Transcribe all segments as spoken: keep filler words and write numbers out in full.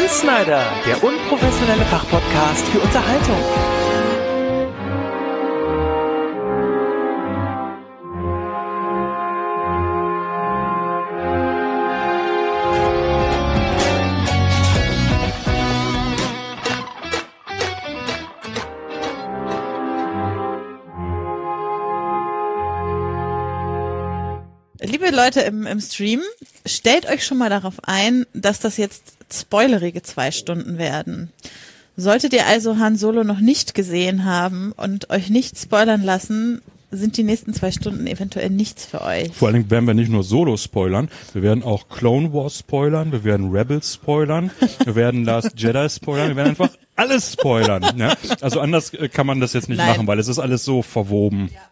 Insnider, der unprofessionelle Fachpodcast für Unterhaltung. Liebe Leute im, im Stream, stellt euch schon mal darauf ein, dass das jetzt spoilerige zwei Stunden werden. Solltet ihr also Han Solo noch nicht gesehen haben und euch nicht spoilern lassen, sind die nächsten zwei Stunden eventuell nichts für euch. Vor allen Dingen werden wir nicht nur Solo spoilern, wir werden auch Clone Wars spoilern, wir werden Rebels spoilern, wir werden Last Jedi spoilern, wir werden einfach alles spoilern. Ne? Also anders kann man das jetzt nicht Nein. machen, weil es ist alles so verwoben. Ja.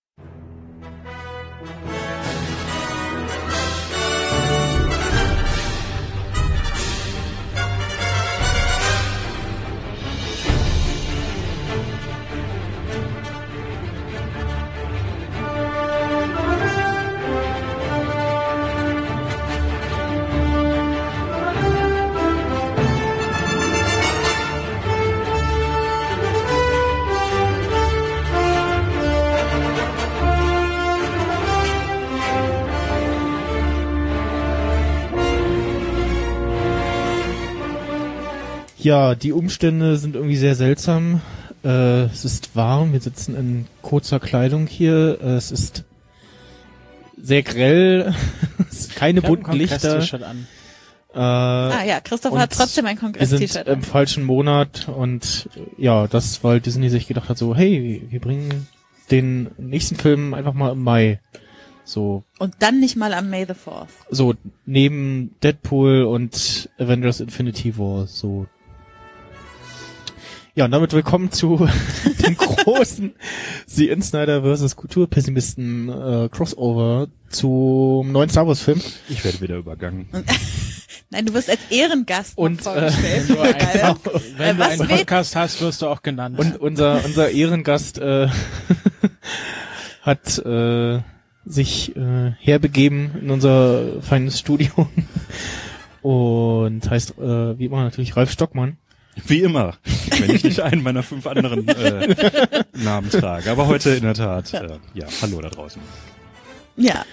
Ja, die Umstände sind irgendwie sehr seltsam. Äh, es ist warm, wir sitzen in kurzer Kleidung hier. Äh, es ist sehr grell, es ist keine bunten Lichter. An. Äh, ah ja, Christoph hat trotzdem ein Kongress-T-Shirt. Wir sind im falschen Monat und ja, das, weil Disney sich gedacht hat, so, hey, wir bringen den nächsten Film einfach mal im Mai. So. Und dann nicht mal am May the fourth. So, neben Deadpool und Avengers Infinity War, so. Ja, und damit willkommen zu dem großen The Insnider versus Kulturpessimisten äh, Crossover zum neuen Star Wars Film. Ich werde wieder übergangen. Nein, du wirst als Ehrengast und vorgestellt. Äh, wenn du, ein, wenn du einen Podcast hast, wirst du auch genannt. Und unser unser Ehrengast äh, hat äh, sich äh, herbegeben in unser feines Studio und heißt äh, wie immer natürlich Ralf Stockmann. Wie immer, wenn ich nicht einen meiner fünf anderen äh, Namen trage. Aber heute in der Tat, äh, ja, hallo da draußen. Ja.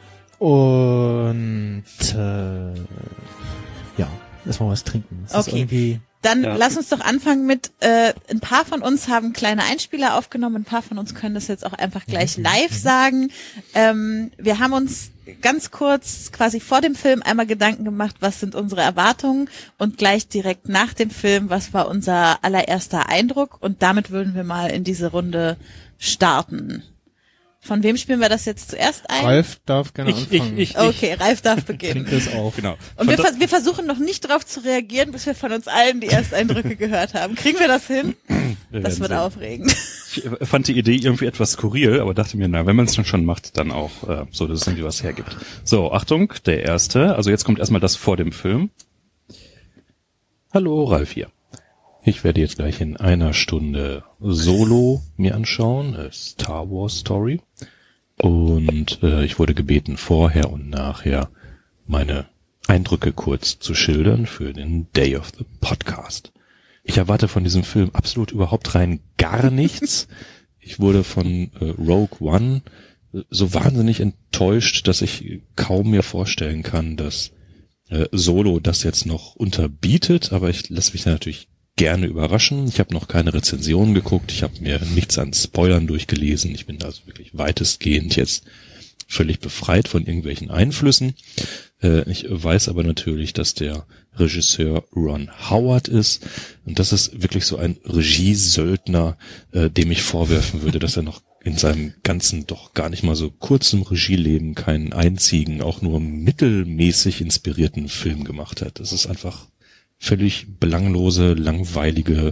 Und äh, ja, lass mal was trinken. Das okay. Ist irgendwie Dann ja. lass uns doch anfangen mit, äh, ein paar von uns haben kleine Einspieler aufgenommen, ein paar von uns können das jetzt auch einfach gleich live sagen. Ähm, wir haben uns ganz kurz quasi vor dem Film einmal Gedanken gemacht, was sind unsere Erwartungen und gleich direkt nach dem Film, was war unser allererster Eindruck und damit würden wir mal in diese Runde starten. Von wem spielen wir das jetzt zuerst ein? Ralf darf gerne ich, anfangen. Ich, ich, okay, Ralf darf beginnen. Klingt das auch. Genau. Und wir, wir versuchen noch nicht darauf zu reagieren, bis wir von uns allen die Ersteindrücke gehört haben. Kriegen wir das hin? Wir das wird sehen. aufregend. Ich fand die Idee irgendwie etwas skurril, aber dachte mir, na, wenn man es dann schon macht, dann auch äh, so, dass es irgendwie was hergibt. So, Achtung, der erste. Also jetzt kommt erstmal das vor dem Film. Hallo, Ralf hier. Ich werde jetzt gleich in einer Stunde Solo mir anschauen, a Star Wars Story. Und äh, ich wurde gebeten, vorher und nachher meine Eindrücke kurz zu schildern für den Day of the Podcast. Ich erwarte von diesem Film absolut überhaupt rein gar nichts. Ich wurde von äh, Rogue One so wahnsinnig enttäuscht, dass ich kaum mir vorstellen kann, dass äh, Solo das jetzt noch unterbietet. Aber ich lasse mich da natürlich gerne überraschen. Ich habe noch keine Rezensionen geguckt. Ich habe mir nichts an Spoilern durchgelesen. Ich bin also wirklich weitestgehend jetzt völlig befreit von irgendwelchen Einflüssen. Äh, ich weiß aber natürlich, dass der Regisseur Ron Howard ist. Und das ist wirklich so ein Regiesöldner, äh, dem ich vorwerfen würde, dass er noch in seinem ganzen doch gar nicht mal so kurzen Regieleben keinen einzigen, auch nur mittelmäßig inspirierten Film gemacht hat. Das ist einfach völlig belanglose, langweilige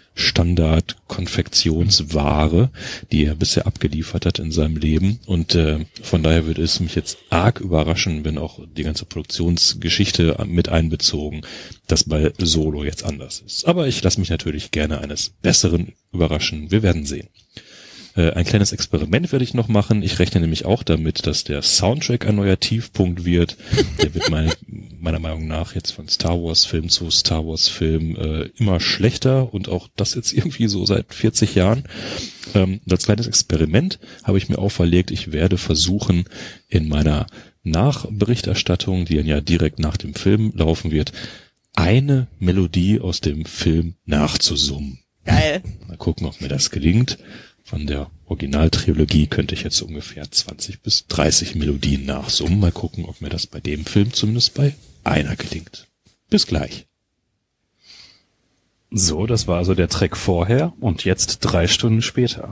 Standard-Konfektionsware, die er bisher abgeliefert hat in seinem Leben. Und äh, von daher würde es mich jetzt arg überraschen, wenn auch die ganze Produktionsgeschichte mit einbezogen, dass bei Solo jetzt anders ist. Aber ich lasse mich natürlich gerne eines Besseren überraschen. Wir werden sehen. Äh, ein kleines Experiment werde ich noch machen. Ich rechne nämlich auch damit, dass der Soundtrack ein neuer Tiefpunkt wird. Der wird meine, meiner Meinung nach jetzt von Star Wars Film zu Star Wars Film äh, immer schlechter und auch das jetzt irgendwie so seit vierzig Jahren. Ähm, als kleines Experiment habe ich mir auferlegt, ich werde versuchen, in meiner Nachberichterstattung, die dann ja direkt nach dem Film laufen wird, eine Melodie aus dem Film nachzusummen. Geil. Mal gucken, ob mir das gelingt. Von der Originaltrilogie könnte ich jetzt ungefähr zwanzig bis dreißig Melodien nachsummen. Mal gucken, ob mir das bei dem Film zumindest bei einer gelingt. Bis gleich. So, das war also der Track vorher und jetzt drei Stunden später.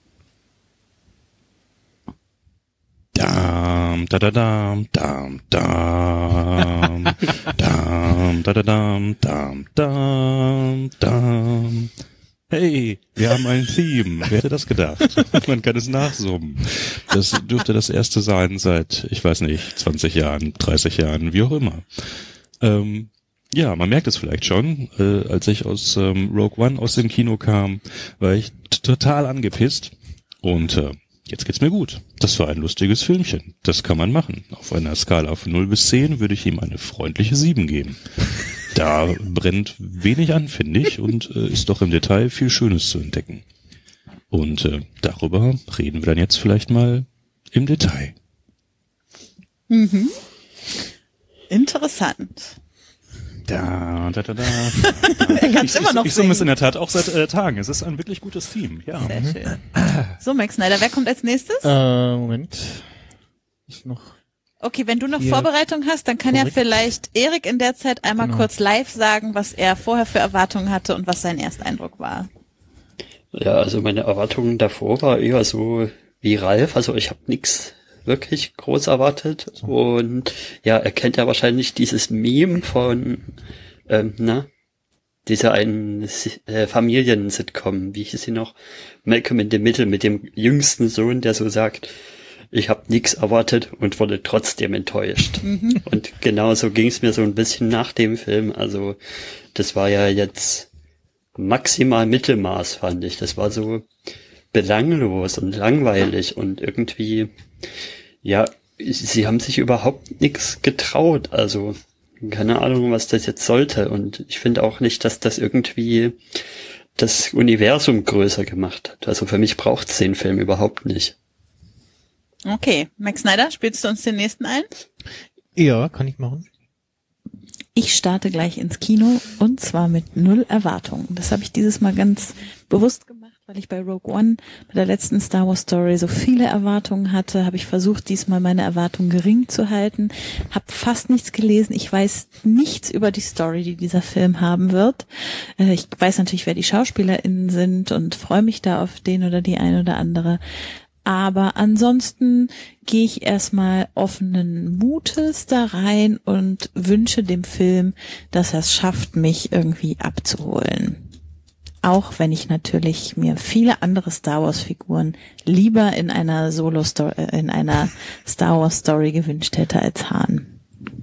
Dam, da da dam, dam, dam, dam, da da dam, dam, dam, dam. Hey, wir haben ein Theme. Wer hätte das gedacht? Man kann es nachsummen. Das dürfte das erste sein seit, ich weiß nicht, zwanzig Jahren, dreißig Jahren, wie auch immer. Ähm, ja, man merkt es vielleicht schon. Äh, als ich aus ähm, Rogue One aus dem Kino kam, war ich t- total angepisst. Und äh, jetzt geht's mir gut. Das war ein lustiges Filmchen. Das kann man machen. Auf einer Skala von null bis zehn würde ich ihm eine freundliche sieben geben. Da brennt wenig an, finde ich, und äh, ist doch im Detail viel Schönes zu entdecken. Und äh, darüber reden wir dann jetzt vielleicht mal im Detail. Mhm. Interessant. Da, da, da, da. Er kann es immer noch Ich summe es in der Tat auch seit äh, Tagen. Es ist ein wirklich gutes Theme, ja. Sehr schön. So, Max Snyder, wer kommt als nächstes? Äh, Moment. Ich noch. Okay, wenn du noch Hier. Vorbereitung hast, dann kann Korrekt. ja vielleicht Erik in der Zeit einmal Genau. kurz live sagen, was er vorher für Erwartungen hatte und was sein Ersteindruck war. Ja, also meine Erwartungen davor war eher so wie Ralf, also ich habe nichts wirklich groß erwartet und ja, er kennt ja wahrscheinlich dieses Meme von, ähm, na, dieser einen äh, Familien-Sitcom, wie hieß sie noch? Malcolm in the Middle mit dem jüngsten Sohn, der so sagt, ich habe nichts erwartet und wurde trotzdem enttäuscht. Mhm. Und genauso ging es mir so ein bisschen nach dem Film. Also das war ja jetzt maximal Mittelmaß, fand ich. Das war so belanglos und langweilig und irgendwie, ja, sie haben sich überhaupt nichts getraut. Also keine Ahnung, was das jetzt sollte. Und ich finde auch nicht, dass das irgendwie das Universum größer gemacht hat. Also für mich braucht es den Film überhaupt nicht. Okay, Max Snyder, spielst du uns den nächsten ein? Ja, kann ich machen. Ich starte gleich ins Kino und zwar mit null Erwartungen. Das habe ich dieses Mal ganz bewusst gemacht, weil ich bei Rogue One, bei der letzten Star Wars Story, so viele Erwartungen hatte. Habe ich versucht, diesmal meine Erwartungen gering zu halten. Habe fast nichts gelesen. Ich weiß nichts über die Story, die dieser Film haben wird. Ich weiß natürlich, wer die SchauspielerInnen sind und freue mich da auf den oder die eine oder andere. Aber ansonsten gehe ich erstmal offenen Mutes da rein und wünsche dem Film, dass er es schafft, mich irgendwie abzuholen. Auch wenn ich natürlich mir viele andere Star Wars Figuren lieber in einer Solo-Story, in einer Star Wars Story gewünscht hätte als Han.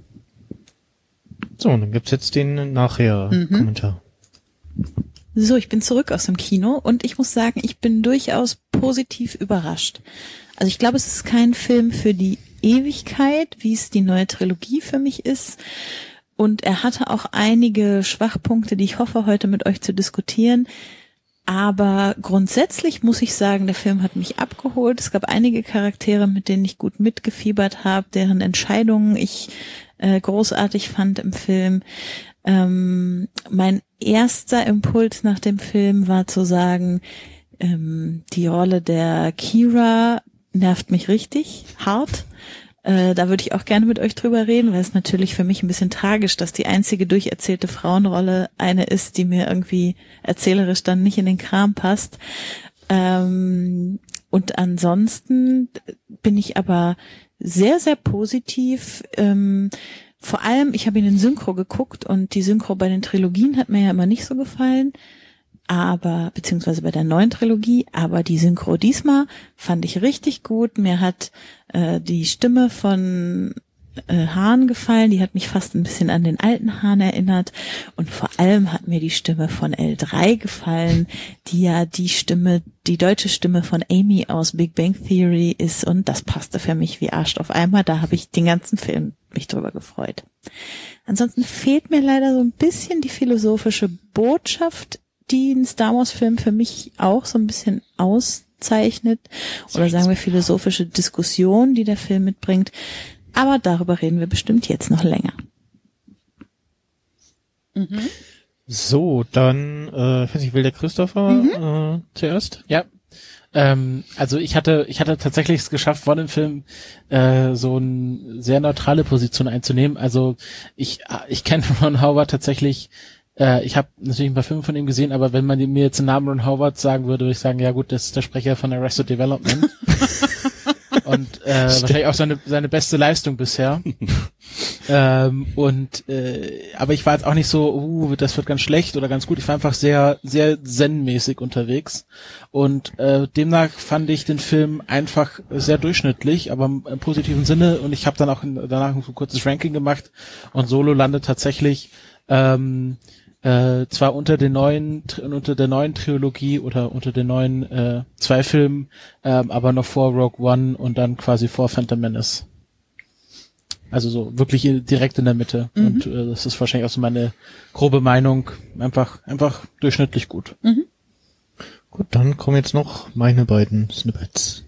So, dann gibt's jetzt den Nachher-Kommentar. Mhm. So, ich bin zurück aus dem Kino und ich muss sagen, ich bin durchaus positiv überrascht. Also ich glaube, es ist kein Film für die Ewigkeit, wie es die neue Trilogie für mich ist. Und er hatte auch einige Schwachpunkte, die ich hoffe, heute mit euch zu diskutieren. Aber grundsätzlich muss ich sagen, der Film hat mich abgeholt. Es gab einige Charaktere, mit denen ich gut mitgefiebert habe, deren Entscheidungen ich äh, großartig fand im Film. Ähm, mein erster Impuls nach dem Film war zu sagen, ähm, die Rolle der Qi'ra nervt mich richtig hart. Äh, da würde ich auch gerne mit euch drüber reden, weil es natürlich für mich ein bisschen tragisch, dass die einzige durcherzählte Frauenrolle eine ist, die mir irgendwie erzählerisch dann nicht in den Kram passt. Ähm, und ansonsten bin ich aber sehr, sehr positiv. Ähm, vor allem, ich habe ihn in Synchro geguckt und die Synchro bei den Trilogien hat mir ja immer nicht so gefallen. Aber, beziehungsweise bei der neuen Trilogie, aber die Synchro diesmal fand ich richtig gut. Mir hat äh, die Stimme von äh, Hahn gefallen. Die hat mich fast ein bisschen an den alten Hahn erinnert. Und vor allem hat mir die Stimme von L drei gefallen, die ja die Stimme, die deutsche Stimme von Amy aus Big Bang Theory ist. Und das passte für mich wie Arsch auf Eimer. Da habe ich den ganzen Film mich drüber gefreut. Ansonsten fehlt mir leider so ein bisschen die philosophische Botschaft, die ein Star Wars Film für mich auch so ein bisschen auszeichnet. Oder sagen wir philosophische Diskussion, die der Film mitbringt. Aber darüber reden wir bestimmt jetzt noch länger. Mhm. So, dann, äh, ich weiß nicht, will der Christopher mhm. äh, zuerst? Ja. Ähm, also ich hatte, ich hatte tatsächlich es geschafft, vor dem Film äh, so eine sehr neutrale Position einzunehmen. Also ich, ich kenne Ron Howard tatsächlich. Äh, ich habe natürlich ein paar Filme von ihm gesehen, aber wenn man mir jetzt den Namen Ron Howard sagen würde, würde ich sagen, ja gut, das ist der Sprecher von Arrested Development. Und äh, wahrscheinlich auch seine seine beste Leistung bisher. ähm, und äh, aber ich war jetzt auch nicht so, uh, das wird ganz schlecht oder ganz gut. Ich war einfach sehr sehr zen-mäßig unterwegs und äh, demnach fand ich den Film einfach sehr durchschnittlich, aber im, im positiven Sinne. Und ich habe dann auch in, danach ein kurzes Ranking gemacht und Solo landet tatsächlich ähm, äh, zwar unter den neuen unter der neuen Trilogie oder unter den neuen äh, zwei Filmen, ähm, aber noch vor Rogue One und dann quasi vor Phantom Menace. Also so wirklich direkt in der Mitte. Mhm. Und äh, das ist wahrscheinlich auch so meine grobe Meinung. Einfach einfach durchschnittlich gut. Mhm. Gut, dann kommen jetzt noch meine beiden Snippets.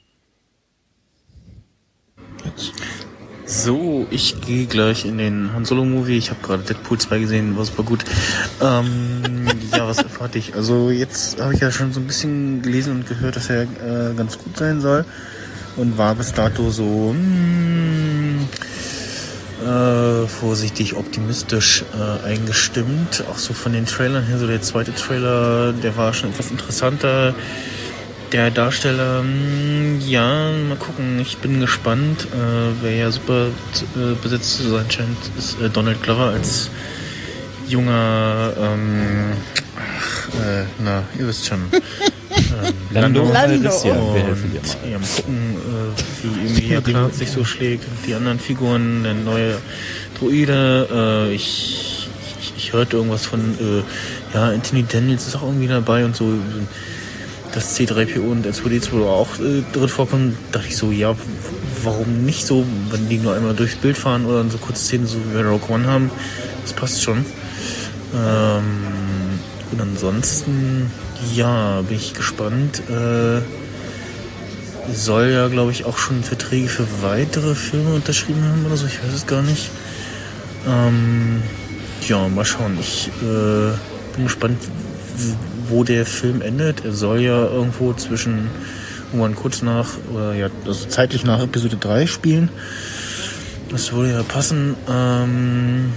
Jetzt. So, ich gehe gleich in den Han Solo Movie. Ich habe gerade Deadpool zwei gesehen, war super gut. Ähm, ja, was erfahrt ich? Also jetzt habe ich ja schon so ein bisschen gelesen und gehört, dass er äh, ganz gut sein soll und war bis dato so mh, äh, vorsichtig optimistisch äh, eingestimmt. Auch so von den Trailern her, so der zweite Trailer, der war schon etwas interessanter. Der Darsteller, ja, mal gucken, ich bin gespannt. Äh, wer ja super äh, besetzt zu sein scheint, ist äh, Donald Glover als junger, ähm, ach, äh, na, ihr wisst schon. Ähm, Lando. Lando. Ja, und, wir helfen dir mal. ja, mal gucken, äh, wie irgendwie Herr Klar sich so schlägt. Die anderen Figuren, der neue Droide, äh, ich, ich, ich hörte irgendwas von, äh, ja, Anthony Daniels ist auch irgendwie dabei und so. Dass C drei P O und R zwei D zwei auch äh, drin vorkommen, dachte ich so, ja, warum nicht so, wenn die nur einmal durchs Bild fahren oder so kurze Szenen, so wie wir Rogue One haben, das passt schon. Ähm, und ansonsten, ja, bin ich gespannt. Äh, soll ja, glaube ich, auch schon Verträge für weitere Filme unterschrieben haben oder so, ich weiß es gar nicht. Ähm, ja, mal schauen. Ich äh, bin gespannt, wo der Film endet. Er soll ja irgendwo zwischen, irgendwann kurz nach, oder ja, also zeitlich nach Episode drei spielen. Das würde ja passen. Ähm,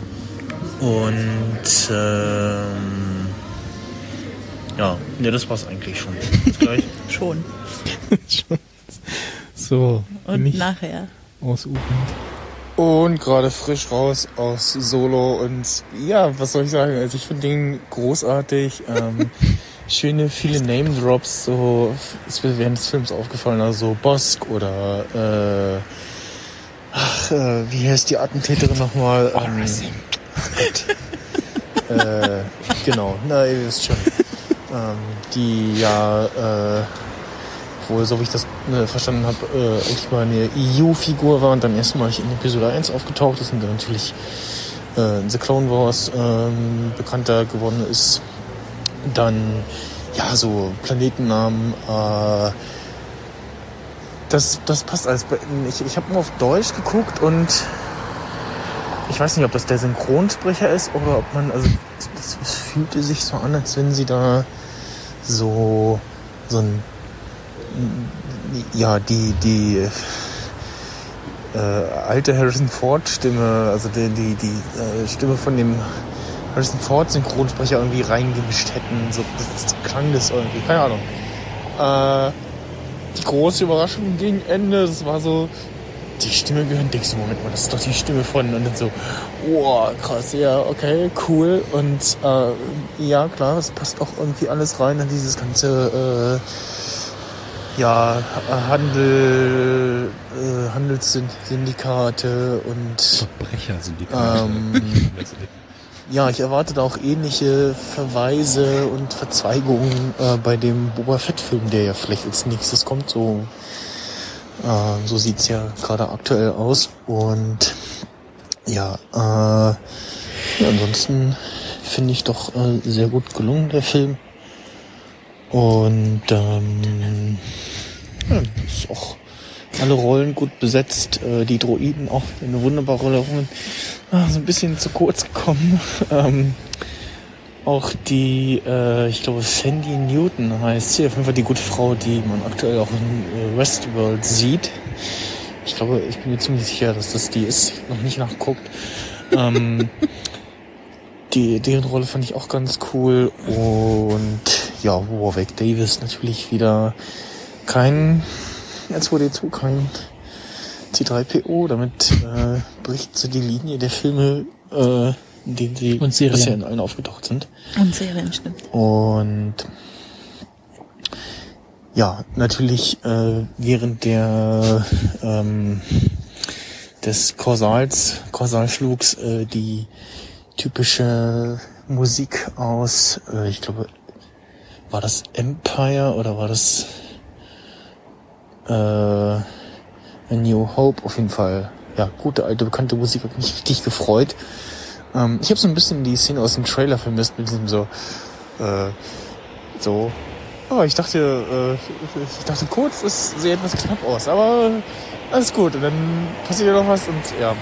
und ähm, ja, ne, das war's eigentlich schon. Bis gleich. Schon. So. Und nachher. Ausufernd. Und gerade frisch raus aus Solo und ja, was soll ich sagen, also ich finde den großartig, ähm, schöne, viele Name-Drops, so, ist mir während des Films aufgefallen, also Bosk oder, äh, ach, äh, wie heißt die Attentäterin nochmal? Oh, ähm, ach Gott. äh, genau, na, ihr wisst schon, ähm, die ja, äh, wohl, so wie ich das äh, verstanden habe, äh, eigentlich mal eine E U-Figur war und dann erstmalig in Episode eins aufgetaucht ist und dann natürlich äh, in The Clone Wars ähm, bekannter geworden ist. Dann, ja, so Planetennamen, äh, das, das passt alles. Ich, ich habe nur auf Deutsch geguckt und ich weiß nicht, ob das der Synchronsprecher ist oder ob man, also das, das fühlte sich so an, als wenn sie da so, so ein ja, die, die äh, alte Harrison Ford Stimme, also die, die, die äh, Stimme von dem Harrison Ford Synchronsprecher irgendwie reingemischt hätten. So das klang das irgendwie, keine Ahnung. Äh, die große Überraschung gegen Ende, das war so, die Stimme gehört, denkst du, Moment mal, das ist doch die Stimme von, und dann so, wow, krass, ja, okay, cool. Und äh, ja, klar, es passt auch irgendwie alles rein in dieses ganze äh, ja, Handel, äh, Handelssyndikate und Verbrechersyndikate. ähm, ja, ich erwarte da auch ähnliche Verweise und Verzweigungen äh, bei dem Boba Fett-Film, der ja vielleicht als nächstes kommt. So, äh, so sieht's ja gerade aktuell aus. Und ja, äh, ja, ansonsten finde ich doch äh, sehr gut gelungen, der Film. Und ähm, ja, ist auch alle Rollen gut besetzt, äh, die Droiden auch eine wunderbare Rolle, ah, so ein bisschen zu kurz gekommen. ähm, auch die, äh, ich glaube Sandy Newton heißt sie, auf jeden Fall die gute Frau, die man aktuell auch in äh, Westworld sieht. Ich glaube, ich bin mir ziemlich sicher, dass das die ist. Ich habe noch nicht nachgeguckt. ähm, die, deren Rolle fand ich auch ganz cool. Und ja, Warwick Davis natürlich wieder kein R zwei D zwei, kein C drei P O. Damit äh, bricht sie die Linie der Filme, äh, in denen sie bisher in allen aufgetaucht sind. Und Serien, stimmt. Und ja, natürlich äh, während der ähm, des Korsals, Korsalflugs äh, die typische Musik aus, äh, ich glaube, war das Empire oder war das äh, A New Hope? Auf jeden Fall, ja, gute alte bekannte Musik, hat mich richtig gefreut. Ähm, ich habe so ein bisschen die Szene aus dem Trailer vermisst mit diesem so, äh, so. Oh, ich dachte, äh, ich dachte kurz, es sieht etwas knapp aus, aber alles gut. Und dann passiert ja noch was und ja.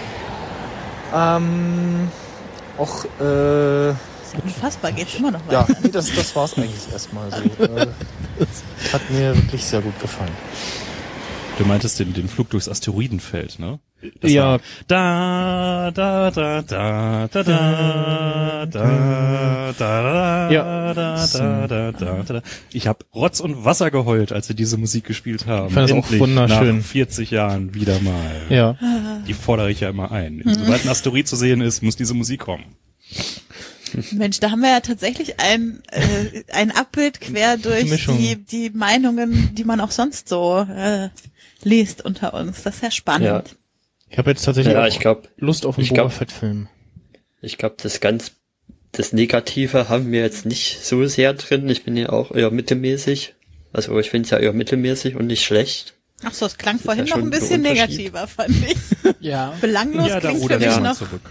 Ähm, auch, äh, unfassbar, geht immer noch ja, weiter. nee, das, das war's eigentlich erstmal so. Äh, hat mir wirklich sehr gut gefallen. Du meintest den, den Flug durchs Asteroidenfeld, ne? Das ja. war da, da, da, da, da, da, da, da, ja. da, da, da, da, da. Ich habe Rotz und Wasser geheult, als sie diese Musik gespielt haben. Ich fand das auch Endlich wunderschön. Nach vierzig Jahren wieder mal. Ja. Die fordere ich ja immer ein. Sobald ein Asteroid zu sehen ist, muss diese Musik kommen. Mensch, da haben wir ja tatsächlich ein, äh, ein Abbild quer durch die, die Meinungen, die man auch sonst so äh, liest unter uns. Das ist ja spannend. Ja. Ich habe jetzt tatsächlich ja, auch ich glaub, Lust auf einen Boba Fett-Film. Ich glaube, das ganz, das Negative haben wir jetzt nicht so sehr drin. Ich bin ja auch eher mittelmäßig. Also ich finde es ja eher mittelmäßig und nicht schlecht. Ach so, es klang das vorhin ja noch ein bisschen negativer, fand ich. Ja. Belanglos ja, klingt für mich ja. noch. Zurück.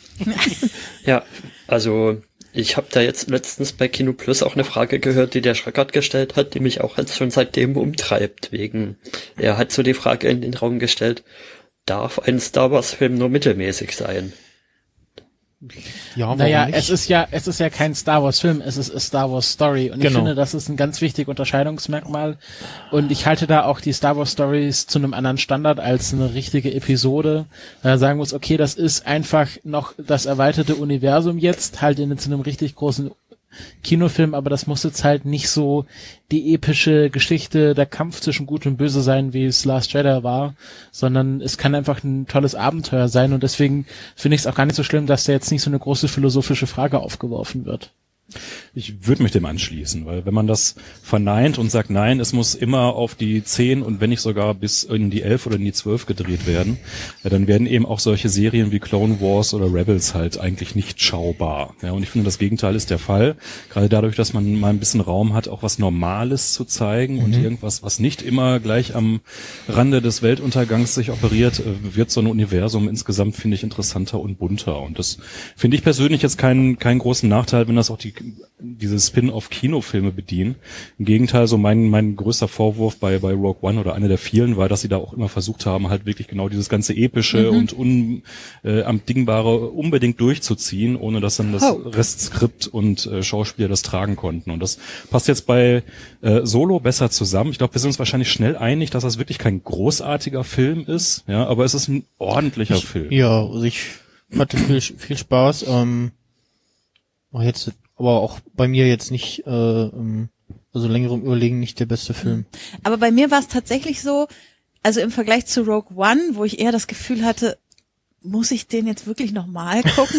Ja, also ich habe da jetzt letztens bei Kino Plus auch eine Frage gehört, die der Schreckert gestellt hat, die mich auch jetzt schon seitdem umtreibt. Wegen, er hat so die Frage in den Raum gestellt, darf ein Star Wars Film nur mittelmäßig sein? Ja, warum naja, nicht? es ist ja, es ist ja kein Star Wars Film, es ist a Star Wars Story. Und genau. ich finde, das ist ein ganz wichtiges Unterscheidungsmerkmal. Und ich halte da auch die Star Wars Stories zu einem anderen Standard als eine richtige Episode. Da äh, sagen muss, okay, das ist einfach noch das erweiterte Universum jetzt, halt in zu einem richtig großen Kinofilm, aber das muss jetzt halt nicht so die epische Geschichte, der Kampf zwischen Gut und Böse sein, wie es Last Jedi war, sondern es kann einfach ein tolles Abenteuer sein und deswegen finde ich es auch gar nicht so schlimm, dass da jetzt nicht so eine große philosophische Frage aufgeworfen wird. Ich würde mich dem anschließen, weil wenn man das verneint und sagt, nein, es muss immer auf die zehn und wenn nicht sogar bis in die elf oder in die zwölf gedreht werden, ja, dann werden eben auch solche Serien wie Clone Wars oder Rebels halt eigentlich nicht schaubar. Ja, und ich finde, das Gegenteil ist der Fall. Gerade dadurch, dass man mal ein bisschen Raum hat, auch was Normales zu zeigen mhm. und irgendwas, was nicht immer gleich am Rande des Weltuntergangs sich operiert, wird so ein Universum insgesamt, finde ich, interessanter und bunter. Und das finde ich persönlich jetzt keinen keinen großen Nachteil, wenn das auch die diese Spin-off-Kinofilme bedienen. Im Gegenteil, so mein mein größter Vorwurf bei bei Rogue One oder einer der vielen war, dass sie da auch immer versucht haben, halt wirklich genau dieses ganze epische mhm. und unabdingbare äh, unbedingt durchzuziehen, ohne dass dann das oh. Restskript und äh, Schauspieler das tragen konnten. Und das passt jetzt bei äh, Solo besser zusammen. Ich glaube, wir sind uns wahrscheinlich schnell einig, dass das wirklich kein großartiger Film ist, ja, aber es ist ein ordentlicher ich, Film. Ja, also ich hatte viel viel Spaß. Ähm, jetzt aber auch bei mir jetzt nicht, äh, also längerem Überlegen nicht der beste Film. Aber bei mir war es tatsächlich so, also im Vergleich zu Rogue One, wo ich eher das Gefühl hatte, muss ich den jetzt wirklich nochmal gucken?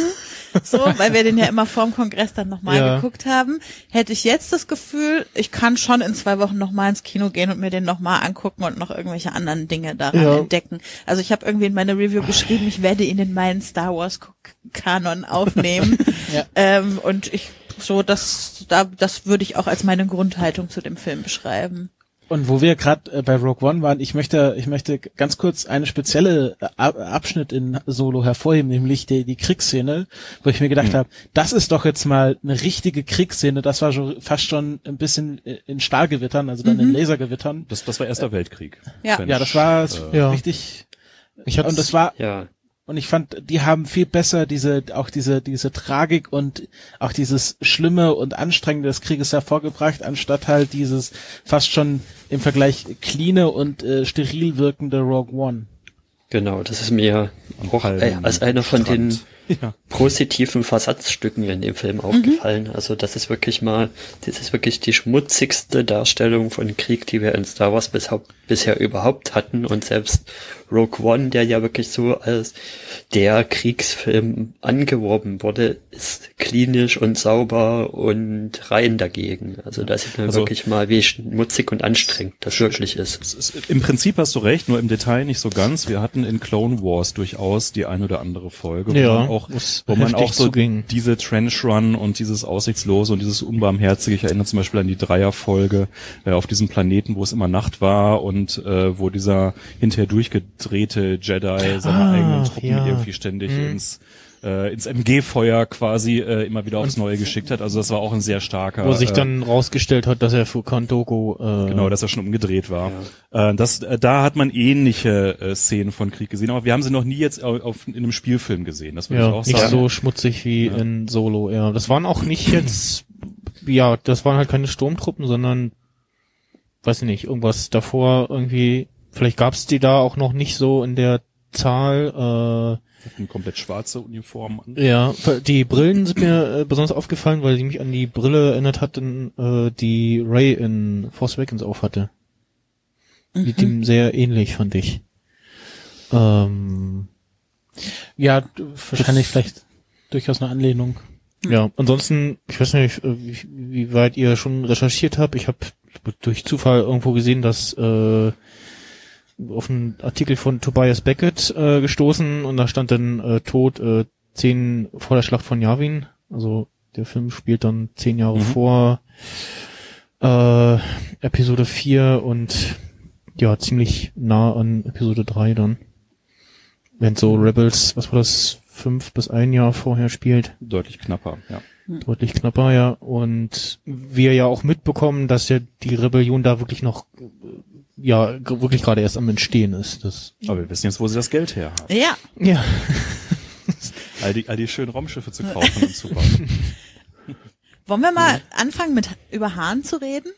so, weil wir den ja immer vorm Kongress dann nochmal Ja. geguckt haben, hätte ich jetzt das Gefühl, ich kann schon in zwei Wochen nochmal ins Kino gehen und mir den nochmal angucken und noch irgendwelche anderen Dinge daran Ja. entdecken. Also ich habe irgendwie in meiner Review geschrieben, ich werde ihn in meinen Star Wars Kanon aufnehmen. Ja. ähm, und ich so, das, da, das würde ich auch als meine Grundhaltung zu dem Film beschreiben. Und wo wir gerade äh, bei Rogue One waren, ich möchte, ich möchte ganz kurz eine spezielle Ab- Abschnitt in Solo hervorheben, nämlich die, die Kriegsszene, wo ich mir gedacht Mhm. habe, das ist doch jetzt mal eine richtige Kriegsszene. Das war schon fast schon ein bisschen in Stahlgewittern, also dann Mhm. in Lasergewittern. Das, das war Erster Weltkrieg. Ja. Wenn Ja, ich, das war äh, Ja. richtig. Ich hab's, Und das war Ja, Und ich fand, die haben viel besser diese, auch diese, diese Tragik und auch dieses Schlimme und Anstrengende des Krieges hervorgebracht, anstatt halt dieses fast schon im Vergleich cleane und äh, steril wirkende Rogue One. genau, das ist mir auch halben äh, als einer von den Strand. Ja. positiven Versatzstücken in dem Film aufgefallen. Also das ist wirklich mal, das ist wirklich die schmutzigste Darstellung von Krieg, die wir in Star Wars bis, bisher überhaupt hatten. Und selbst Rogue One, der ja wirklich so als der Kriegsfilm angeworben wurde, ist klinisch und sauber und rein dagegen. Also da sieht man Also- wirklich mal, wie schmutzig und anstrengend das wirklich ist. Es ist- Im Prinzip hast du recht, nur im Detail nicht so ganz. Wir hatten in Clone Wars durchaus die ein oder andere Folge, wo Ja, man auch, wo's wo man heftig auch so zuging. diese Trench Run und dieses Aussichtslose und dieses Unbarmherzige, ich erinnere zum Beispiel an die Dreierfolge äh, auf diesem Planeten, wo es immer Nacht war und äh, wo dieser hinterher durchgedrehte Jedi seine Ah, eigenen Truppen ja. irgendwie ständig Hm. ins äh, ins M G-Feuer quasi äh, immer wieder aufs Und- Neue geschickt hat. Also das war auch ein sehr starker. wo sich äh, dann rausgestellt hat, dass er für Kandoko äh, Genau, dass er schon umgedreht war. Äh, das, äh, da hat man ähnliche äh, Szenen von Krieg gesehen, aber wir haben sie noch nie jetzt auf, auf, in einem Spielfilm gesehen. Das würde ja, ich auch nicht sagen. so schmutzig wie Ja. in Solo, ja. Das waren auch nicht jetzt, ja, das waren halt keine Sturmtruppen, sondern, weiß ich nicht, irgendwas davor irgendwie, vielleicht gab's die da auch noch nicht so in der Zahl, Hatten komplett schwarze Uniformen an. äh, ja, die Brillen sind mir äh, besonders aufgefallen, weil die mich an die Brille erinnert hatten, äh, die Rey in Force Awakens aufhatte. Die dem sehr ähnlich, fand ich. Ähm, Ja, d- wahrscheinlich vielleicht durchaus eine Anlehnung. Ja, ansonsten, ich weiß nicht, äh, wie, wie weit ihr schon recherchiert habt. Ich habe durch Zufall irgendwo gesehen, dass äh, auf einen Artikel von Tobias Beckett äh, gestoßen und da stand dann äh, Tod äh, zehn vor der Schlacht von Yavin. Also der Film spielt dann zehn Jahre Mhm. vor äh, Episode vier und ja, ziemlich nah an Episode drei dann. Wenn so Rebels, was war das, fünf bis ein Jahr vorher spielt. Deutlich knapper, ja. Deutlich knapper, ja. Und wir ja auch mitbekommen, dass ja die Rebellion da wirklich noch, äh, ja, g- wirklich gerade erst am Entstehen ist. Das, Aber wir wissen jetzt, wo sie das Geld her haben. Ja, ja. All die, all die schönen Raumschiffe zu kaufen und zu bauen. wollen wir mal anfangen mit über Hahn zu reden?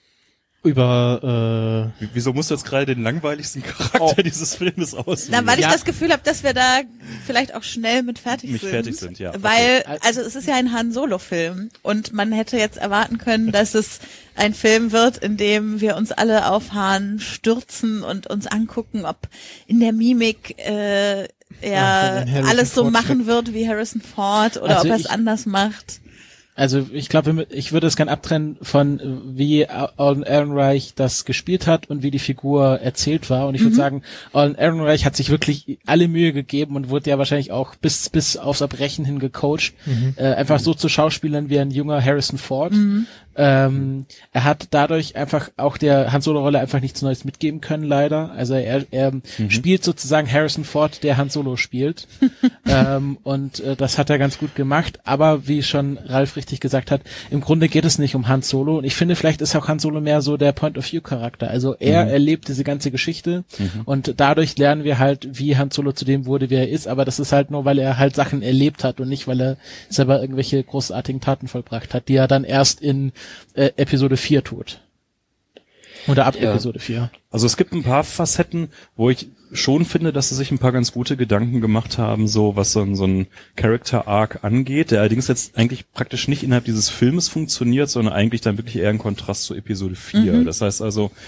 Über, Wie- Wieso musst du jetzt gerade den langweiligsten Charakter dieses Filmes auswählen? Na, weil ich Ja. das Gefühl habe, dass wir da vielleicht auch schnell mit fertig Nicht sind. fertig sind, ja. Okay. Weil, also es ist ja ein Han Solo-Film und man hätte jetzt erwarten können, dass es ein Film wird, in dem wir uns alle auf Han stürzen und uns angucken, ob in der Mimik äh, Ja, er wenn Harrison alles so Ford machen wird wie Harrison Ford oder Also ob er es ich- anders macht. Also ich glaube, ich würde es gern abtrennen von äh, wie Alden Ehrenreich das gespielt hat und wie die Figur erzählt war. Und ich würde sagen, Alden Ehrenreich hat sich wirklich alle Mühe gegeben und wurde ja wahrscheinlich auch bis bis aufs Erbrechen hin gecoacht, äh, einfach so zu schauspielern wie ein junger Harrison Ford. Ähm, er hat dadurch einfach auch der Han Solo Rolle einfach nichts Neues mitgeben können, leider. Also er, er spielt sozusagen Harrison Ford, der Han Solo spielt. ähm, und äh, das hat er ganz gut gemacht. Aber wie schon Ralf richtig gesagt hat, im Grunde geht es nicht um Han Solo. Und ich finde, vielleicht ist auch Han Solo mehr so der Point-of-View-Charakter. Also er erlebt diese ganze Geschichte und dadurch lernen wir halt, wie Han Solo zu dem wurde, wie er ist. Aber das ist halt nur, weil er halt Sachen erlebt hat und nicht, weil er selber irgendwelche großartigen Taten vollbracht hat, die er dann erst in äh, Episode vier tut. Oder ab Ja. Episode vier. Also es gibt ein paar Facetten, wo ich schon finde, dass sie sich ein paar ganz gute Gedanken gemacht haben, so was so ein, so ein Character Arc angeht, der allerdings jetzt eigentlich praktisch nicht innerhalb dieses Filmes funktioniert, sondern eigentlich dann wirklich eher im Kontrast zu Episode vier. Das heißt also,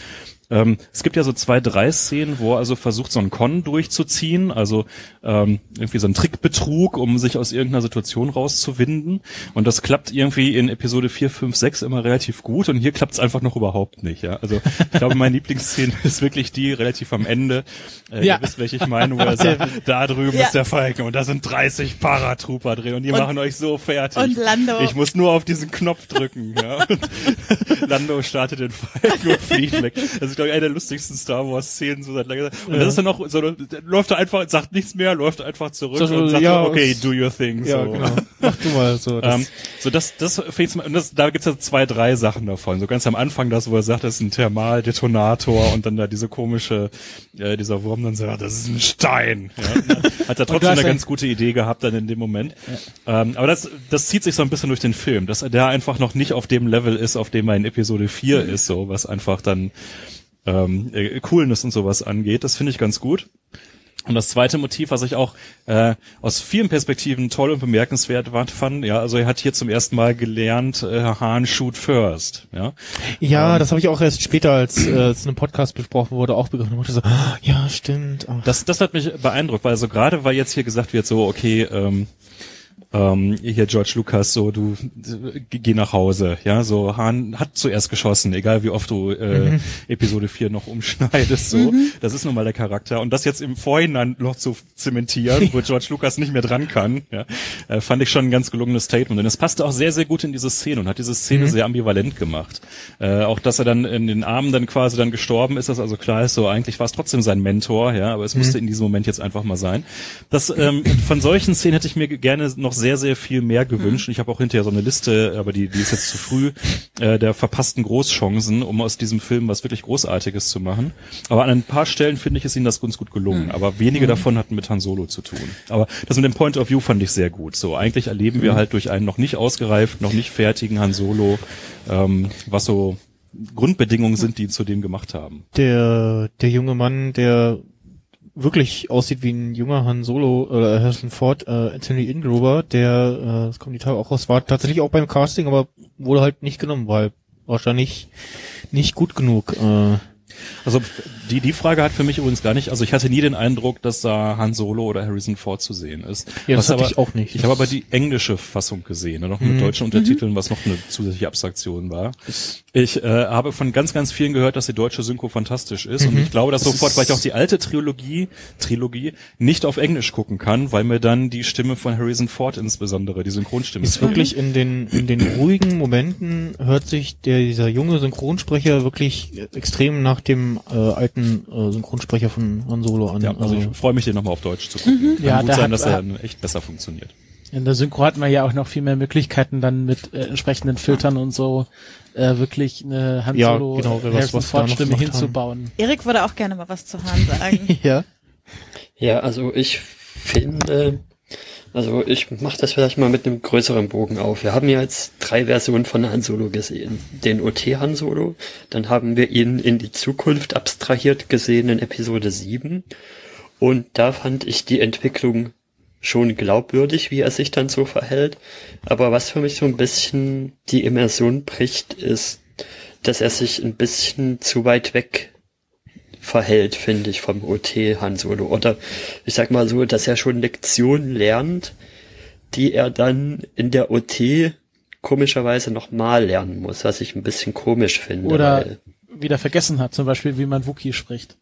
Ähm, es gibt ja so zwei, drei Szenen, wo er also versucht, so einen Con durchzuziehen, also ähm, irgendwie so einen Trickbetrug, um sich aus irgendeiner Situation rauszuwinden. Und das klappt irgendwie in Episode vier, fünf, sechs immer relativ gut und hier klappt es einfach noch überhaupt nicht. Ja, also ich glaube, meine Lieblingsszene ist wirklich die relativ am Ende. Äh, Ja. Ihr wisst, welche ich meine, wo er sagt, da drüben Ja. ist der Falken und da sind dreißig Paratrooper drin und die Und- machen euch so fertig. und Lando. Ich muss nur auf diesen Knopf drücken. Ja. Und Lando startet den Falken und fliegt weg. Das ist, glaube ich, eine der lustigsten Star Wars Szenen so seit langer Zeit. Und das ist dann auch so, der läuft er einfach, sagt nichts mehr, läuft einfach zurück So, so, und sagt, ja, okay, es- do your thing. Ja, so. genau. Mach du mal so. Das, Ähm, so das, das finde ich, und das, da gibt's ja zwei, drei Sachen davon. So ganz am Anfang das, wo er sagt, das ist ein Thermaldetonator und dann da diese komische, äh, dieser Wurm dann sagt, das ist ein Stein. Ja, hat er trotzdem hast eine ja- ganz gute Idee gehabt dann in dem Moment. Ähm, aber das, das zieht sich so ein bisschen durch den Film, dass er da einfach noch nicht auf dem Level ist, auf dem er in Episode vier ist, so was einfach dann ähm, äh, Coolness und sowas angeht. Das finde ich ganz gut. Und das zweite Motiv, was ich auch äh, aus vielen Perspektiven toll und bemerkenswert war, fand, ja, also er hat hier zum ersten Mal gelernt, äh, Han shoot first, ja. ja, das habe ich auch erst später, als äh, es in einem Podcast besprochen wurde, auch begriffen. Und ich so, ah, ja, stimmt. Ach. Das, das hat mich beeindruckt, weil also gerade weil jetzt hier gesagt wird, so, okay, ähm, ähm, hier George Lucas, so, du äh, geh nach Hause, ja, so, Han hat zuerst geschossen, egal wie oft du äh, Mhm. Episode vier noch umschneidest, so, Mhm. das ist nun mal der Charakter und das jetzt im Vorhinein noch zu zementieren, wo George Lucas nicht mehr dran kann, ja, äh, fand ich schon ein ganz gelungenes Statement und es passte auch sehr, sehr gut in diese Szene und hat diese Szene Mhm. sehr ambivalent gemacht, äh, auch dass er dann in den Armen dann quasi dann gestorben ist, das also klar ist, so, eigentlich war es trotzdem sein Mentor, ja, aber es musste in diesem Moment jetzt einfach mal sein. Das, ähm, von solchen Szenen hätte ich mir gerne noch sehr, sehr viel mehr gewünscht. Ich habe auch hinterher so eine Liste, aber die, die ist jetzt zu früh, äh, der verpassten Großchancen, um aus diesem Film was wirklich Großartiges zu machen. Aber an ein paar Stellen finde ich, ist ihnen das ganz gut gelungen. Aber wenige davon hatten mit Han Solo zu tun. Aber das mit dem Point of View fand ich sehr gut. So, eigentlich erleben wir halt durch einen noch nicht ausgereift, noch nicht fertigen Han Solo, ähm, was so Grundbedingungen sind, die ihn zu dem gemacht haben. Der, der junge Mann, der wirklich aussieht wie ein junger Han Solo oder Harrison Ford, äh, Anthony Ingruber, der, äh, das kommt die Tage auch raus, war tatsächlich auch beim Casting, aber wurde halt nicht genommen, weil wahrscheinlich nicht gut genug. Äh, Also die die Frage hat für mich übrigens gar nicht, also ich hatte nie den Eindruck, dass da Han Solo oder Harrison Ford zu sehen ist. Ja, das Was hatte aber, ich auch nicht. Ich habe aber die englische Fassung gesehen, ne, noch mit Mhm. deutschen Untertiteln, was noch eine zusätzliche Abstraktion war. Ich äh, habe von ganz, ganz vielen gehört, dass die deutsche Synchro fantastisch ist und ich glaube, dass sofort, weil ich auch die alte Trilogie, Trilogie nicht auf Englisch gucken kann, weil mir dann die Stimme von Harrison Ford insbesondere, die Synchronstimme ist wirklich in den in den ruhigen Momenten hört sich der dieser junge Synchronsprecher wirklich extrem nach dem äh, alten äh, Synchronsprecher von Han Solo an. Ja, also ich freue mich, den nochmal auf Deutsch zu gucken. Kann Ja, gut da sein, hat- dass er dann echt besser funktioniert. In der Synchro hatten wir ja auch noch viel mehr Möglichkeiten, dann mit äh, entsprechenden Filtern und so äh, wirklich eine Han Ja, Solo genau, was- Harrison was wir da Ford noch Stimme gemacht haben. hinzubauen. Erik würde auch gerne mal was zu Han sagen. ja. Ja, also ich finde, also ich mache das vielleicht mal mit einem größeren Bogen auf. Wir haben ja jetzt drei Versionen von Han Solo gesehen. Den O T Han Solo, dann haben wir ihn in die Zukunft abstrahiert gesehen in Episode sieben. Und da fand ich die Entwicklung schon glaubwürdig, wie er sich dann so verhält. Aber was für mich so ein bisschen die Immersion bricht, ist, dass er sich ein bisschen zu weit weg verhält, finde ich, vom O T Han Solo. Oder ich sag mal so, dass er schon Lektionen lernt, die er dann in der O T komischerweise nochmal lernen muss, was ich ein bisschen komisch finde. Oder weil, wieder vergessen hat, zum Beispiel, wie man Wookiee spricht.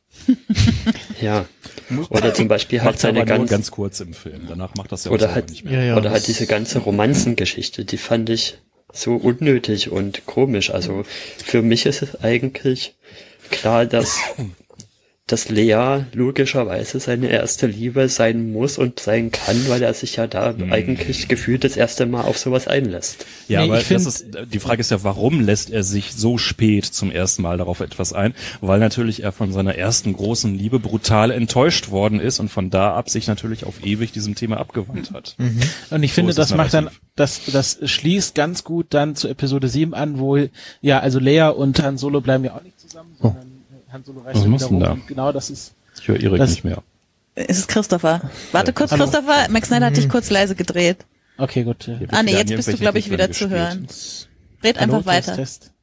ja. Oder zum Beispiel halt Macht's aber seine nur ganz, ganz kurz im Film. Danach macht das ja auch Oder selber halt- nicht mehr. Ja, ja, oder halt das- diese ganze Romanzengeschichte, die fand ich so unnötig und komisch. Also für mich ist es eigentlich klar, dass dass Lea logischerweise seine erste Liebe sein muss und sein kann, weil er sich ja da Hm. eigentlich gefühlt das erste Mal auf sowas einlässt. Ja, Nee, aber ich find- das ist, die Frage ist ja, warum lässt er sich so spät zum ersten Mal darauf etwas ein? Weil natürlich er von seiner ersten großen Liebe brutal enttäuscht worden ist und von da ab sich natürlich auf ewig diesem Thema abgewandt hat. Und ich finde, ist es das macht dann, narrativ. das, das schließt ganz gut dann zu Episode sieben an, wo, ja, also Leia und Han Solo bleiben ja auch nicht zusammen, sondern Han Solo reist Was ja machst wieder du denn rum. da? Und genau das ist, Ich höre Erik Das- nicht mehr. Es ist Christopher. Warte kurz, Hallo. Christopher. Max Snyder hat dich kurz leise gedreht. okay, gut. äh, Hier wird Ah nee, wieder jetzt an bist du, irgendwelchen glaube ich, wieder Entwicklern zu hören. gespielt. Red Hallo, einfach weiter. Test, Test.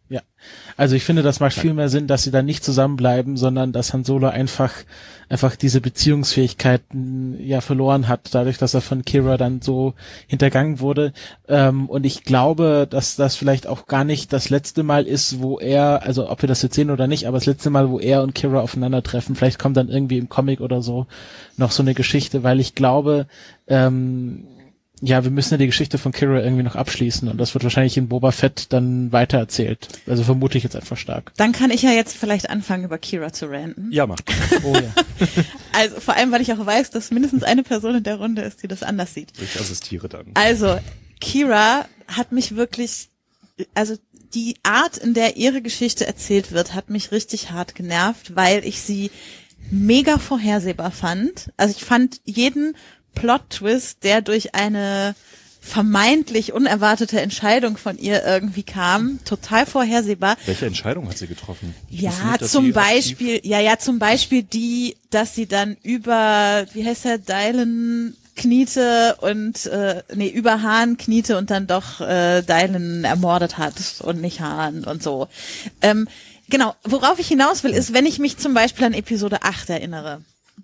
Ja, also ich finde, das macht viel mehr Sinn, dass sie dann nicht zusammenbleiben, sondern dass Han Solo einfach einfach diese Beziehungsfähigkeiten ja verloren hat, dadurch, dass er von Qi'ra dann so hintergangen wurde. Ähm, und ich glaube, dass das vielleicht auch gar nicht das letzte Mal ist, wo er, also ob wir das jetzt sehen oder nicht, aber das letzte Mal, wo er und Qi'ra aufeinandertreffen. Vielleicht kommt dann irgendwie im Comic oder so noch so eine Geschichte, weil ich glaube, ähm, ja, wir müssen ja die Geschichte von Qi'ra irgendwie noch abschließen und das wird wahrscheinlich in Boba Fett dann weitererzählt. Also vermute ich jetzt einfach stark. Dann kann ich ja jetzt vielleicht anfangen, über Qi'ra zu ranten. Ja, mach. Oh ja. Also vor allem, weil ich auch weiß, dass mindestens eine Person in der Runde ist, die das anders sieht. Ich assistiere dann. Also, Qi'ra hat mich wirklich, also die Art, in der ihre Geschichte erzählt wird, hat mich richtig hart genervt, weil ich sie mega vorhersehbar fand. Also ich fand jeden Plot-Twist, der durch eine vermeintlich unerwartete Entscheidung von ihr irgendwie kam, total vorhersehbar. Welche Entscheidung hat sie getroffen? Ich Ja, wusste nicht, dass zum sie Beispiel, aktiv- ja, ja, zum Beispiel die, dass sie dann über, wie heißt der, Dylan kniete und, äh, nee, über Hahn kniete und dann doch äh, Dylan ermordet hat und nicht Hahn und so. Ähm, genau, worauf ich hinaus will, ist, wenn ich mich zum Beispiel an Episode acht erinnere,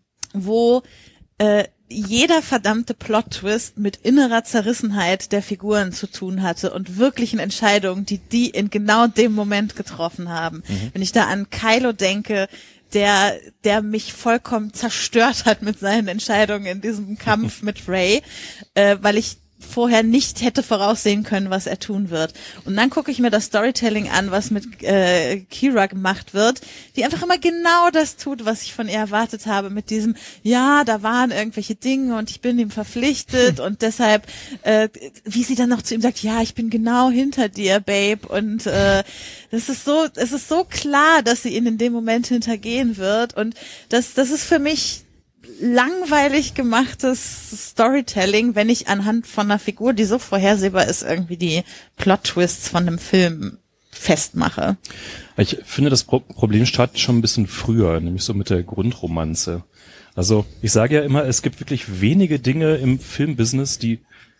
wo äh, jeder verdammte Plot-Twist mit innerer Zerrissenheit der Figuren zu tun hatte und wirklichen Entscheidungen, die die in genau dem Moment getroffen haben. Mhm. Wenn ich da an Kylo denke, der der mich vollkommen zerstört hat mit seinen Entscheidungen in diesem Kampf mit Rey, äh, weil ich vorher nicht hätte voraussehen können, was er tun wird. Und dann gucke ich mir das Storytelling an, was mit äh, Qi'ra gemacht wird, die einfach immer genau das tut, was ich von ihr erwartet habe, mit diesem, ja, da waren irgendwelche Dinge und ich bin ihm verpflichtet und deshalb, äh, wie sie dann noch zu ihm sagt, ja, ich bin genau hinter dir, Babe, und äh, das ist so, es ist so klar, dass sie ihn in dem Moment hintergehen wird und das, das ist für mich langweilig gemachtes Storytelling, wenn ich anhand von einer Figur, die so vorhersehbar ist, irgendwie die Plot-Twists von einem Film festmache. Ich finde, das Pro- Problem startet schon ein bisschen früher, nämlich so mit der Grundromanze. Also ich sage ja immer, es gibt wirklich wenige Dinge im Filmbusiness, die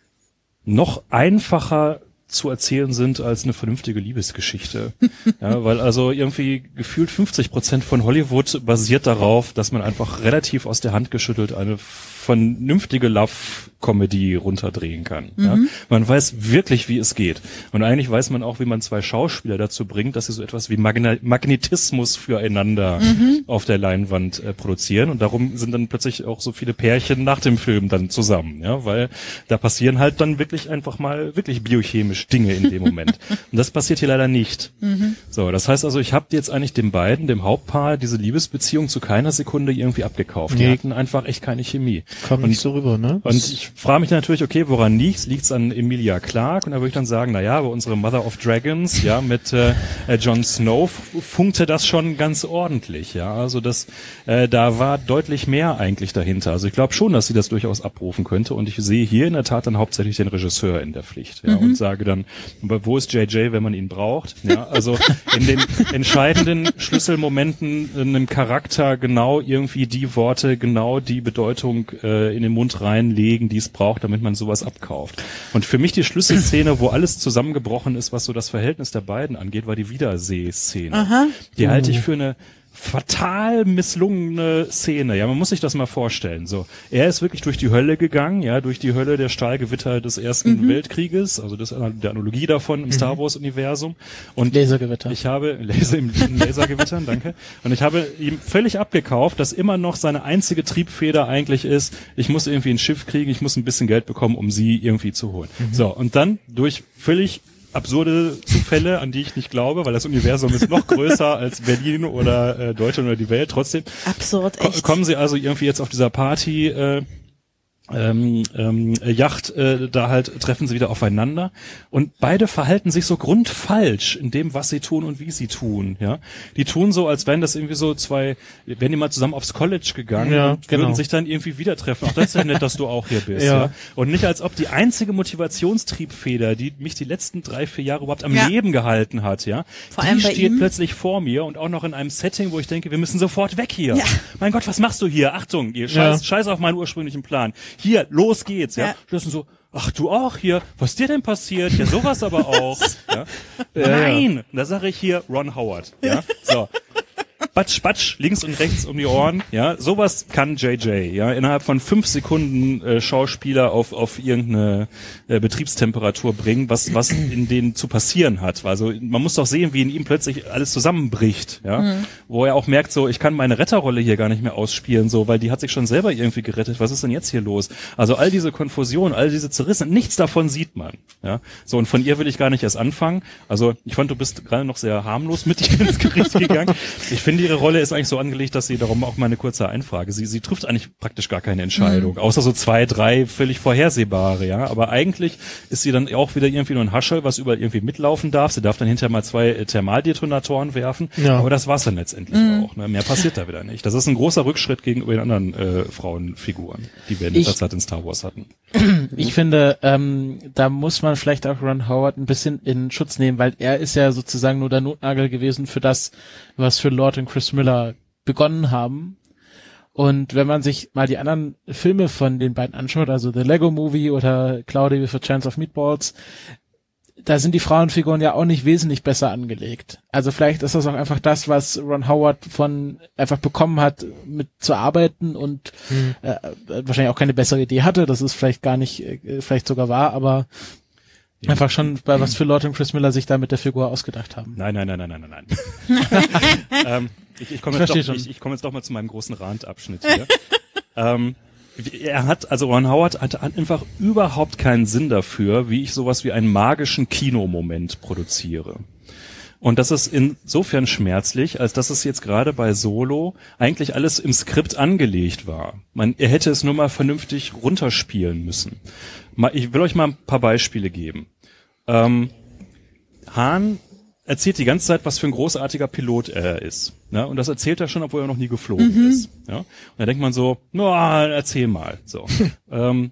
noch einfacher zu erzählen sind als eine vernünftige Liebesgeschichte. Ja, weil also irgendwie gefühlt fünfzig Prozent von Hollywood basiert darauf, dass man einfach relativ aus der Hand geschüttelt eine vernünftige Love-Comedy runterdrehen kann. Mhm. Ja. Man weiß wirklich, wie es geht. Und eigentlich weiß man auch, wie man zwei Schauspieler dazu bringt, dass sie so etwas wie Magna- Magnetismus füreinander mhm. auf der Leinwand äh, produzieren. Und darum sind dann plötzlich auch so viele Pärchen nach dem Film dann zusammen. Ja, weil da passieren halt dann wirklich einfach mal wirklich biochemisch Dinge in dem Moment. Und das passiert hier leider nicht. Mhm. So, das heißt also, ich habe jetzt eigentlich den beiden, dem Hauptpaar, diese Liebesbeziehung zu keiner Sekunde irgendwie abgekauft. Die Nee. hatten einfach echt keine Chemie. Kam Und- nicht so rüber, ne? Und ich frage mich natürlich, okay, woran liegt's? Liegt's an Emilia Clarke? Und da würde ich dann sagen, na ja, bei unserer Mother of Dragons, ja, mit äh, äh, Jon Snow f- funkte das schon ganz ordentlich, ja. Also das, äh, da war deutlich mehr eigentlich dahinter. Also ich glaube schon, dass sie das durchaus abrufen könnte. Und ich sehe hier in der Tat dann hauptsächlich den Regisseur in der Pflicht, ja, und sage dann, aber wo ist J J, wenn man ihn braucht? Ja, also in den entscheidenden Schlüsselmomenten einem Charakter genau irgendwie die Worte, genau die Bedeutung äh, in den Mund reinlegen, die es braucht, damit man sowas abkauft. Und für mich die Schlüsselszene, wo alles zusammengebrochen ist, was so das Verhältnis der beiden angeht, war die Wiederseh-Szene. Aha. Die halte ich für eine fatal misslungene Szene. Ja, man muss sich das mal vorstellen. So, er ist wirklich durch die Hölle gegangen, ja, durch die Hölle der Stahlgewitter des Ersten Mhm. Weltkrieges, also das, der Analogie davon im Star Wars Universum. Und Lasergewitter. ich habe Laser im Lasergewittern, danke. Und ich habe ihm völlig abgekauft, dass immer noch seine einzige Triebfeder eigentlich ist, ich muss irgendwie ein Schiff kriegen, ich muss ein bisschen Geld bekommen, um sie irgendwie zu holen. So, und dann durch völlig absurde Zufälle, an die ich nicht glaube, weil das Universum ist noch größer als Berlin oder äh, Deutschland oder die Welt. Trotzdem Absurd, ko- echt. kommen sie also irgendwie jetzt auf dieser Party äh, ähm, ähm, Yacht, äh, da halt treffen sie wieder aufeinander und beide verhalten sich so grundfalsch in dem, was sie tun und wie sie tun, ja. Die tun so, als wären das irgendwie so zwei, wären die mal zusammen aufs College gegangen Ja, und genau. würden sich dann irgendwie wieder treffen. Ach, das ist ja nett, dass du auch hier bist, ja. Ja. Und nicht als ob die einzige Motivationstriebfeder, die mich die letzten drei, vier Jahre überhaupt am Ja. Leben gehalten hat, ja, Vor die allem bei steht ihm. plötzlich vor mir und auch noch in einem Setting, wo ich denke, wir müssen sofort weg hier. Ja. Mein Gott, was machst du hier? Achtung, ihr scheiß, Ja. scheiß auf meinen ursprünglichen Plan. Hier, los geht's, ja. Ja. Das sind so, ach du auch hier, was ist dir denn passiert? Ja, sowas aber auch. Ja? Ja, Nein, da sage ich hier Ron Howard. Ja, so. Batsch, batsch, links und rechts um die Ohren, ja, sowas kann J J, ja, innerhalb von fünf Sekunden äh, Schauspieler auf auf irgendeine äh, Betriebstemperatur bringen, was was in denen zu passieren hat. Also man muss doch sehen, wie in ihm plötzlich alles zusammenbricht, ja, mhm. wo er auch merkt, so, ich kann meine Retterrolle hier gar nicht mehr ausspielen, so, weil die hat sich schon selber irgendwie gerettet. Was ist denn jetzt hier los? Also all diese Konfusion, all diese Zerrissen, nichts davon sieht man, ja. So, und von ihr will ich gar nicht erst anfangen. Also ich fand, du bist gerade noch sehr harmlos mit ihr ins Gericht gegangen. Ich finde, ihre Rolle ist eigentlich so angelegt, dass sie, darum auch mal eine kurze Einfrage, sie, sie trifft eigentlich praktisch gar keine Entscheidung, mhm. außer so zwei, drei völlig vorhersehbare, ja, aber eigentlich ist sie dann auch wieder irgendwie nur ein Haschel, was überall irgendwie mitlaufen darf, sie darf dann hinterher mal zwei Thermaldetonatoren werfen, ja. aber das war's dann letztendlich mhm. auch, ne? Mehr passiert da wieder nicht. Das ist ein großer Rückschritt gegenüber den anderen äh, Frauenfiguren, die wir in letzter Zeit in Star Wars hatten. Ich finde, ähm, da muss man vielleicht auch Ron Howard ein bisschen in Schutz nehmen, weil er ist ja sozusagen nur der Notnagel gewesen für das, was für Lord und Chris Miller begonnen haben. Und wenn man sich mal die anderen Filme von den beiden anschaut, also The Lego Movie oder Cloudy with a Chance of Meatballs, da sind die Frauenfiguren ja auch nicht wesentlich besser angelegt. Also vielleicht ist das auch einfach das, was Ron Howard von einfach bekommen hat, mit zu arbeiten und hm. äh, wahrscheinlich auch keine bessere Idee hatte. Das ist vielleicht gar nicht, äh, vielleicht sogar wahr, aber ja. einfach schon, bei was für Lord und Chris Miller sich da mit der Figur ausgedacht haben. Nein, nein, nein, nein, nein, nein, nein. ähm, ich ich komme jetzt, doch, ich, ich komm jetzt doch mal zu meinem großen Randabschnitt hier. ähm, Er hat, also Ron Howard hat einfach überhaupt keinen Sinn dafür, wie ich sowas wie einen magischen Kinomoment produziere. Und das ist insofern schmerzlich, als dass es jetzt gerade bei Solo eigentlich alles im Skript angelegt war. Man, er hätte es nur mal vernünftig runterspielen müssen. Ich will euch mal ein paar Beispiele geben. Ähm, Han erzählt die ganze Zeit, was für ein großartiger Pilot er ist. Ja, und das erzählt er schon, obwohl er noch nie geflogen mhm. ist. Ja, und da denkt man so, na, erzähl mal. So. ähm,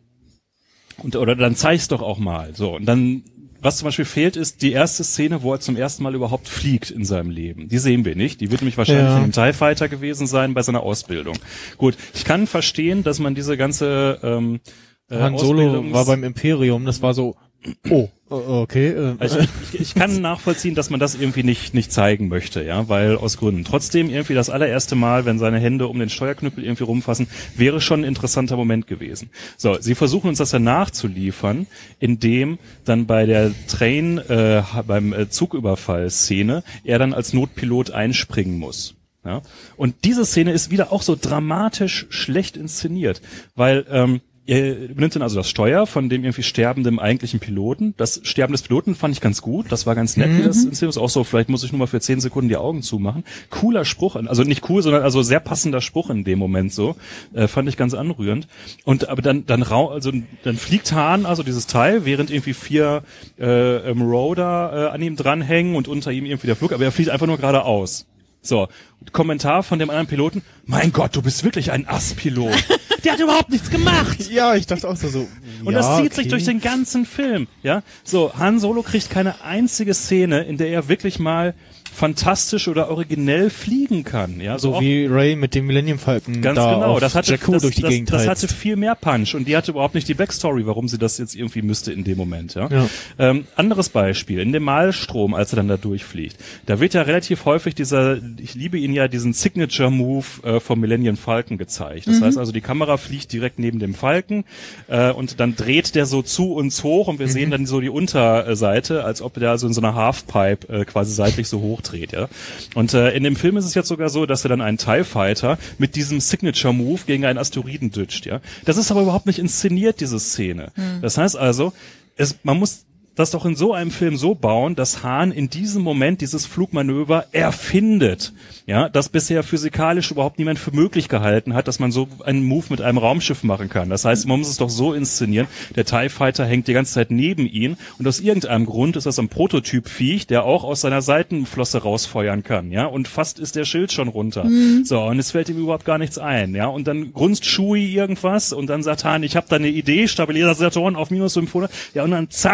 und, oder dann zeig's doch auch mal. So. Und dann, was zum Beispiel fehlt, ist die erste Szene, wo er zum ersten Mal überhaupt fliegt in seinem Leben. Die sehen wir nicht. Die wird nämlich wahrscheinlich ja. in einem TIE Fighter gewesen sein bei seiner Ausbildung. Gut, ich kann verstehen, dass man diese ganze ähm, äh, Han Solo war beim Imperium, das war so, oh, okay. Also ich, ich, ich kann nachvollziehen, dass man das irgendwie nicht nicht zeigen möchte, ja, weil aus Gründen. Trotzdem irgendwie das allererste Mal, wenn seine Hände um den Steuerknüppel irgendwie rumfassen, wäre schon ein interessanter Moment gewesen. So, sie versuchen uns das dann nachzuliefern, indem dann bei der Train, äh, beim äh, Zugüberfall-Szene er dann als Notpilot einspringen muss. Ja, und diese Szene ist wieder auch so dramatisch schlecht inszeniert, weil ähm, er nimmt dann also das Steuer von dem irgendwie sterbenden eigentlichen Piloten. Das Sterben des Piloten fand ich ganz gut. Das war ganz nett, mhm. wie das inszeniert ist. Auch so, vielleicht muss ich nur mal für zehn Sekunden die Augen zumachen. Cooler Spruch, also nicht cool, sondern also sehr passender Spruch in dem Moment so. Äh, fand ich ganz anrührend. Und aber dann dann rau, also dann fliegt Han, also dieses Teil, während irgendwie vier äh, ähm, Roder äh, an ihm dranhängen und unter ihm irgendwie der Flug, aber er fliegt einfach nur geradeaus. So, Kommentar von dem anderen Piloten, mein Gott, du bist wirklich ein Ass-Pilot. Der hat überhaupt nichts gemacht. Ja, ich dachte auch so, so und ja, das zieht okay. sich durch den ganzen Film, ja. So, Han Solo kriegt keine einzige Szene, in der er wirklich mal fantastisch oder originell fliegen kann, ja. So, so wie Rey mit dem Millennium Falcon ganz da genau, das hatte, Jakku das, durch die das, Gegend das heizt. hatte viel mehr Punch und die hatte überhaupt nicht die Backstory, warum sie das jetzt irgendwie müsste in dem Moment, ja. ja. Ähm, anderes Beispiel, in dem Malstrom, als er dann da durchfliegt, da wird ja relativ häufig dieser, ich liebe ihn ja, diesen Signature Move äh, vom Millennium Falcon gezeigt. Das mhm. heißt also, die Kamera fliegt direkt neben dem Falcon äh, und dann dreht der so zu uns hoch und wir mhm. sehen dann so die Unterseite, als ob der so in so einer Halfpipe äh, quasi seitlich so hochdreht, ja. Und äh, in dem Film ist es jetzt sogar so, dass er dann einen TIE Fighter mit diesem Signature Move gegen einen Asteroiden ditcht, ja. Das ist aber überhaupt nicht inszeniert, diese Szene. Mhm. Das heißt also, es, man muss das doch in so einem Film so bauen, dass Han in diesem Moment dieses Flugmanöver erfindet, ja, das bisher physikalisch überhaupt niemand für möglich gehalten hat, dass man so einen Move mit einem Raumschiff machen kann. Das heißt, man muss es doch so inszenieren, der TIE Fighter hängt die ganze Zeit neben ihn und aus irgendeinem Grund ist das ein Prototyp-Viech, der auch aus seiner Seitenflosse rausfeuern kann, ja, und fast ist der Schild schon runter. Mhm. So, und es fällt ihm überhaupt gar nichts ein, ja, und dann grunzt Chewie irgendwas und dann sagt Han, ich habe da eine Idee, Stabilisatoren auf minus fünfhundert, ja, und dann zack, macht er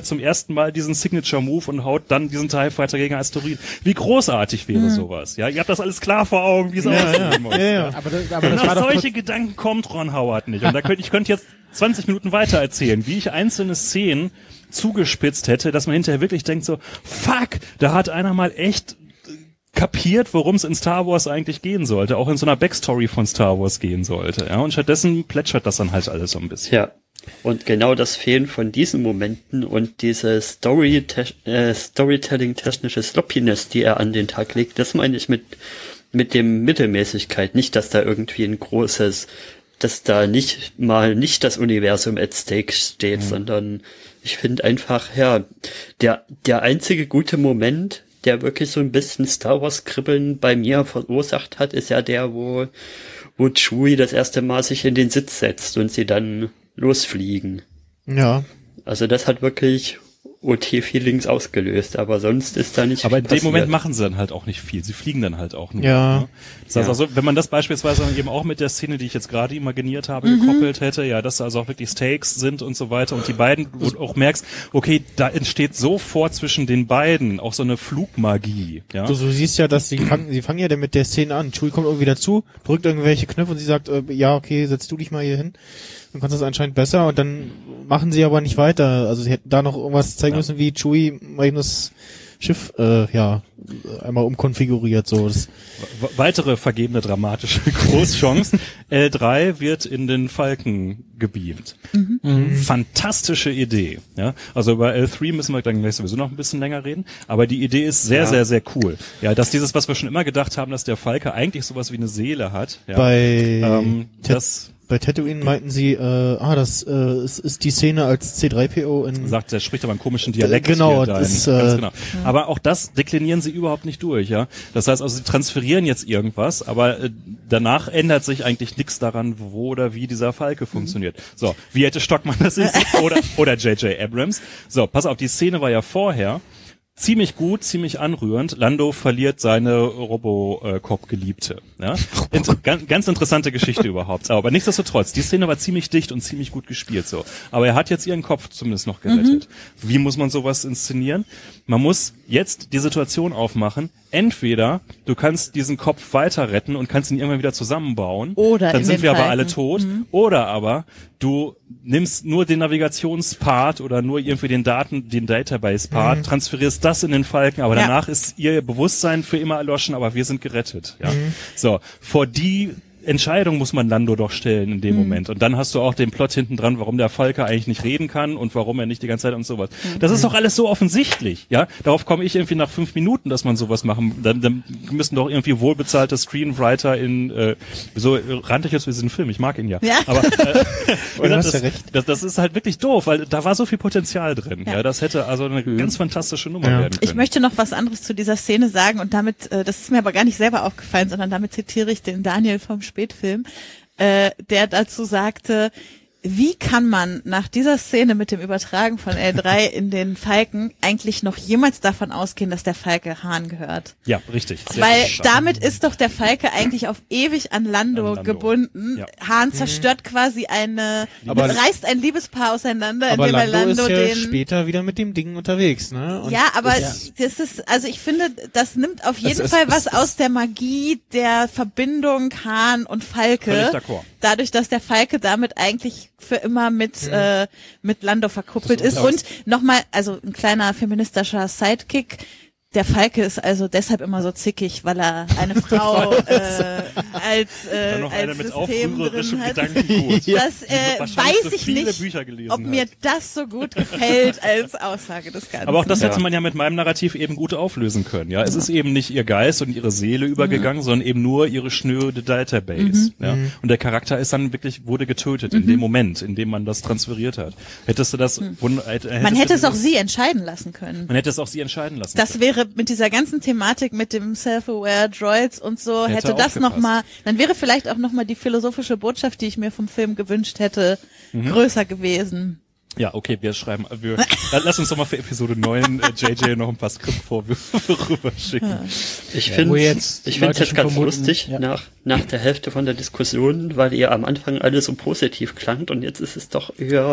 zum ersten Mal diesen Signature-Move und haut dann diesen TIE Fighter gegen Asteroid. Wie großartig wäre mhm. sowas, ja? Ihr habt das alles klar vor Augen, wie es ja, aussehen ja. muss. Ja, ja. Aber das, aber das war auf solche Gedanken kommt Ron Howard nicht. Und da könnte ich könnte jetzt zwanzig Minuten weiter erzählen, wie ich einzelne Szenen zugespitzt hätte, dass man hinterher wirklich denkt so, fuck, da hat einer mal echt kapiert, worum es in Star Wars eigentlich gehen sollte, auch in so einer Backstory von Star Wars gehen sollte. Ja, und stattdessen plätschert das dann halt alles so ein bisschen. Ja. Und genau das Fehlen von diesen Momenten und diese Story äh, Storytelling-technische Sloppiness, die er an den Tag legt, das meine ich mit mit dem Mittelmäßigkeit. Nicht, dass da irgendwie ein großes, dass da nicht mal nicht das Universum at stake steht, mhm. sondern ich finde einfach, ja, der der einzige gute Moment, der wirklich so ein bisschen Star Wars Kribbeln bei mir verursacht hat, ist ja der, wo wo Chewie das erste Mal sich in den Sitz setzt und sie dann losfliegen. Ja. Also das hat wirklich O T-Feelings ausgelöst, aber sonst ist da nicht aber viel in dem passiert. Moment machen sie dann halt auch nicht viel. Sie fliegen dann halt auch nur. Ja. Ne? Das heißt ja. also, wenn man das beispielsweise dann eben auch mit der Szene, die ich jetzt gerade imaginiert habe, mhm. gekoppelt hätte, ja, dass da also auch wirklich Stakes sind und so weiter und die beiden, wo du auch merkst, okay, da entsteht sofort zwischen den beiden auch so eine Flugmagie. Ja. Du, du siehst ja, dass sie fangen, sie fangen ja dann mit der Szene an. Chewie kommt irgendwie dazu, drückt irgendwelche Knöpfe und sie sagt, äh, ja, okay, setz du dich mal hier hin. Dann kannst du das anscheinend besser und dann machen sie aber nicht weiter. Also sie hätten da noch irgendwas zeigen ja. müssen, wie Chewie mal eben das Schiff äh, ja einmal umkonfiguriert. So. Das We- weitere vergebene dramatische Großchance. L drei wird in den Falken gebeamt. Mhm. Mhm. Fantastische Idee. Ja, also über L drei müssen wir dann gleich sowieso noch ein bisschen länger reden. Aber die Idee ist sehr, ja. sehr, sehr cool. Ja, dass dieses, was wir schon immer gedacht haben, dass der Falke eigentlich sowas wie eine Seele hat. Ja, bei ähm, das Bei Tatooine meinten sie, äh, ah, das äh, ist, ist die Szene als C drei P O in... Sagt, der spricht aber einen komischen Dialekt. Äh, genau, hier das, in, ganz äh, genau. Aber auch das deklinieren sie überhaupt nicht durch, ja. Das heißt also, sie transferieren jetzt irgendwas, aber äh, danach ändert sich eigentlich nichts daran, wo oder wie dieser Falke mhm. funktioniert. So, wie hätte Stockmann das jetzt oder oder J J Abrams. So, pass auf, die Szene war ja vorher ziemlich gut, ziemlich anrührend. Lando verliert seine Robocop-Geliebte. Ja? Inter- ganz, ganz interessante Geschichte überhaupt. Aber nichtsdestotrotz, die Szene war ziemlich dicht und ziemlich gut gespielt. So, aber er hat jetzt ihren Kopf zumindest noch gerettet. Mhm. Wie muss man sowas inszenieren? Man muss jetzt die Situation aufmachen. Entweder du kannst diesen Kopf weiter retten und kannst ihn irgendwann wieder zusammenbauen. Oder dann in sind den wir Falken. aber alle tot. Mhm. Oder aber du nimmst nur den Navigationspart oder nur irgendwie den Daten, den Database-Part, mhm. transferierst das in den Falken, aber ja. danach ist ihr Bewusstsein für immer erloschen, aber wir sind gerettet. Ja. Mhm. So, vor die Entscheidung muss man Lando doch stellen in dem mhm. Moment. Und dann hast du auch den Plot hinten dran, warum der Falke eigentlich nicht reden kann und warum er nicht die ganze Zeit und sowas. Mhm. Das ist doch alles so offensichtlich, ja. Darauf komme ich irgendwie nach fünf Minuten, dass man sowas machen. Dann, dann müssen doch irgendwie wohlbezahlte Screenwriter in, äh, so rannte ich jetzt für diesen Film, ich mag ihn ja. ja. Aber äh, das, das, das, das ist halt wirklich doof, weil da war so viel Potenzial drin. Ja, ja das hätte also eine mhm. ganz fantastische Nummer ja. werden können. Ich möchte noch was anderes zu dieser Szene sagen und damit, äh, das ist mir aber gar nicht selber aufgefallen, sondern damit zitiere ich den Daniel vom Spätfilm, äh, der dazu sagte, wie kann man nach dieser Szene mit dem Übertragen von L drei in den Falken eigentlich noch jemals davon ausgehen, dass der Falke Hahn gehört? Ja, richtig. Sehr Weil damit ist doch der Falke eigentlich auf ewig an Lando, an Lando. gebunden. Ja. Hahn zerstört mhm. quasi eine, aber reißt ein Liebespaar auseinander, aber indem er Lando, Lando ist ja den... später wieder mit dem Ding unterwegs, ne? Und ja, aber das, das ist, also ich finde, das nimmt auf jeden es, Fall es, was es, aus der Magie der Verbindung Hahn und Falke. Dadurch, dass der Falke damit eigentlich für immer mit mhm. äh, mit Lando verkuppelt ist. Und nochmal, also ein kleiner feministischer Sidekick, der Falke ist also deshalb immer so zickig, weil er eine Frau äh, als äh, noch als mit System drin hat. Gedankengut. Das äh, weiß ich nicht, ob mir hat. das so gut gefällt als Aussage des Ganzen. Aber auch das ja. hätte man ja mit meinem Narrativ eben gut auflösen können. Ja, es ist eben nicht ihr Geist und ihre Seele übergegangen, mhm. sondern eben nur ihre schnöde Database. Mhm. Ja, und der Charakter ist dann wirklich wurde getötet mhm. in dem Moment, in dem man das transferiert hat. Hättest du das? Mhm. Wund, hättest man hätte es auch das, sie entscheiden lassen können. Man hätte es auch sie entscheiden lassen. Das können. wäre mit dieser ganzen Thematik mit dem Self-Aware Droids und so, hätte, hätte das noch mal, dann wäre vielleicht auch noch mal die philosophische Botschaft, die ich mir vom Film gewünscht hätte, mhm. größer gewesen. Ja, okay, wir schreiben, wir, lass uns doch mal für Episode neun äh, J J noch ein paar Skriptvorwürfe rüberschicken. Ja. Ich finde jetzt ich finde es jetzt ganz vermuten, lustig, ja. nach, nach der Hälfte von der Diskussion, weil ihr am Anfang alle so positiv klangt und jetzt ist es doch eher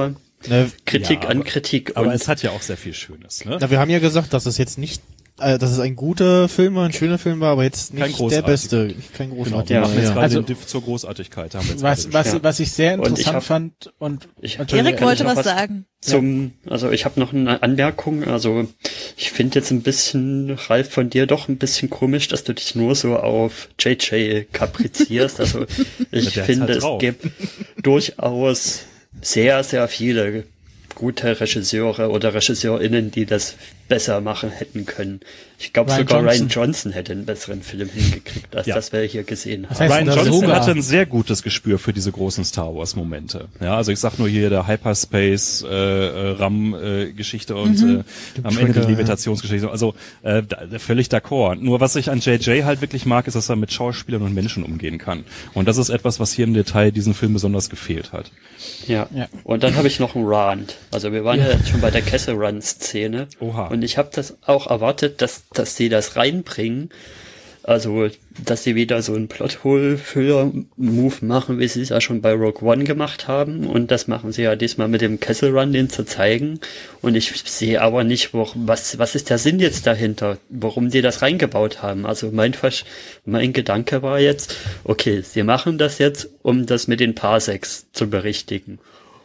Ne, Kritik Ja, an aber- Kritik. Aber und es hat ja auch sehr viel Schönes, ne? Na, wir haben ja gesagt, dass es jetzt nicht, äh, dass es ein guter Film war, ein schöner Film war, aber jetzt Kein nicht der großartiger. beste, kein Genau, großartiger. wir machen jetzt ja. gerade Also- den Diff zur Großartigkeit. Haben wir jetzt Was, gerade was, Ja. was ich sehr Und ich interessant hab- fand und Ich- Entschuldigung, Erik kann wollte ich noch was was sagen. Zum, also ich habe noch eine Anmerkung. Also ich finde jetzt ein bisschen, Ralf, von dir doch ein bisschen komisch, dass du dich nur so auf J J kaprizierst. Also ich der hat's finde, halt es drauf. gibt durchaus sehr, sehr viele gute Regisseure oder RegisseurInnen, die das besser machen hätten können. Ich glaube Ryan sogar Johnson. Ryan Johnson hätte einen besseren Film hingekriegt, als Ja. das wir hier gesehen Das haben. heißt, Ryan das Johnson sogar. hatte ein sehr gutes Gespür für diese großen Star Wars Momente. Ja, also ich sag nur hier der Hyperspace äh, äh, Ram äh, Geschichte und Mhm. äh, am Ende die Trigger, Levitationsgeschichte. Also äh, da, völlig d'accord. Nur was ich an J J halt wirklich mag, ist, dass er mit Schauspielern und Menschen umgehen kann. Und das ist etwas, was hier im Detail diesem Film besonders gefehlt hat. Ja. Ja. Und dann habe ich noch einen Rant. Also wir waren ja, jetzt schon bei der Kessel Run Szene. Oha. Und ich habe das auch erwartet, dass dass sie das reinbringen. Also, dass sie wieder so einen Plothole-Füller-Move machen, wie sie es ja schon bei Rogue One gemacht haben. Und das machen sie ja diesmal mit dem Kessel Run, den zu zeigen. Und ich sehe aber nicht, wo, was, was ist der Sinn jetzt dahinter, warum die das reingebaut haben. Also mein, Versch mein Gedanke war jetzt, okay, sie machen das jetzt, um das mit den Parsecs zu berichtigen.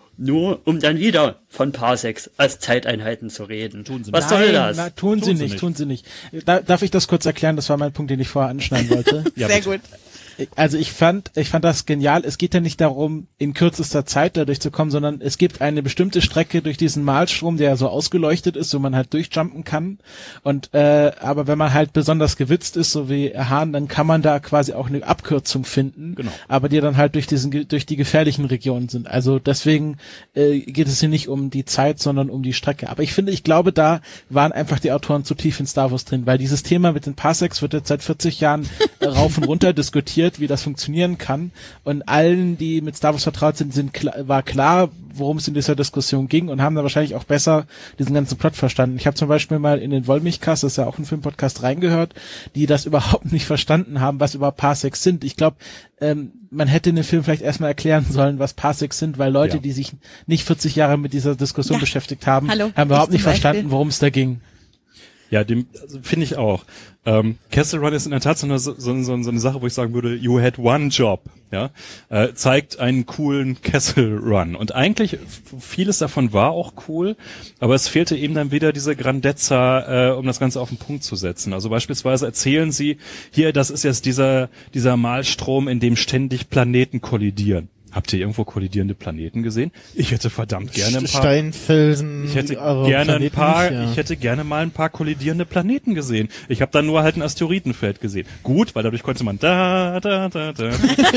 Nur um dann wieder von Parsecs als Zeiteinheiten zu reden. Tun sie Was nicht. soll Nein, das? Na, tun, Tun sie sie nicht, nicht. tun sie nicht. Da, darf ich das kurz erklären? Das war mein Punkt, den ich vorher anschneiden wollte. Ja, Sehr bitte. gut. Also ich fand, ich fand das genial. Es geht ja nicht darum, in kürzester Zeit da durchzukommen, sondern es gibt eine bestimmte Strecke durch diesen Malstrom, der so ausgeleuchtet ist, wo man halt durchjumpen kann. Und äh, aber wenn man halt besonders gewitzt ist, so wie Hahn, dann kann man da quasi auch eine Abkürzung finden. Genau. Aber die dann halt durch diesen durch die gefährlichen Regionen sind. Also deswegen äh, geht es hier nicht um die Zeit, sondern um die Strecke. Aber ich finde, ich glaube, da waren einfach die Autoren zu tief in Star Wars drin, weil dieses Thema mit den Parsecs wird jetzt seit vierzig Jahren äh, rauf und runter diskutiert, wie das funktionieren kann. Und allen, die mit Star Wars vertraut sind, sind klar, war klar, worum es in dieser Diskussion ging und haben da wahrscheinlich auch besser diesen ganzen Plot verstanden. Ich habe zum Beispiel mal in den Wollmilchcast, das ist ja auch ein Filmpodcast, reingehört, die das überhaupt nicht verstanden haben, was überhaupt Parsecs sind. Ich glaube, ähm, man hätte in dem Film vielleicht erstmal erklären sollen, was Parsecs sind, weil Leute, Ja. die sich nicht vierzig Jahre mit dieser Diskussion Ja. beschäftigt haben, Hallo, haben überhaupt ich nicht zum Beispiel. verstanden, worum es da ging. Ja, dem also finde ich auch. Ähm, Kessel Run ist in der Tat so eine, so, so, so eine Sache, wo ich sagen würde, you had one job. Ja, äh, zeigt einen coolen Kessel Run. Und eigentlich, f- vieles davon war auch cool, aber es fehlte eben dann wieder diese Grandezza, äh, um das Ganze auf den Punkt zu setzen. Also beispielsweise erzählen sie, hier, das ist jetzt dieser, dieser Malstrom, in dem ständig Planeten kollidieren. Habt ihr irgendwo kollidierende Planeten gesehen? Ich hätte verdammt gerne ein paar... Steinfelsen. Ich hätte aber gerne ein Planeten paar, nicht, ja. ich hätte gerne mal ein paar kollidierende Planeten gesehen. Ich habe dann nur halt ein Asteroidenfeld gesehen. Gut, weil dadurch konnte man da, da, da, da,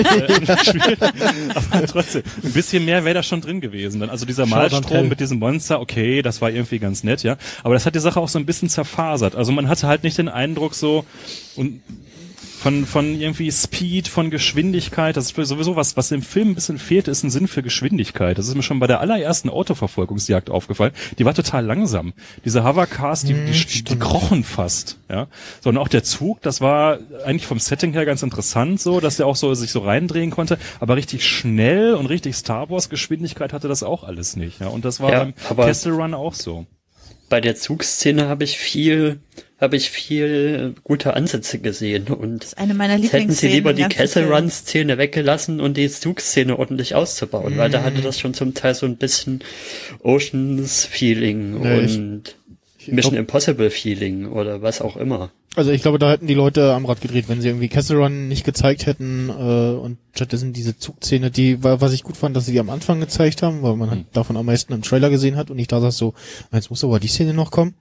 äh, spielen. Aber trotzdem, ein bisschen mehr wäre da schon drin gewesen. Dann, also dieser Shout and Malstrom tell. mit diesem Monster, okay, das war irgendwie ganz nett, ja. Aber das hat die Sache auch so ein bisschen zerfasert. Also man hatte halt nicht den Eindruck so, und von, von irgendwie Speed, von Geschwindigkeit, das ist sowieso was, was im Film ein bisschen fehlt, ist ein Sinn für Geschwindigkeit. Das ist mir schon bei der allerersten Autoverfolgungsjagd aufgefallen. Die war total langsam. Diese Hovercars, die, die, die, die krochen fast, ja. So, und auch der Zug, das war eigentlich vom Setting her ganz interessant, so, dass der auch so, sich so reindrehen konnte, aber richtig schnell und richtig Star Wars Geschwindigkeit hatte das auch alles nicht, ja. Und das war Ja, beim aber- Kessel Run auch so. Bei der Zugszene habe ich viel, habe ich viel gute Ansätze gesehen und Das ist eine meiner hätten sie Lieblingsszenen. lieber im die ganzen Kessel Film. Run Szene weggelassen und die Zugszene ordentlich auszubauen, weil da hatte das schon zum Teil so ein bisschen Oceans Feeling Ja, ich- und Mission glaub- Impossible Feeling oder was auch immer. Also ich glaube, da hätten die Leute am Rad gedreht, wenn sie irgendwie Kessel Run nicht gezeigt hätten äh, und stattdessen diese Zugszene, die war, was ich gut fand, dass sie die am Anfang gezeigt haben, weil man halt davon am meisten im Trailer gesehen hat und ich da saß so, jetzt muss aber die Szene noch kommen.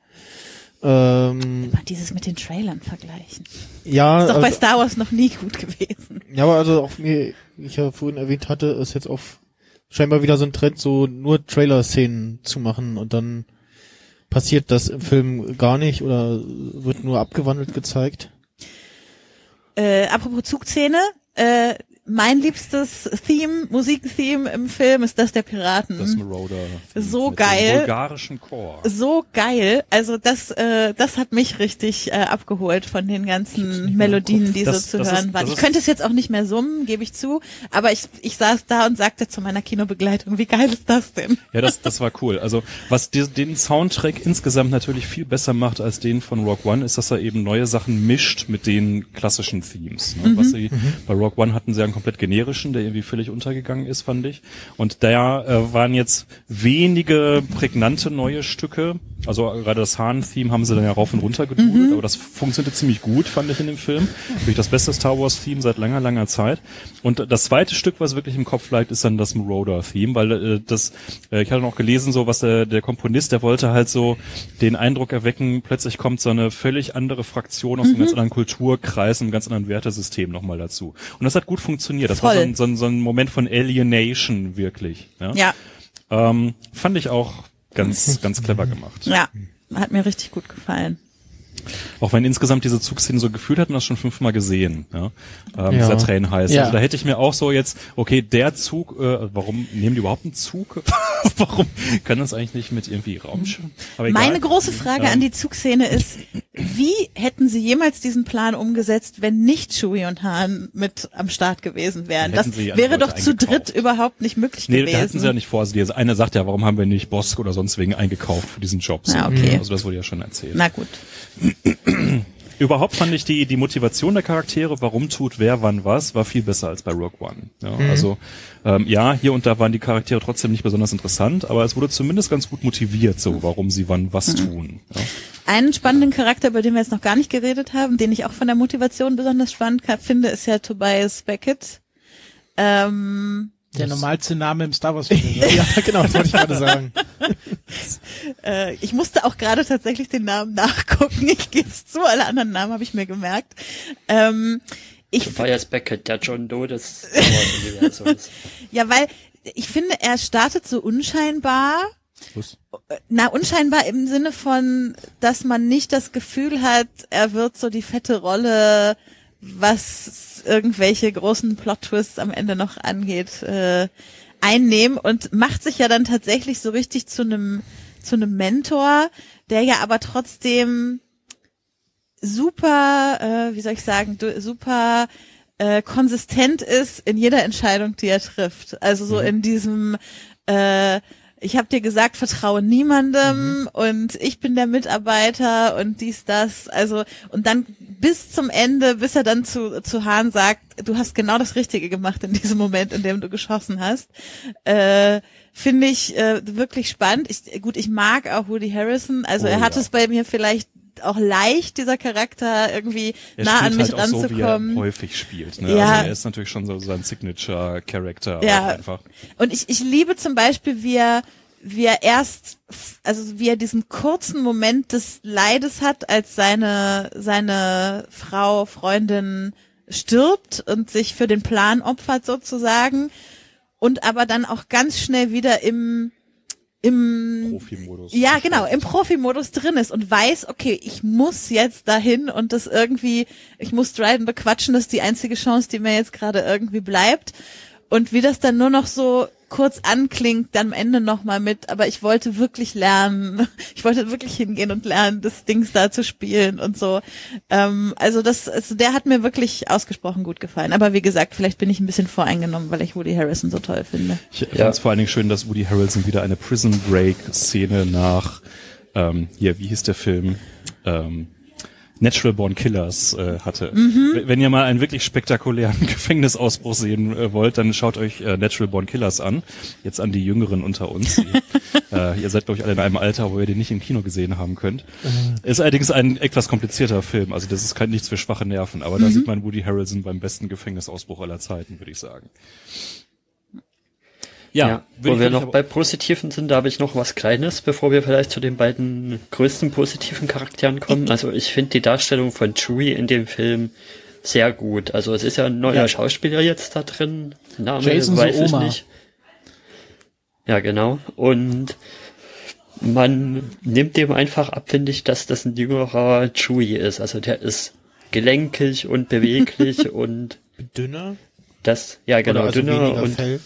Ähm, Mal dieses mit den Trailern vergleichen. ja, Ist doch bei also, Star Wars noch nie gut gewesen. ja, aber also auch mir, wie ich ja vorhin erwähnt hatte, ist jetzt auf scheinbar wieder so ein Trend, so nur Trailer-Szenen zu machen und dann passiert das im Film gar nicht oder wird nur abgewandelt gezeigt. Äh, apropos Zugszene, äh, mein liebstes Theme, Musiktheme im Film ist das der Piraten. Das Marauder. So mit geil. dem bulgarischen Chor. So geil. Also das, äh, das hat mich richtig äh, abgeholt von den ganzen Melodien, die Das- so zu das hören ist- waren. das Ich ist- könnte es jetzt auch nicht mehr summen, gebe ich zu, aber ich, ich saß da und sagte zu meiner Kinobegleitung, wie geil ist das denn? Ja, das, das war cool. Also was die, den Soundtrack insgesamt natürlich viel besser macht als den von Rogue One, ist, dass er eben neue Sachen mischt mit den klassischen Themes. Ne? Mhm. Was sie, bei Rogue One hatten sie einen komplett generischen, der irgendwie völlig untergegangen ist, fand ich. Und da äh, waren jetzt wenige prägnante neue Stücke. Also gerade das Hahn-Theme haben sie dann ja rauf und runter gedudelt, Mhm. aber das funktionierte ziemlich gut, fand ich in dem Film. Wirklich das beste Star Wars-Theme seit langer, langer Zeit. Und das zweite Stück, was wirklich im Kopf lag, ist dann das Marauder-Theme, weil äh, das, äh, ich hatte noch gelesen, so was der, der Komponist, der wollte halt so den Eindruck erwecken, plötzlich kommt so eine völlig andere Fraktion aus einem ganz anderen Kulturkreis, einem ganz anderen Wertesystem nochmal dazu. Und das hat gut funktioniert. Das war so Voll. ein, so, ein, so ein Moment von Alienation wirklich. Ja. Ja, Ähm, fand ich auch ganz, ganz clever gemacht. ja, hat mir richtig gut gefallen. Auch wenn insgesamt diese Zugszenen so gefühlt hatten, das schon fünfmal gesehen, ja. Ähm, Ja. Dieser Tränenheiß. Ja. Also da hätte ich mir auch so jetzt, okay, der Zug, äh, warum nehmen die überhaupt einen Zug? Warum kann das eigentlich nicht mit irgendwie Raumschiff? Aber egal. Meine große Frage Ähm, an die Zugszene ist, wie hätten sie jemals diesen Plan umgesetzt, wenn nicht Chewie und Han mit am Start gewesen wären? Dann Das hätten sie wäre andere doch Leute zu eingekauft. dritt überhaupt nicht möglich Nee, gewesen. da hatten sie ja nicht vor. Also die eine sagt ja, warum haben wir nicht Bosk oder sonst wegen eingekauft für diesen Job? So. Ja, okay. Also das wurde ja schon erzählt. Na gut. Überhaupt fand ich die die Motivation der Charaktere, warum tut wer wann was, war viel besser als bei Rogue One. Ja, also ähm, ja, hier und da waren die Charaktere trotzdem nicht besonders interessant, aber es wurde zumindest ganz gut motiviert, so warum sie wann was tun. Ja. Einen spannenden Charakter, über den wir jetzt noch gar nicht geredet haben, den ich auch von der Motivation besonders spannend finde, ist ja Tobias Beckett. Ähm, Der normalste Name im Star Wars Film. oder? Ja, genau, das wollte ich gerade sagen. äh, ich musste auch gerade tatsächlich den Namen nachgucken. Ich gebe es zu, alle anderen Namen habe ich mir gemerkt. Ähm, ich Tobias Beckett, der John Doe des Star Wars-Universums. Ja, weil ich finde, er startet so unscheinbar. Was? Na, unscheinbar im Sinne von, dass man nicht das Gefühl hat, er wird so die fette Rolle, was irgendwelche großen Plot-Twists am Ende noch angeht, äh, einnehmen und macht sich ja dann tatsächlich so richtig zu einem zu einem Mentor, der ja aber trotzdem super, äh, wie soll ich sagen, du, super äh, konsistent ist in jeder Entscheidung, die er trifft. Also so in diesem äh, ich habe dir gesagt, vertraue niemandem mhm. und ich bin der Mitarbeiter und dies, das. Also, und dann bis zum Ende, bis er dann zu, zu Han sagt, du hast genau das Richtige gemacht in diesem Moment, in dem du geschossen hast, äh, finde ich äh, wirklich spannend. Ich, gut, ich mag auch Woody Harrelson. Also, Oh, er hat ja. es bei mir vielleicht auch leicht, dieser Charakter irgendwie Er nah an spielt mich halt auch so, wie er ranzukommen. häufig spielt. Ne? Ja. Also er ist natürlich schon so sein Signature-Character Ja. auch einfach. Und ich, ich liebe zum Beispiel, wie er, wie er erst, also wie er diesen kurzen Moment des Leides hat, als seine, seine Frau, Freundin stirbt und sich für den Plan opfert sozusagen und aber dann auch ganz schnell wieder im, im Profi-Modus. Ja, genau, im Profi-Modus drin ist und weiß, okay, ich muss jetzt dahin und das irgendwie, ich muss Dryden bequatschen, das ist die einzige Chance, die mir jetzt gerade irgendwie bleibt. Und wie das dann nur noch so kurz anklingt, dann am Ende nochmal mit, aber ich wollte wirklich lernen, ich wollte wirklich hingehen und lernen, das Dings da zu spielen und so. Ähm, also das, also der hat mir wirklich ausgesprochen gut gefallen. Aber wie gesagt, vielleicht bin ich ein bisschen voreingenommen, weil ich Woody Harrelson so toll finde. Ich fand es Ja. vor allen Dingen schön, dass Woody Harrelson wieder eine Prison Break Szene nach, ähm, hier, wie hieß der Film? Ähm, Natural Born Killers äh, hatte. W- Wenn ihr mal einen wirklich spektakulären Gefängnisausbruch sehen äh, wollt, dann schaut euch äh, Natural Born Killers an. Jetzt an die Jüngeren unter uns. Die, äh, ihr seid, glaube ich, alle in einem Alter, wo ihr den nicht im Kino gesehen haben könnt. Ist allerdings ein etwas komplizierter Film. Also das ist kein nichts für schwache Nerven. Aber da sieht man Woody Harrelson beim besten Gefängnisausbruch aller Zeiten, würde ich sagen. Ja, Ja, würde wo ich- wir würde noch ich aber- bei Positiven sind, da habe ich noch was Kleines, bevor wir vielleicht zu den beiden größten positiven Charakteren kommen. Also ich finde die Darstellung von Chewie in dem Film sehr gut. Also es ist ja ein neuer Ja. Schauspieler jetzt da drin. Name Jason weiß ich Suoma. nicht. Ja, genau. Und man nimmt dem einfach ab, finde ich, dass das ein jüngerer Chewie ist. Also der ist gelenkig und beweglich und Dünner? Das, ja genau, Oder also dünner weniger und Fell.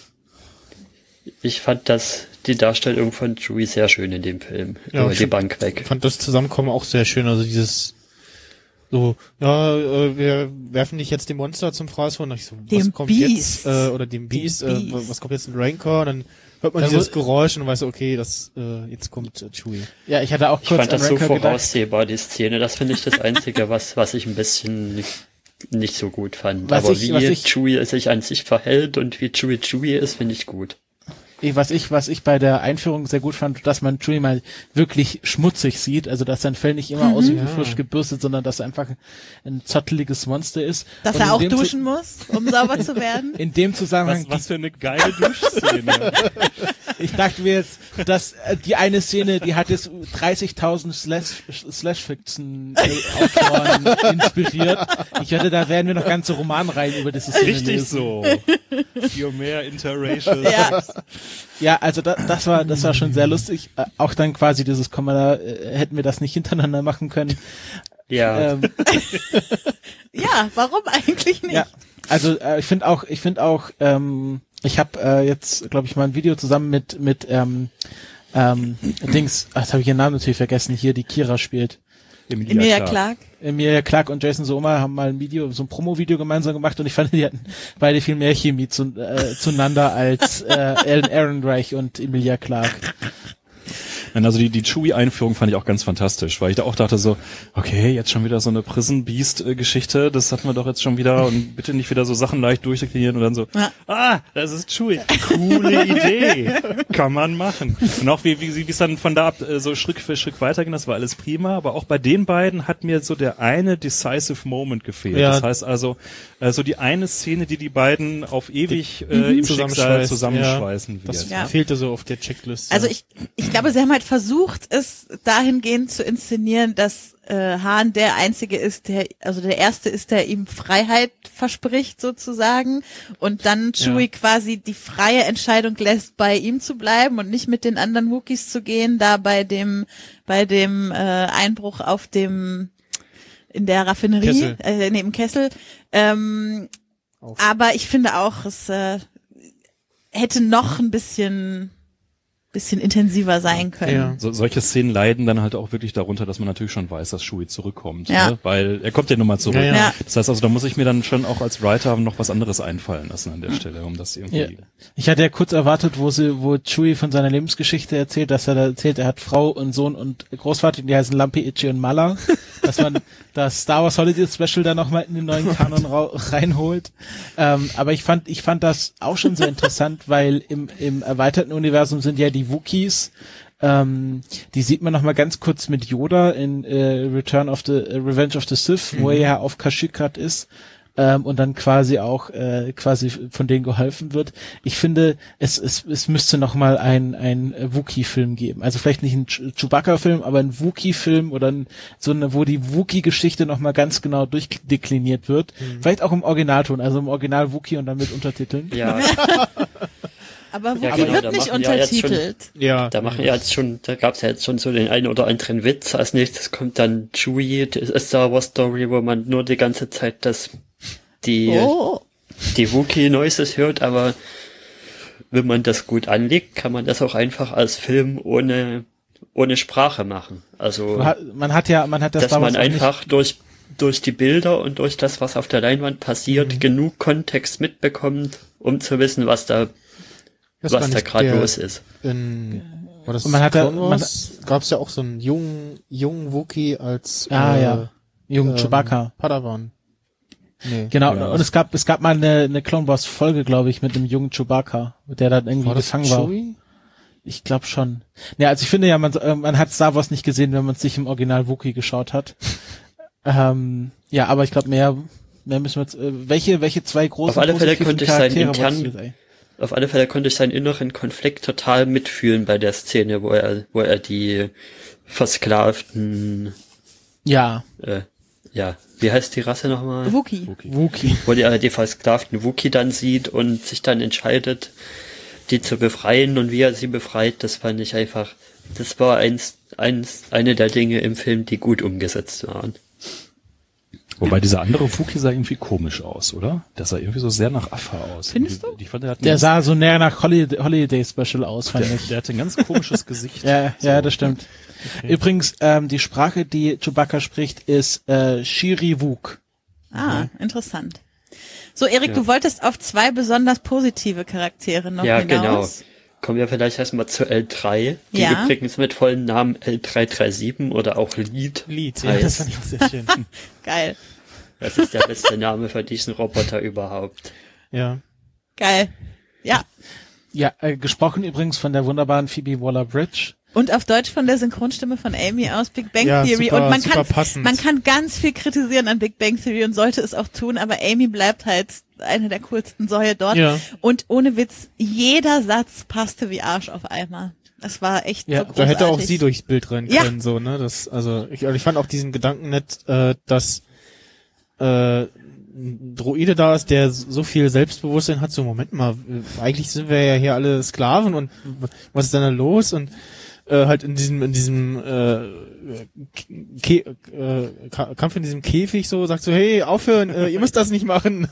ich fand das, die Darstellung von Chewie sehr schön in dem Film. Ja, über ich die find- Bank weg. Ich fand das Zusammenkommen auch sehr schön, also dieses so, ja, äh, wir werfen dich jetzt dem Monster zum Fraß vor und ich so, was Dem kommt Beast. jetzt, äh, oder dem Beast, Dem äh, Beast. was kommt jetzt in Rancor, und dann hört man Dann dieses muss- Geräusch und man weiß, okay, das, äh, jetzt kommt äh, Chewie. Ja, ich hatte auch Ich kurz fand an das so Rancor gedacht. voraussehbar, die Szene. Das finde ich das Einzige, was, was ich ein bisschen nicht so gut fand. Was Aber ich- wie was ich- Chewie sich an sich verhält und wie Chewie Chewie ist, finde ich gut. Was ich, was ich bei der Einführung sehr gut fand, dass man Chewie mal wirklich schmutzig sieht, also dass sein Fell nicht immer aussieht wie Ja. frisch gebürstet, sondern dass er einfach ein zotteliges Monster ist. Dass Und er in auch dem Zu- duschen muss, um sauber zu werden. In dem Zusammenhang, Was, was für eine geile Duschszene. ich dachte mir jetzt, dass äh, die eine Szene, die hat jetzt dreißigtausend Slash, Slash-Fiction-Autoren inspiriert. Ich hörte, da werden wir noch ganze Romanreihen über diese Szene Richtig lesen. so. Für mehr interracial. Ja. Ja, also da, das war das war schon sehr lustig. Äh, auch dann quasi dieses Komma, äh, hätten wir das nicht hintereinander machen können. Ja, Ähm, Ja, warum eigentlich nicht? ja, also äh, ich finde auch, ich finde auch, ähm, ich habe äh, jetzt, glaube ich, mal ein Video zusammen mit mit ähm, ähm, Dings, ach, jetzt habe ich ihren Namen natürlich vergessen, hier die Kira spielt. Emilia Clarke. Emilia Clarke und Jason Soma haben mal ein Video, so ein Promo-Video gemeinsam gemacht und ich fand, die hatten beide viel mehr Chemie zu, äh, zueinander als äh, Alan Ehrenreich und Emilia Clarke. Nein, also die, die Chewie-Einführung fand ich auch ganz fantastisch, weil ich da auch dachte so, okay, jetzt schon wieder so eine Prison Beast-Geschichte, das hatten wir doch jetzt schon wieder und bitte nicht wieder so Sachen leicht durchdeklinieren und dann so, Ja. ah, das ist Chewie, coole Idee, kann man machen. Und auch wie, wie, wie es dann von da ab äh, so Schritt für Schritt weiterging, das war alles prima, aber auch bei den beiden hat mir so der eine decisive Moment gefehlt. Ja. Das heißt also, äh, so die eine Szene, die die beiden auf ewig äh, im Schicksal Zusammenschweißt, zusammenschweißen Das wird. Ja. fehlte so auf der Checkliste. Also ich, ich glaube, sie haben halt versucht, es dahingehend zu inszenieren, dass äh, Hahn der Einzige ist, der, also der Erste ist, der ihm Freiheit verspricht sozusagen und dann Chewie Ja. quasi die freie Entscheidung lässt, bei ihm zu bleiben und nicht mit den anderen Wookiees zu gehen, da bei dem, bei dem äh, Einbruch auf dem, in der Raffinerie, Kessel. äh, neben Kessel. Ähm, Auf. aber ich finde auch, es äh, hätte noch ein bisschen bisschen intensiver sein können. Ja. So, solche Szenen leiden dann halt auch wirklich darunter, dass man natürlich schon weiß, dass Chewie zurückkommt, Ja. ne? Weil er kommt ja nun mal zurück. Ja, ja. Ja. Das heißt also, da muss ich mir dann schon auch als Writer noch was anderes einfallen lassen an der Stelle, um das irgendwie... Ja. Ich hatte ja kurz erwartet, wo sie, wo Chewie von seiner Lebensgeschichte erzählt, dass er da erzählt, er hat Frau und Sohn und Großvater, die heißen Lampi, Itchy und Mala, dass man das Star Wars Holiday Special da nochmal in den neuen Kanon ra- reinholt. Ähm, aber ich fand, ich fand das auch schon sehr interessant, weil im, im erweiterten Universum sind ja die Wookiees, ähm, die sieht man nochmal ganz kurz mit Yoda in äh, Return of the äh, Revenge of the Sith, wo er ja auf Kashyyyk grad ist. Ähm, und dann quasi auch äh, quasi von denen geholfen wird. Ich finde, es es, es müsste noch mal ein ein Wookiee-Film geben. Also vielleicht nicht ein Ch- Chewbacca-Film, aber ein Wookiee-Film oder ein, so eine, wo die Wookiee-Geschichte noch mal ganz genau durchdekliniert wird. Vielleicht auch im Originalton, also im Original Wookiee und dann mit Untertiteln. ja, Aber Wookiee Ja, genau, da wird nicht machen ja jetzt schon- untertitelt. ja. da machen ja jetzt schon, da gab's ja jetzt schon so den einen oder anderen Witz. Als nächstes kommt dann Chewie, die Star Wars Story, wo man nur die ganze Zeit das, die, Oh. die Wookiee Noises hört, aber wenn man das gut anlegt, kann man das auch einfach als Film ohne, ohne Sprache machen. Also, Man hat, man hat ja, man hat das dass Star Wars man auch nicht- einfach durch, durch die Bilder und durch das, was auf der Leinwand passiert, genug Kontext mitbekommt, um zu wissen, was da, Das war was da nicht gerade der- los ist. In, war das Und man hat ja- Clone man Wars? Gab's ja auch so einen jungen, jungen Wookiee als Ah, äh, ja. Jungen ähm, Chewbacca. Padawan. Nee. Genau, Ja. und es gab, es gab mal eine, eine Clone Wars Folge, glaube ich, mit einem jungen Chewbacca, der dann irgendwie War das gefangen war. Chewie? Ich glaube schon. Ja, also ich finde ja, man, äh, man hat Star Wars nicht gesehen, wenn man es sich im Original Wookiee geschaut hat. ähm, ja, aber ich glaube, mehr, mehr müssen wir jetzt, äh, welche, welche zwei großen Auf alle Fälle positiven könnte ich seinen Charaktere internen- wolltest du jetzt, ey? Auf alle Fälle konnte ich seinen inneren Konflikt total mitfühlen bei der Szene, wo er, wo er die versklavten, Ja, äh, ja, wie heißt die Rasse nochmal? Wookiee. Wookiee. Wo er die versklavten Wookiee dann sieht und sich dann entscheidet, die zu befreien und wie er sie befreit, das fand ich einfach, das war eins, eins, eine der Dinge im Film, die gut umgesetzt waren. Wobei dieser andere Wookie sah irgendwie komisch aus, oder? Der sah irgendwie so sehr nach Affe aus. Findest die, du? Die, fand, der, Der sah so näher nach Holiday, Holiday Special aus, fand der, ich. der hatte ein ganz komisches Gesicht. Ja, so. ja, das stimmt. Okay. Übrigens, ähm, die Sprache, die Chewbacca spricht, ist äh, Shiri-Wook. Ah, Mhm. interessant. So, Erik, Ja. du wolltest auf zwei besonders positive Charaktere noch Ja, hinaus. genau. Kommen wir vielleicht erstmal zu L drei, die Ja. übrigens mit vollen Namen L drei drei sieben oder auch Lead Lied, ja, das heißt. fand ich auch sehr schön. Geil, Das ist der beste Name für diesen Roboter überhaupt. Ja. geil. Ja. Ja, äh, gesprochen übrigens von der wunderbaren Phoebe Waller-Bridge. Und auf Deutsch von der Synchronstimme von Amy aus Big Bang Ja, Theory. super- und man super kann, passend. man kann ganz viel kritisieren an Big Bang Theory und sollte es auch tun, aber Amy bleibt halt eine der coolsten Säue dort. Ja. Und ohne Witz, jeder Satz passte wie Arsch auf einmal. Das war echt Ja, so da großartig. Da hätte auch sie durchs Bild rennen Ja. können, so, ne? Das, also, ich, ich fand auch diesen Gedanken nett, äh, dass, äh, ein Droide da ist, der so viel Selbstbewusstsein hat, so, Moment mal, äh, eigentlich sind wir ja hier alle Sklaven und was ist denn da los? Und, äh, halt in diesem, in diesem, äh, Ke äh, Ka- Kampf in diesem Käfig so, sagt so, hey, aufhören, äh, ihr müsst das nicht machen.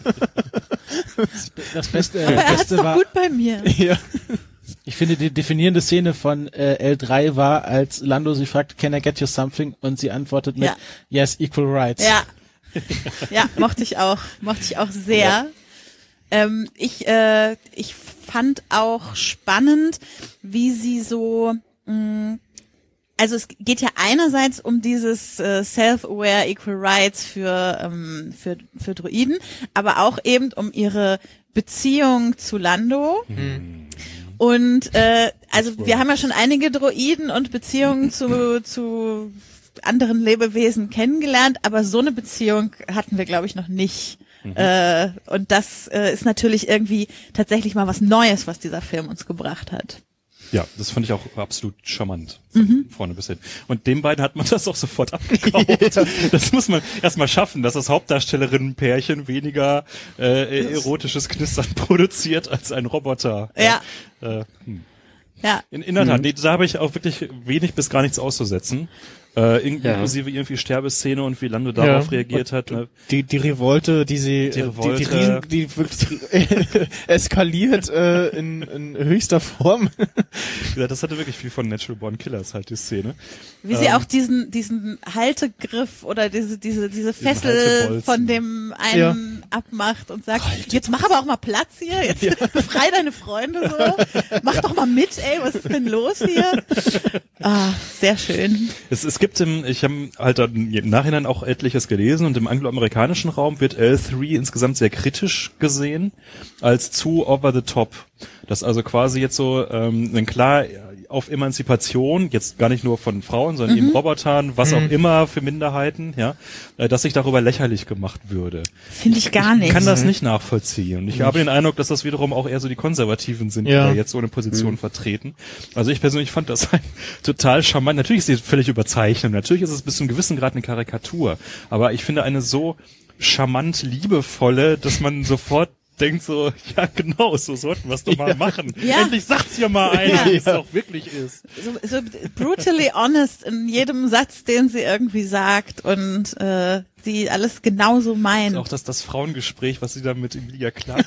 Das Beste, äh, Aber das er hat's Beste doch war, gut bei mir. ja. ich finde, die definierende Szene von äh, L drei war, als Lando sie fragt, can I get you something? Und sie antwortet mit, Ja. yes, equal rights. Ja. Ja, mochte ich auch. Mochte ich auch sehr. Ja. Ähm, ich, äh, ich fand auch spannend, wie sie so, mh, also es geht ja einerseits um dieses äh, Self-Aware Equal Rights für, ähm, für, für Droiden, aber auch eben um ihre Beziehung zu Lando. Und äh, also wir haben ja schon einige Droiden und Beziehungen zu, zu anderen Lebewesen kennengelernt, aber so eine Beziehung hatten wir, glaube ich, noch nicht. Mhm. Äh, und das äh, ist natürlich irgendwie tatsächlich mal was Neues, was dieser Film uns gebracht hat. Ja, das fand ich auch absolut charmant. Von Mhm. vorne bis hin. Und den beiden hat man das auch sofort abgekauft. Das muss man erstmal schaffen, dass das Hauptdarstellerinnenpärchen weniger äh, erotisches Knistern produziert als ein Roboter. Ja. Äh, hm. Ja. In, in der Tat, nee, da habe ich auch wirklich wenig bis gar nichts auszusetzen. Äh, in, Ja. Inklusive irgendwie Sterbeszene und wie Lando darauf Ja. reagiert hat. Ne? Die, die Revolte, die sie, Die äh, Revolte. die, die, Riesen, die wirklich eskaliert äh, in, in höchster Form. Wie gesagt, das hatte wirklich viel von Natural Born Killers halt, die Szene. Wie sie Ähm. auch diesen diesen Haltegriff oder diese diese diese Fessel Haltebolzen. von dem einen abmacht und sagt, jetzt mach aber auch mal Platz hier, jetzt befrei deine Freunde so, mach doch mal mit, ey, was ist denn los hier? Ah, sehr schön. Es, es gibt im, ich habe halt dann im Nachhinein auch etliches gelesen und im angloamerikanischen Raum wird L drei insgesamt sehr kritisch gesehen als zu over the top. Das also quasi jetzt so ähm, ein klar auf Emanzipation, jetzt gar nicht nur von Frauen, sondern Mhm. eben Robotern, was auch immer für Minderheiten, ja, äh, dass sich darüber lächerlich gemacht würde. Finde ich gar Ich nicht. kann das nicht nachvollziehen. Und ich habe den Eindruck, dass das wiederum auch eher so die Konservativen sind, Ja. die da jetzt so eine Position vertreten. Also ich persönlich fand das ein total charmant. Natürlich ist sie völlig überzeichnet. Natürlich ist es bis zu einem gewissen Grad eine Karikatur. Aber ich finde eine so charmant liebevolle, dass man sofort denkt so, ja genau, so sollten wir es doch mal machen. Ja. Endlich sagt's ja mal einer, Ja. wie es auch wirklich ist. so, so brutally honest in jedem Satz, den sie irgendwie sagt und äh, sie alles genauso meint. Auch das, das Frauengespräch, was sie da mit Emilia Clarke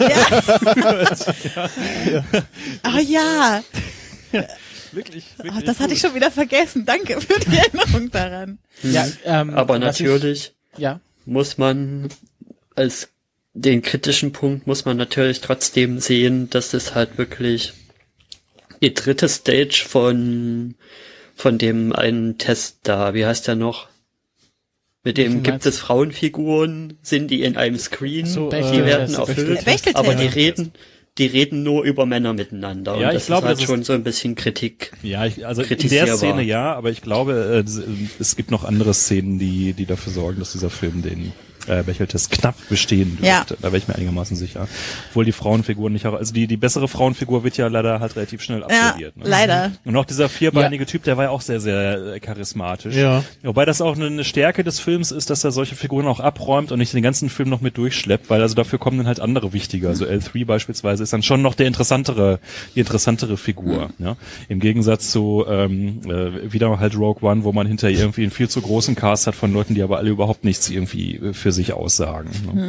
Oh ja, wirklich, oh, wirklich das hatte gut. ich schon wieder vergessen. Danke für die Erinnerung daran. Ja, ähm, Aber was natürlich Ich, ja. muss man als den kritischen Punkt muss man natürlich trotzdem sehen, dass es halt wirklich die dritte Stage von von dem einen Test da, wie heißt der noch? Mit dem Welchen gibt meinst es Frauenfiguren, sind die in einem Screen, So, die äh, werden Bechtel- erfüllt, Bechteltest. aber die reden die reden nur über Männer miteinander Ja, und ich das glaube, ist halt das ist- schon so ein bisschen Kritik. Ja, ich, also in der kritisierbar. Szene ja, aber ich glaube, äh, es gibt noch andere Szenen, die die dafür sorgen, dass dieser Film den äh, Bechdel-Test knapp bestehen dürfte. Ja. Da wäre ich mir einigermaßen sicher. Obwohl die Frauenfigur nicht, also die die bessere Frauenfigur wird ja leider halt relativ schnell Ja, absolviert. Ne? leider. Und auch dieser vierbeinige Typ, der war ja auch sehr, sehr äh, charismatisch. Ja. Wobei das auch eine, eine Stärke des Films ist, dass er solche Figuren auch abräumt und nicht den ganzen Film noch mit durchschleppt, weil also dafür kommen dann halt andere wichtiger. Also L drei beispielsweise ist dann schon noch der interessantere, die interessantere Figur. Mhm. Ja? Im Gegensatz zu ähm, äh, wieder halt Rogue One, wo man hinterher irgendwie einen viel zu großen Cast hat von Leuten, die aber alle überhaupt nichts irgendwie für sich aussagen. Ne? Hm.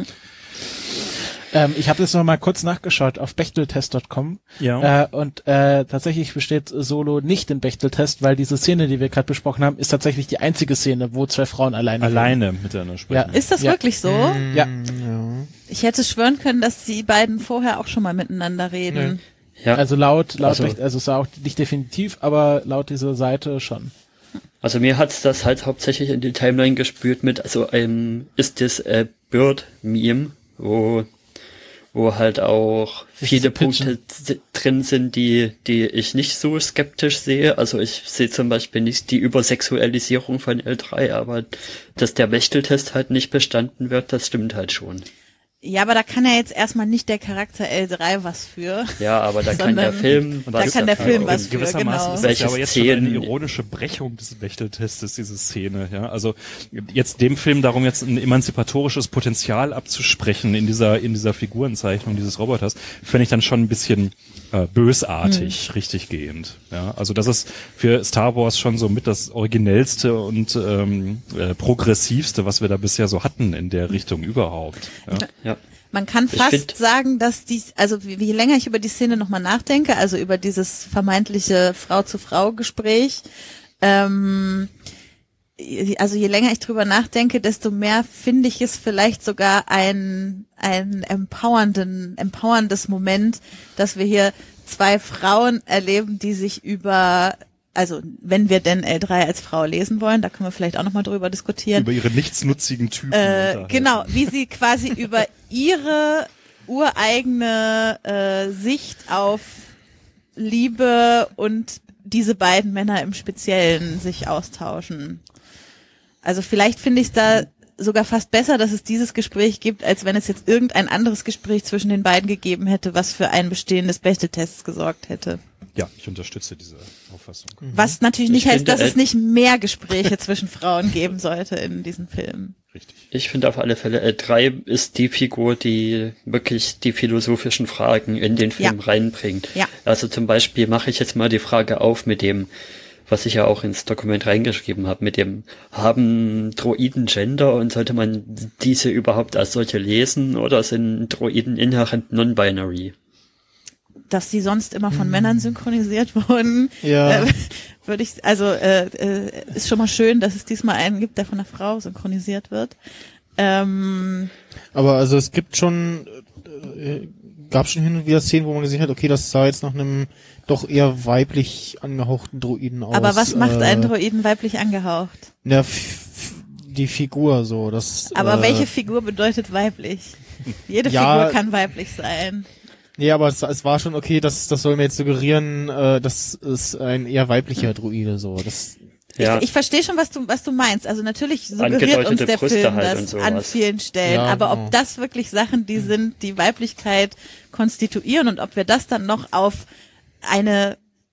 Ähm, ich habe jetzt noch mal kurz nachgeschaut auf bechteltest Punkt com Ja. äh, und äh, tatsächlich besteht Solo nicht im Bechteltest, weil diese Szene, die wir gerade besprochen haben, ist tatsächlich die einzige Szene, wo zwei Frauen alleine Alleine miteinander sprechen. Ja. Ist das Ja. wirklich so? reden. Ja, Ja. Ich hätte schwören können, dass die beiden vorher auch schon mal miteinander reden. Ja, also laut, laut, Also- also, also es war auch nicht definitiv, aber laut dieser Seite schon. also mir hat's das halt hauptsächlich in die Timeline gespürt mit, also ähm, ist das äh, Bird-Meme, wo wo halt auch Ist viele diese Pigeon. Punkte d- drin sind, die die ich nicht so skeptisch sehe. Also ich sehe zum Beispiel nicht die Übersexualisierung von L drei, aber dass der Bechteltest halt nicht bestanden wird, das stimmt halt schon. Ja, aber da kann ja jetzt erstmal nicht der Charakter L drei was für. Ja, aber da kann der Sondern Film... da kann der Film was für, Gewissermaßen genau. ist das Welche ja aber jetzt schon eine Szenen- ironische Brechung des Bechteltestes, diese Szene. Ja, also jetzt dem Film darum jetzt ein emanzipatorisches Potenzial abzusprechen in dieser in dieser Figurenzeichnung dieses Roboters, fände ich dann schon ein bisschen äh, bösartig, richtig gehend. Ja, also das ist für Star Wars schon so mit das originellste und ähm, äh, progressivste, was wir da bisher so hatten in der Richtung überhaupt. Ja. Ja. Man kann Ich fast find- sagen, dass die, also wie, je länger ich über die Szene nochmal nachdenke, also über dieses vermeintliche Frau-zu-Frau-Gespräch, ähm, also je länger ich drüber nachdenke, desto mehr finde ich es vielleicht sogar ein, ein empowernden, empowerndes Moment, dass wir hier zwei Frauen erleben, die sich über, also wenn wir denn L drei als Frau lesen wollen, da können wir vielleicht auch nochmal drüber diskutieren. Über ihre nichtsnutzigen Typen. Äh, unterhalten. genau, wie sie quasi über ihre ureigene äh, Sicht auf Liebe und diese beiden Männer im Speziellen sich austauschen. Also vielleicht finde ich es da sogar fast besser, dass es dieses Gespräch gibt, als wenn es jetzt irgendein anderes Gespräch zwischen den beiden gegeben hätte, was für ein Bestehen des Bechteltests gesorgt hätte. Ja, ich unterstütze diese Auffassung. Was natürlich nicht Ich heißt, finde, dass es äh, nicht mehr Gespräche zwischen Frauen geben sollte in diesen Filmen. Richtig. Ich finde auf alle Fälle, L drei ist die Figur, die wirklich die philosophischen Fragen in den Film Ja. reinbringt. Ja. Also zum Beispiel mache ich jetzt mal die Frage auf mit dem, was ich ja auch ins Dokument reingeschrieben habe, mit dem, haben Droiden Gender und sollte man diese überhaupt als solche lesen oder sind Droiden inhärent non-binary? Dass die sonst immer von Männern synchronisiert wurden, Ja. äh, würde ich, also äh, äh, ist schon mal schön, dass es diesmal einen gibt, der von einer Frau synchronisiert wird. Ähm, Aber also es gibt schon, äh, gab schon hin und wieder Szenen, wo man gesehen hat, okay, das sah jetzt nach einem doch eher weiblich angehauchten Droiden aus. aber was macht äh, einen Droiden weiblich angehaucht? Na, f- f- die Figur so, das. Aber äh, welche Figur bedeutet weiblich? Jede Ja. Figur kann weiblich sein. Nee, aber es, es war schon okay, das, das soll mir jetzt suggerieren, äh, das ist ein eher weiblicher Droide, so. Das, Ja. Ich, ich verstehe schon, was du, was du meinst. Also natürlich suggeriert Angedeutete uns der Brüste Film halt das und sowas. an vielen Stellen. Ja, aber genau. ob das wirklich Sachen, die sind, die Weiblichkeit konstituieren und ob wir das dann noch auf eine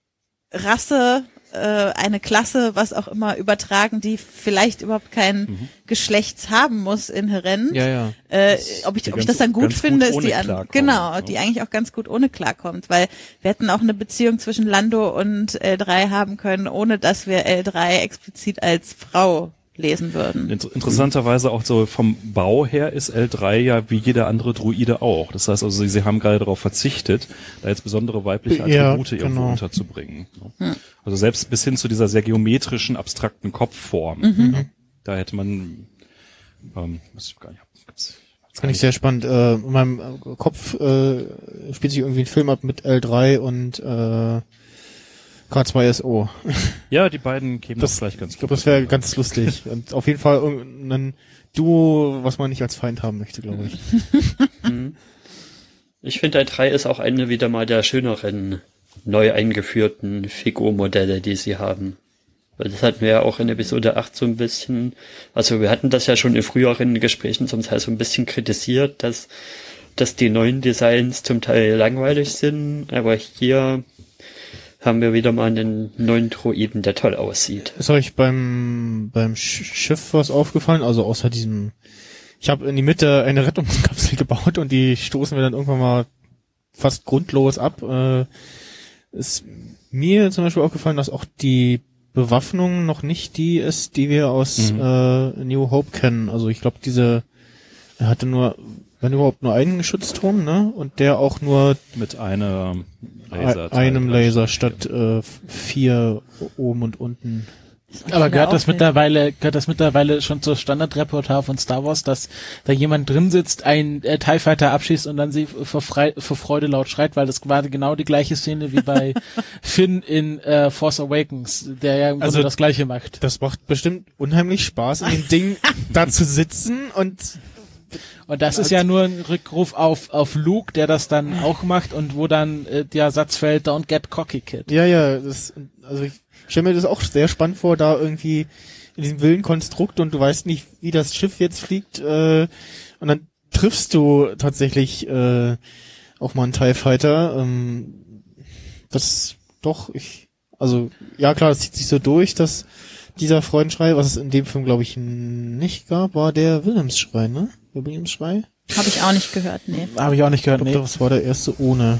Rasse, äh, eine Klasse, was auch immer übertragen, die vielleicht überhaupt kein Mhm. Geschlecht haben muss inhärent. ja, ja. Äh, ob ich, die ob ich ganz- das dann gut ganz gut finde, ist ohne die an, klarkommt, genau, ne? die eigentlich auch ganz gut ohne klarkommt, weil wir hätten auch eine Beziehung zwischen Lando und L drei haben können, ohne dass wir L drei explizit als Frau lesen würden. Inter- Interessanterweise auch so vom Bau her ist L drei ja wie jeder andere Druide auch. Das heißt also, sie, sie haben gerade darauf verzichtet, da jetzt besondere weibliche Ja, Attribute irgendwo genau. unterzubringen. Hm. Also selbst bis hin zu dieser sehr geometrischen, abstrakten Kopfform. Mhm. Ja, da hätte man, ähm, weiß ich gar nicht, gibt's- Das fand ich sehr spannend. Äh, in meinem äh, Kopf äh, spielt sich irgendwie ein Film ab mit L drei und äh, K zwei S O. Ja, die beiden kämen Das- das vielleicht ganz Ich glaube, das wäre ganz lustig. Und auf jeden Fall irgendein Duo, was man nicht als Feind haben möchte, glaube ich. Ich finde, L drei ist auch eine wieder mal der schöneren, neu eingeführten Figurmodelle, die sie haben. Weil das hatten wir ja auch in Episode acht so ein bisschen, also wir hatten das ja schon in früheren Gesprächen zum Teil so ein bisschen kritisiert, dass, dass die neuen Designs zum Teil langweilig sind, aber hier haben wir wieder mal einen neuen Droiden, der toll aussieht. Ist euch beim beim Sch- Schiff was aufgefallen? Also außer diesem, ich habe in die Mitte eine Rettungskapsel gebaut und die stoßen wir dann irgendwann mal fast grundlos ab. Äh, ist mir zum Beispiel aufgefallen, dass auch die Bewaffnung noch nicht die ist, die wir aus Mhm. äh, New Hope kennen. Also ich glaube, diese Er hatte nur, wenn überhaupt, nur einen Geschützturm, ne? Und der auch nur Mit einer Laser einem Laser statt äh, vier oben und unten. Aber gehört das mittlerweile, gehört das mittlerweile schon zur Standardrepertoire von Star Wars, dass da jemand drin sitzt, einen äh, TIE Fighter abschießt und dann sie vor, Frei, vor Freude laut schreit, weil das war genau die gleiche Szene wie bei Finn in äh, Force Awakens, der ja im Grunde Also, das Gleiche macht. Das macht bestimmt unheimlich Spaß, in dem Ding da zu sitzen und Und das ist ja nur ein Rückruf auf auf Luke, der das dann auch macht und wo dann äh, der Satz fällt, don't get cocky, kid. ja, ja, das, also ich stelle mir das auch sehr spannend vor, da irgendwie in diesem wilden Konstrukt und du weißt nicht, wie das Schiff jetzt fliegt, äh, und dann triffst du tatsächlich äh, auch mal einen TIE Fighter. Ähm, das doch, ich, also ja klar, das zieht sich so durch, dass dieser Freudenschrei, was es in dem Film glaube ich nicht gab, war der Wilhelmsschrei, ne? Der Wilhelmsschrei? Habe ich auch nicht gehört, nee. Habe ich auch nicht gehört, Ich nee. glaube, das war der erste ohne.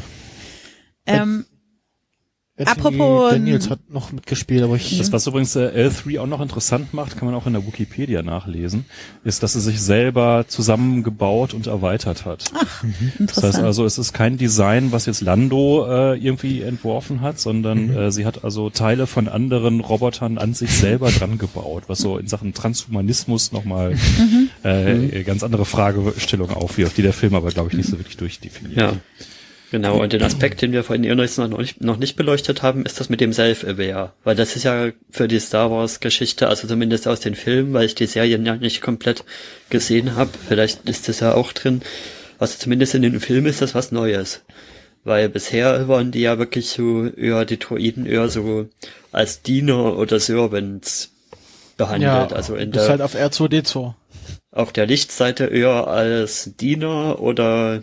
Ähm, Anthony Apropos- Daniels hat noch mitgespielt, aber ich... Das, was übrigens äh, L drei auch noch interessant macht, kann man auch in der Wikipedia nachlesen, ist, dass es sich selber zusammengebaut und erweitert hat. Ach, Das interessant. heißt also, es ist kein Design, was jetzt Lando äh, irgendwie entworfen hat, sondern Mhm. äh, sie hat also Teile von anderen Robotern an sich selber dran gebaut, was so in Sachen Transhumanismus nochmal Mhm. äh, ganz andere Fragestellung aufwirft, die der Film aber, glaube ich, nicht so wirklich durchdefiniert. Ja, genau. Und den Aspekt, den wir vorhin jetzt noch nicht, noch nicht beleuchtet haben, ist das mit dem Self-Aware. Weil das ist ja für die Star Wars-Geschichte, also zumindest aus den Filmen, weil ich die Serien ja nicht komplett gesehen habe, vielleicht ist das ja auch drin, also zumindest in den Filmen ist das was Neues. Weil bisher waren die ja wirklich so eher, die Droiden eher so als Diener oder Servants behandelt. Ja, also in das ist der, halt auf R zwei D zwei. auf der Lichtseite eher als Diener oder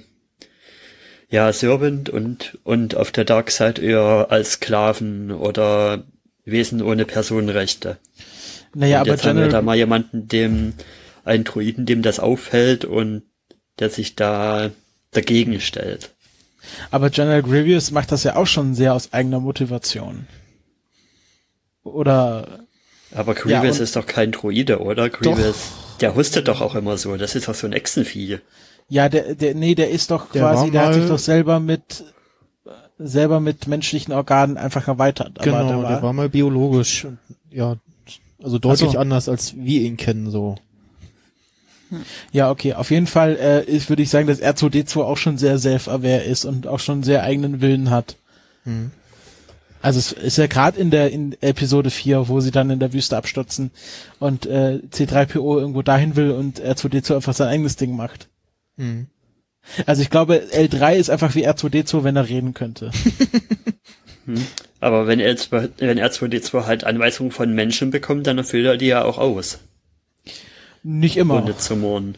ja, Servant und und auf der Dark Side eher als Sklaven oder Wesen ohne Personenrechte. Naja, und aber jetzt haben wir da General, mal jemanden, dem einen Druiden, dem das auffällt und der sich da dagegen stellt. aber General Grievous macht das ja auch schon sehr aus eigener Motivation. Oder Aber Ja, Grievous und- ist doch kein Druide, oder? Grievous, der hustet doch auch immer so. Das ist doch so ein Echsenvieh. ja, der der nee, der ist doch Der quasi, war der hat mal- sich doch selber mit selber mit menschlichen Organen einfach erweitert. Aber Genau, der der war, war, mal biologisch. Und, ja, also deutlich Ach so. anders, als wir ihn kennen, so. ja, okay, auf jeden Fall äh, ist, würde ich sagen, dass R zwei D zwei auch schon sehr self-aware ist und auch schon sehr eigenen Willen hat. Hm. Also es ist ja gerade in der in Episode vier, wo sie dann in der Wüste abstürzen und äh, C drei P O irgendwo dahin will und R zwei D zwei einfach sein eigenes Ding macht. Hm. Also ich glaube, L drei ist einfach wie R zwei D zwei, wenn er reden könnte. Aber wenn R zwei, wenn R zwei D zwei halt Anweisungen von Menschen bekommt, dann erfüllt er die ja auch aus. Nicht immer. Ohne zu murren.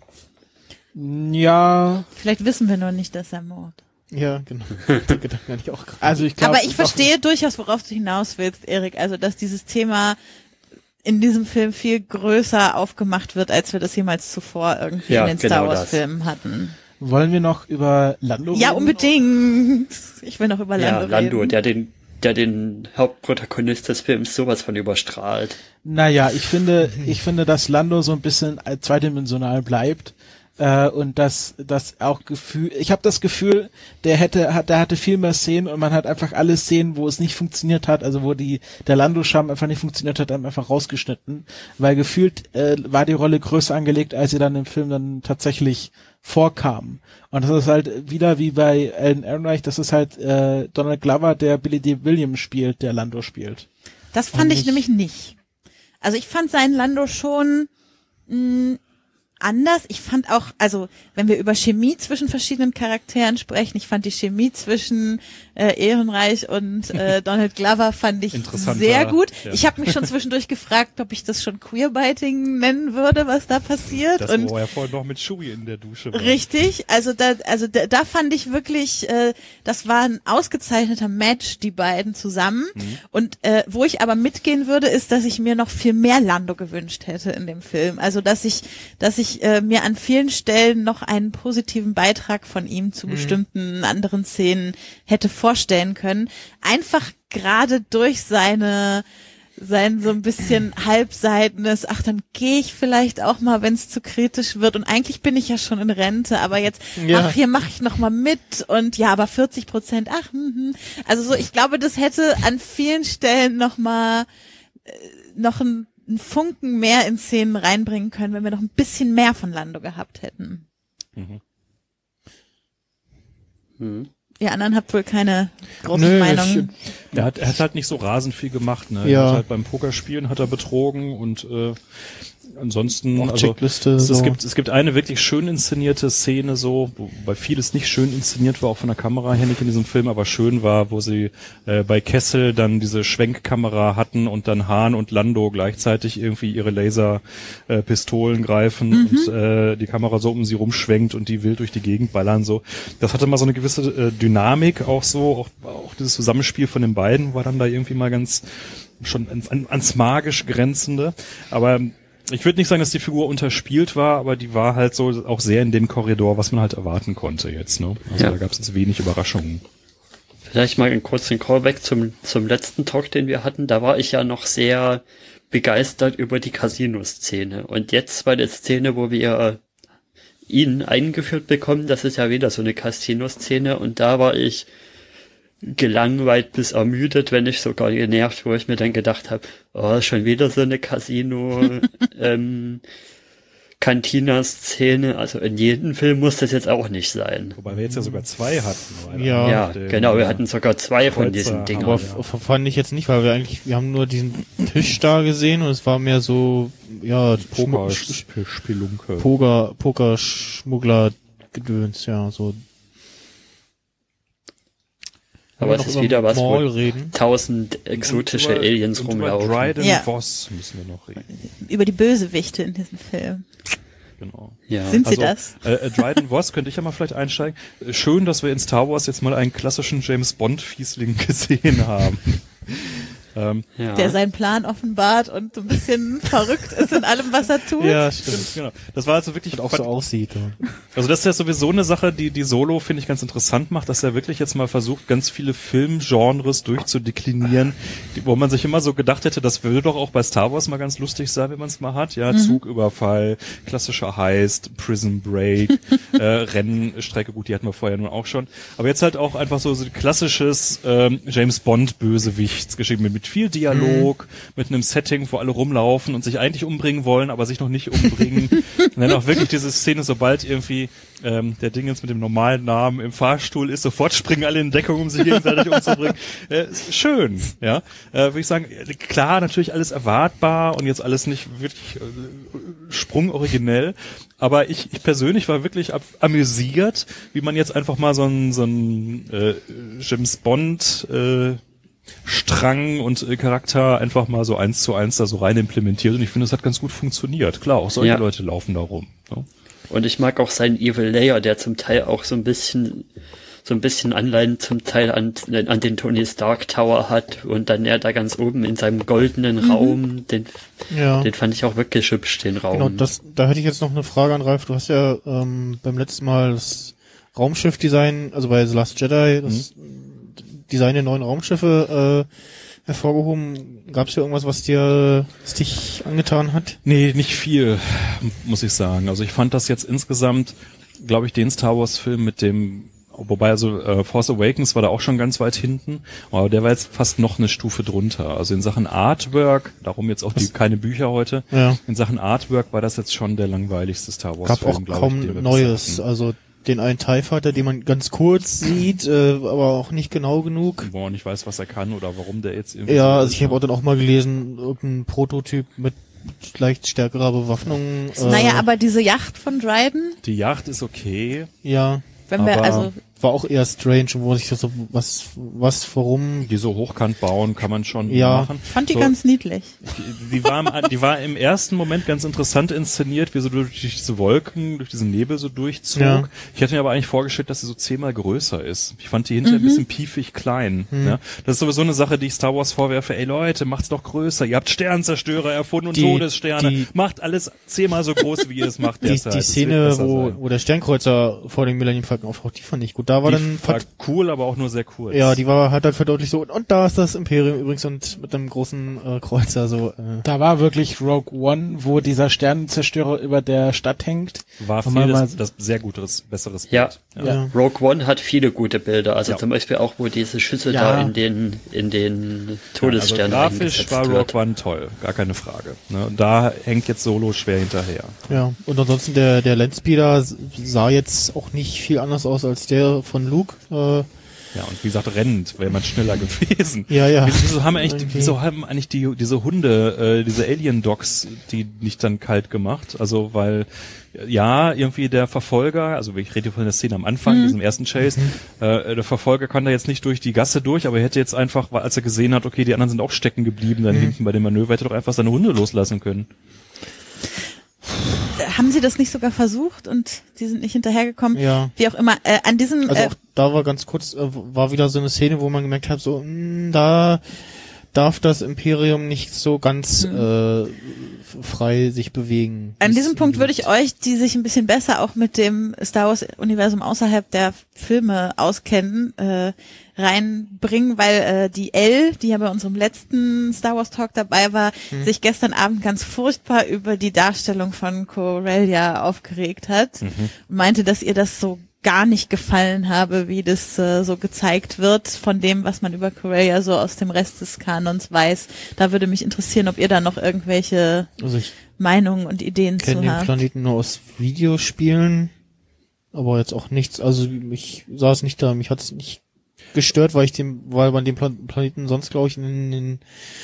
Ja, Vielleicht wissen wir nur nicht, dass er mordet. Ja, genau. Den Gedanken hatte ich auch gerade. also ich glaube... Aber ich verstehe durchaus, worauf du hinaus willst, Erik. Also, dass dieses Thema in diesem Film viel größer aufgemacht wird, als wir das jemals zuvor irgendwie Ja, in den genau Star das. Wars Filmen hatten. Wollen wir noch über Lando Ja, reden? unbedingt. Ich will noch über Lando Ja, Lando, reden. der den, der den Hauptprotagonist des Films sowas von überstrahlt. Naja, ich finde, ich finde, dass Lando so ein bisschen äh, zweidimensional bleibt äh, und dass das auch Gefühl, ich habe das Gefühl, der hätte, hat, der hatte viel mehr Szenen und man hat einfach alle Szenen, wo es nicht funktioniert hat, also wo die der Lando-Charme einfach nicht funktioniert hat, einfach rausgeschnitten, weil gefühlt äh, war die Rolle größer angelegt, als sie dann im Film dann tatsächlich vorkam. Und das ist halt wieder wie bei Alan Ehrenreich, das ist halt äh, Donald Glover, der Billy D. Williams spielt, der Lando spielt. Das fand Und ich nicht- nämlich nicht. Also ich fand seinen Lando schon mh, anders. Ich fand auch, also wenn wir über Chemie zwischen verschiedenen Charakteren sprechen, ich fand die Chemie zwischen äh, Ehrenreich und äh, Donald Glover fand ich Interessanter, sehr gut. ja. Ich habe mich schon zwischendurch gefragt, ob ich das schon Queerbiting nennen würde, was da passiert. Das, und wo er vorhin noch mit Chewie in der Dusche war. Richtig, also da, also da, da fand ich wirklich, äh, das war ein ausgezeichneter Match, die beiden zusammen. Mhm. Und äh, wo ich aber mitgehen würde, ist, dass ich mir noch viel mehr Lando gewünscht hätte in dem Film. Also dass ich, dass ich äh, mir an vielen Stellen noch einen positiven Beitrag von ihm zu bestimmten anderen Szenen hätte vorstellen können. Einfach gerade durch seine sein so ein bisschen halbseitenes, ach, dann gehe ich vielleicht auch mal, wenn es zu kritisch wird und eigentlich bin ich ja schon in Rente, aber jetzt, Ja. ach, hier mache ich noch mal mit und ja, aber vierzig Prozent, ach, hm, hm. Also so, ich glaube, das hätte an vielen Stellen noch mal äh, noch ein, ein Funken mehr in Szenen reinbringen können, wenn wir noch ein bisschen mehr von Lando gehabt hätten. Mhm. Hm. Ihr anderen habt wohl keine großen Nö, Meinungen. Er hat, er hat halt nicht so rasend viel gemacht, ne? Ja. Er hat halt beim Pokerspielen hat er betrogen und äh, ansonsten, Auch also Checkliste, es, es so. gibt es gibt eine wirklich schön inszenierte Szene, so, wobei vieles nicht schön inszeniert war, auch von der Kamera her nicht in diesem Film, aber schön war, wo sie äh, bei Kessel dann diese Schwenkkamera hatten und dann Han und Lando gleichzeitig irgendwie ihre Laserpistolen äh, Pistolen greifen Mhm. und äh, die Kamera so um sie rumschwenkt und die wild durch die Gegend ballern, so. Das hatte mal so eine gewisse äh, Dynamik auch so, auch, auch dieses Zusammenspiel von den beiden war dann da irgendwie mal ganz schon ans, ans magisch grenzende, aber ich würde nicht sagen, dass die Figur unterspielt war, aber die war halt so auch sehr in dem Korridor, was man halt erwarten konnte jetzt, ne? Also Ja. da gab es jetzt wenig Überraschungen. Vielleicht mal einen kurzen Callback zum, zum letzten Talk, den wir hatten. Da war ich ja noch sehr begeistert über die Casino-Szene. Und jetzt bei der Szene, wo wir ihn eingeführt bekommen, das ist ja wieder so eine Casino-Szene. Und da war ich gelangweilt bis ermüdet, wenn nicht sogar genervt, wo ich mir dann gedacht habe, oh, schon wieder so eine Casino ähm, Cantina-Szene. Also in jedem Film muss das jetzt auch nicht sein. Wobei wir jetzt ja sogar zwei hatten. weil Ja. einer Ja, auf dem, genau, wir äh, hatten sogar zwei von Kreuzer diesen haben Dingern. Aber ja. f- fand ich jetzt nicht, weil wir eigentlich, wir haben nur diesen Tisch da gesehen und es war mehr so, ja, Poker, Schmu- Sp- Spelunke. Poker, Poker-Schmuggler-Gedöns, ja, so. Aber Wollen wir es noch ist über wieder was, Maul wo reden. tausend exotische Und über- Aliens und rumlaufen. Über Dryden Ja. Voss müssen wir noch reden. Über die Bösewichte in diesem Film. Genau. Ja. Sind sie Also, das? Äh, äh, Dryden Voss könnte ich ja mal vielleicht einsteigen. Äh, Schön, dass wir in Star Wars jetzt mal einen klassischen James Bond-Fiesling gesehen haben. ähm, Ja. Der seinen Plan offenbart und so ein bisschen verrückt ist in allem, was er tut. Ja, stimmt. genau. Das war also wirklich Und auch so aussieht. Ja. Also das ist ja sowieso eine Sache, die die Solo, finde ich, ganz interessant macht, dass er wirklich jetzt mal versucht, ganz viele Filmgenres durchzudeklinieren, die, wo man sich immer so gedacht hätte, das würde doch auch bei Star Wars mal ganz lustig sein, wenn man es mal hat. Ja, Zugüberfall, klassischer Heist, Prison Break, äh, Rennstrecke, gut, die hatten wir vorher nun auch schon. Aber jetzt halt auch einfach so, so ein klassisches ähm, James Bond-Bösewichtsgeschichte mit, mit viel Dialog, mit einem Setting, wo alle rumlaufen und sich eigentlich umbringen wollen, aber sich noch nicht umbringen. Und dann auch wirklich diese Szene, sobald irgendwie ähm, der Dingens mit dem normalen Namen im Fahrstuhl ist, sofort springen alle in Deckung, um sich gegenseitig umzubringen. Äh, ist schön, ja. Äh, würde ich sagen, klar, natürlich alles erwartbar und jetzt alles nicht wirklich äh, sprungoriginell, aber ich, ich persönlich war wirklich ab, amüsiert, wie man jetzt einfach mal so ein so ein äh, James Bond äh, Strang und äh, Charakter einfach mal so eins zu eins da so rein implementiert und ich finde, das hat ganz gut funktioniert. Klar, auch solche Ja. Leute laufen da rum. Ne? Und ich mag auch seinen Evil Layer, der zum Teil auch so ein bisschen, so ein bisschen Anleihen zum Teil an, an den Tony Stark Tower hat und dann er da ganz oben in seinem goldenen Mhm. Raum, den, Ja. den fand ich auch wirklich hübsch, den Raum. Genau, das, da hätte ich jetzt noch eine Frage an Ralf. Du hast ja ähm, beim letzten Mal das Raumschiff-Design, also bei The Last Jedi, das Design der neuen Raumschiffe äh, hervorgehoben. Gab es hier irgendwas, was dir, was dich angetan hat? Nee, nicht viel, muss ich sagen. Also ich fand das jetzt insgesamt, glaube ich, den Star Wars Film mit dem, wobei also äh, Force Awakens war da auch schon ganz weit hinten, aber der war jetzt fast noch eine Stufe drunter. Also in Sachen Artwork, darum jetzt auch die keine Bücher heute, Ja. in Sachen Artwork war das jetzt schon der langweiligste Star Wars Gab Film, auch glaube kaum ich. den wir Neues. bis hatten. Also den einen TIE Fighter, den man ganz kurz sieht, äh, aber auch nicht genau genug. Wo man nicht weiß, was er kann oder warum der jetzt irgendwie Ja, so also ist, ich habe ne? auch dann auch mal gelesen, irgendein Prototyp mit leicht stärkerer Bewaffnung. Äh, Naja, aber diese Yacht von Dryden, Die Yacht ist okay. ja, wenn wir, Aber- also, war auch eher strange, wo man sich das so, was, was, warum, Die so hochkant bauen kann man schon Ja. machen. ich fand die so, ganz niedlich. Die, die, war im, die war im ersten Moment ganz interessant inszeniert, wie so durch diese Wolken, durch diesen Nebel so durchzog. Ja. Ich hatte mir aber eigentlich vorgestellt, dass sie so zehnmal größer ist. Ich fand die hinterher ein bisschen piefig klein. Ja? Das ist sowieso eine Sache, die ich Star Wars vorwerfe. Ey Leute, macht's doch größer. Ihr habt Sternzerstörer erfunden und Die- Todessterne. die- Macht alles zehnmal so groß, wie ihr es macht die, derzeit. die Das wird Szene, besser wo, sein. wo der Sternkreuzer vor dem Millennium Falcon auftaucht, die fand ich gut. da war die dann war cool, aber auch nur sehr kurz. ja, die war halt dann verdeutlicht so, und, und da ist das Imperium übrigens und mit einem großen äh, Kreuzer so. Äh. Da war wirklich Rogue One, wo dieser Sternenzerstörer über der Stadt hängt. War Und viel man das, mal- das sehr gutes, besseres Ja. Bild. Ja. Rogue One hat viele gute Bilder, also Ja. zum Beispiel auch, wo diese Schüsse Ja. da in den in den Also Todesstern grafisch eingesetzt war wird. Rogue One toll, gar keine Frage. Ne? Und da hängt jetzt Solo schwer hinterher. Ja, und ansonsten der der Landspeeder s- sah jetzt auch nicht viel anders aus als der von Luke. Äh, Ja, und wie gesagt, rennend wäre man schneller gewesen. ja, ja. Wieso haben eigentlich, Irgendwie. wieso haben eigentlich die, diese Hunde, äh, diese Alien-Dogs, die nicht dann kalt gemacht? Also, weil, ja, irgendwie der Verfolger, also ich rede hier von der Szene am Anfang, Mhm. diesem ersten Chase, äh, der Verfolger kann da jetzt nicht durch die Gasse durch, aber er hätte jetzt einfach, weil- als er gesehen hat, okay, die anderen sind auch stecken geblieben, dann Mhm. hinten bei dem Manöver, hätte er doch einfach seine Hunde loslassen können. Haben Sie das nicht sogar versucht und Sie sind nicht hinterhergekommen? Ja. Wie auch immer, äh, an diesem, Also äh, auch da war ganz kurz, äh, war wieder so eine Szene, wo man gemerkt hat, so, mh, da darf das Imperium nicht so ganz äh, f- frei sich bewegen. an Wie's- diesem Punkt würde ich euch, die sich ein bisschen besser auch mit dem Star Wars Universum außerhalb der Filme auskennen, äh, reinbringen, weil äh, die Elle, die ja bei unserem letzten Star Wars Talk dabei war, Hm. sich gestern Abend ganz furchtbar über die Darstellung von Corellia aufgeregt hat Mhm. und meinte, dass ihr das so gar nicht gefallen habe, wie das äh, so gezeigt wird von dem, was man über Corellia so aus dem Rest des Kanons weiß. Da würde mich interessieren, ob ihr da noch irgendwelche Also ich Meinungen und Ideen kenne zu den habt. Planeten nur aus Videospielen, aber jetzt auch nichts, also ich saß nicht da, mich hat es nicht gestört, weil ich dem, weil man den Plan- Planeten sonst, glaube ich, in den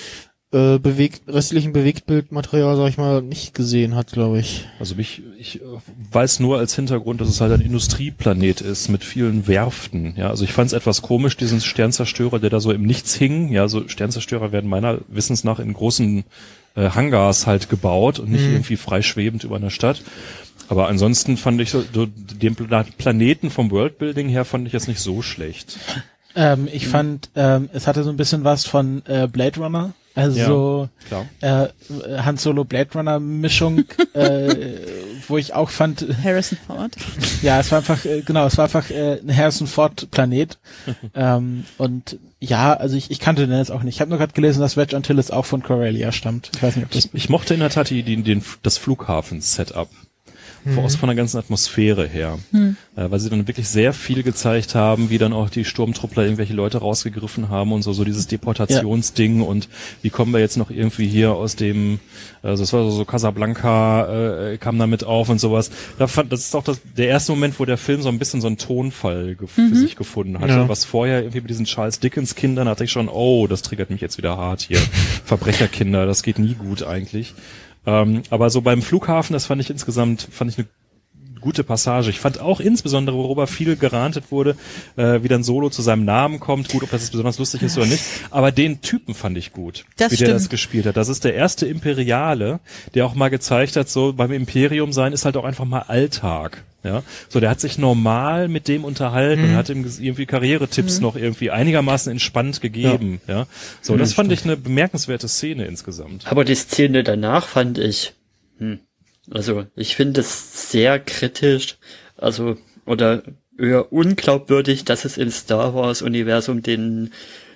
äh, bewegt, restlichen Bewegtbildmaterial, sag ich mal, nicht gesehen hat, glaube ich. Also mich, ich äh, weiß nur als Hintergrund, dass es halt ein Industrieplanet ist mit vielen Werften. Ja, also ich fand es etwas komisch, diesen Sternzerstörer, der da so im Nichts hing. Ja, so Sternzerstörer werden meiner Wissens nach in großen äh, Hangars halt gebaut und nicht Mhm. irgendwie freischwebend über einer Stadt. Aber ansonsten fand ich so, so den Pla- Planeten vom Worldbuilding her fand ich jetzt nicht so schlecht. Ähm, ich fand, ähm, es hatte so ein bisschen was von äh, Blade Runner. Also Klar. äh, Han Solo Blade Runner Mischung, äh, wo ich auch fand, Harrison Ford. ja, es war einfach, äh, genau, es war einfach äh, ein Harrison Ford Planet. ähm, und ja, also ich, ich kannte den jetzt auch nicht. Ich habe nur gerade gelesen, dass Wedge Antilles auch von Corellia stammt. Ich weiß nicht, ob das Ich, ich mochte in der Tat die, die, den, das Flughafen-Setup. Mhm. Aus von der ganzen Atmosphäre her. Hm. Äh, weil sie dann wirklich sehr viel gezeigt haben, wie dann auch die Sturmtruppler irgendwelche Leute rausgegriffen haben und so, so dieses Deportationsding und wie kommen wir jetzt noch irgendwie hier aus dem, also das war so, so Casablanca, äh, kam damit auf und sowas. Da fand, das ist auch das, der erste Moment, wo der Film so ein bisschen so einen Tonfall gef für sich gefunden hatte. Ja. Was vorher irgendwie mit diesen Charles Dickens Kindern hatte ich schon, oh, das triggert mich jetzt wieder hart hier. Verbrecherkinder, das geht nie gut eigentlich. Ähm, aber so beim Flughafen, das fand ich insgesamt, fand ich eine gute Passage. Ich fand auch insbesondere, worüber viel gerantet wurde, äh, wie dann Solo zu seinem Namen kommt. Gut, ob das jetzt besonders lustig ist oder nicht. Aber den Typen fand ich gut, Das wie der das stimmt. gespielt hat. Das ist der erste Imperiale, der auch mal gezeigt hat, so beim Imperium sein ist halt auch einfach mal Alltag. Ja, so der hat sich normal mit dem unterhalten und hat ihm ges- irgendwie Karrieretipps noch irgendwie einigermaßen entspannt gegeben. Ja, so das fand ich eine bemerkenswerte Szene insgesamt. Aber die Szene danach fand ich, hm, also ich finde es sehr kritisch, also oder eher unglaubwürdig, dass es im Star Wars Universum den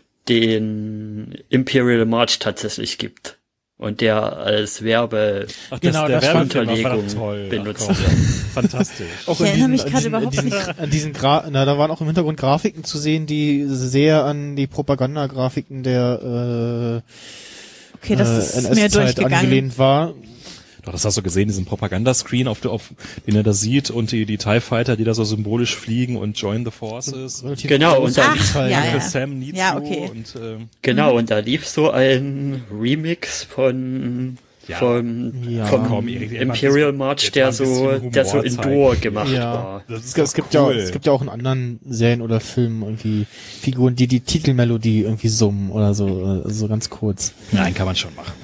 den Imperial March tatsächlich gibt und der als Werbe Ach, Genau, der das fand- Werbefilm war Unterlegung toll. benutzt Ach, komm. Fantastisch. Auch Ich erinnere mich an gerade diesen, überhaupt an diesen, nicht. an diesen Gra na, da waren auch im Hintergrund Grafiken zu sehen, die sehr an die Propagandagrafiken der Okay, äh, das äh, ist mir N S-Zeit durchgegangen. angelehnt war. Doch, das hast du gesehen, diesen Propagandascreen, auf, der- auf den er da sieht und die, die TIE Fighter, die da so symbolisch fliegen und join the forces. Relativ Genau, groß und dann- Ach, ja, Uncle ja. Sam needs Ja, you okay. und ähm, Genau, und da lief so ein Remix von Ja. vom, Ja. vom Komm, Erik, der macht Imperial jetzt- March, jetzt der mal ein so, bisschen der so Humor indoor zeigen. gemacht Ja. war. das Es, ist es gibt ja, es gibt ja auch in anderen Serien oder Filmen irgendwie Figuren, die die Titelmelodie irgendwie summen oder so, äh, so ganz kurz. Nein, kann man schon machen.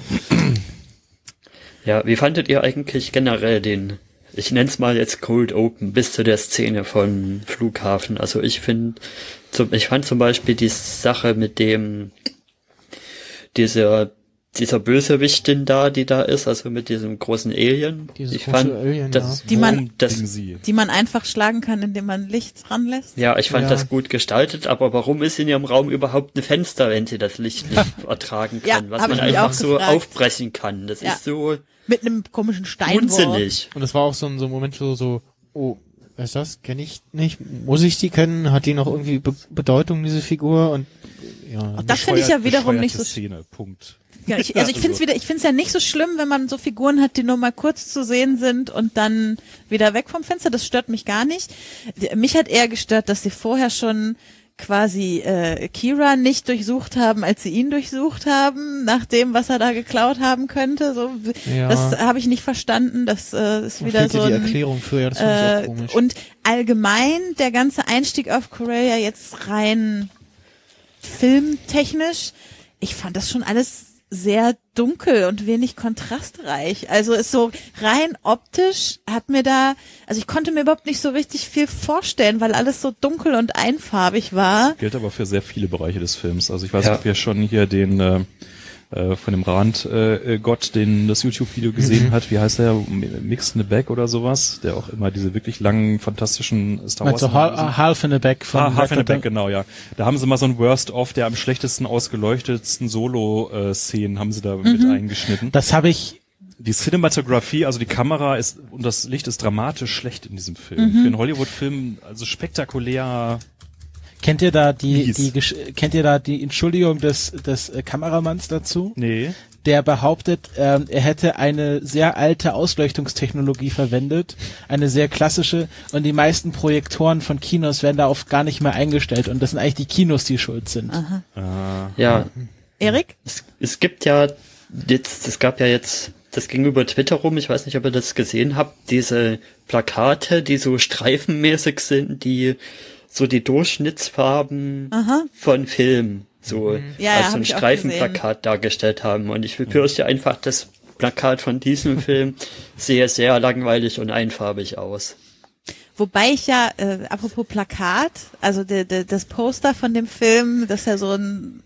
Ja, wie fandet ihr eigentlich generell den, ich nenn's mal jetzt Cold Open, bis zu der Szene von Flughafen? Also ich finde, ich fand zum Beispiel die Sache mit dem, dieser dieser Bösewichtin da, die da ist, also mit diesem großen Alien. Dieses ich große fand, Alien, das, ja. Die man- das, sie. Die man einfach schlagen kann, indem man Licht dran lässt. ja, ich fand Ja. das gut gestaltet, aber warum ist in ihrem Raum überhaupt ein Fenster, wenn sie das Licht nicht ertragen Ja, kann, was hab man ich mich einfach auch so gefragt. aufbrechen kann? Das Ja. ist so Mit einem komischen Steinwurf. unsinnig. Und es war auch so ein, so ein Moment so, so, oh, wer ist das? Kenne ich nicht? Muss ich die kennen? Hat die noch irgendwie Be- Bedeutung, diese Figur? Und ja. Das finde ich ja wiederum nicht so Szene, Punkt. Ja, ich, also ich finde es wieder, ich finde es ja nicht so schlimm, wenn man so Figuren hat, die nur mal kurz zu sehen sind und dann wieder weg vom Fenster. Das stört mich gar nicht. Mich hat eher gestört, dass sie vorher schon quasi äh, Kira nicht durchsucht haben, als sie ihn durchsucht haben, nach dem, was er da geklaut haben könnte. So, Ja. das habe ich nicht verstanden. Das äh, ist Mir wieder fehlte so die ein, Erklärung für, ja, das fand ich auch äh, komisch. und allgemein der ganze Einstieg auf Corellia jetzt rein filmtechnisch, ich fand das schon alles sehr dunkel und wenig kontrastreich. Also ist so rein optisch hat mir da, also ich konnte mir überhaupt nicht so richtig viel vorstellen, weil alles so dunkel und einfarbig war. Gilt aber für sehr viele Bereiche des Films. Also ich weiß Ja. nicht, ob ihr schon hier den äh, äh, von dem Rand äh, Gott, den das YouTube-Video gesehen Mhm. hat. Wie heißt der? Mix in the Back oder sowas? Der auch immer diese wirklich langen, fantastischen Star Wars. Also Hal- Half in the Back von Ah, Half in the Rector- Back, genau, ja. Da haben sie mal so ein Worst-of, der am schlechtesten ausgeleuchtetsten Solo-Szenen haben sie da mit eingeschnitten. Das habe ich Die Cinematografie, also die Kamera ist und das Licht ist dramatisch schlecht in diesem Film. Mhm. Für einen Hollywood-Film, also spektakulär. Kennt ihr da die, Mies. die Gesch- kennt ihr da die Entschuldigung des des äh, Kameramanns dazu? Nee. Der behauptet, ähm, er hätte eine sehr alte Ausleuchtungstechnologie verwendet, eine sehr klassische, und die meisten Projektoren von Kinos werden darauf gar nicht mehr eingestellt, und das sind eigentlich die Kinos, die schuld sind. Aha. Ja, Erik? es, es gibt ja jetzt, es gab ja jetzt, das ging über Twitter rum, ich weiß nicht, ob ihr das gesehen habt, diese Plakate, die so streifenmäßig sind, die so die Durchschnittsfarben Aha. von Film so Ja, ja, als so hab ein ich auch Streifenplakat dargestellt haben. Und ich befürchte einfach, das Plakat von diesem Film sehe sehr langweilig und einfarbig aus. Wobei ich ja, äh, apropos Plakat, also de, de, das Poster von dem Film, das ist ja so ein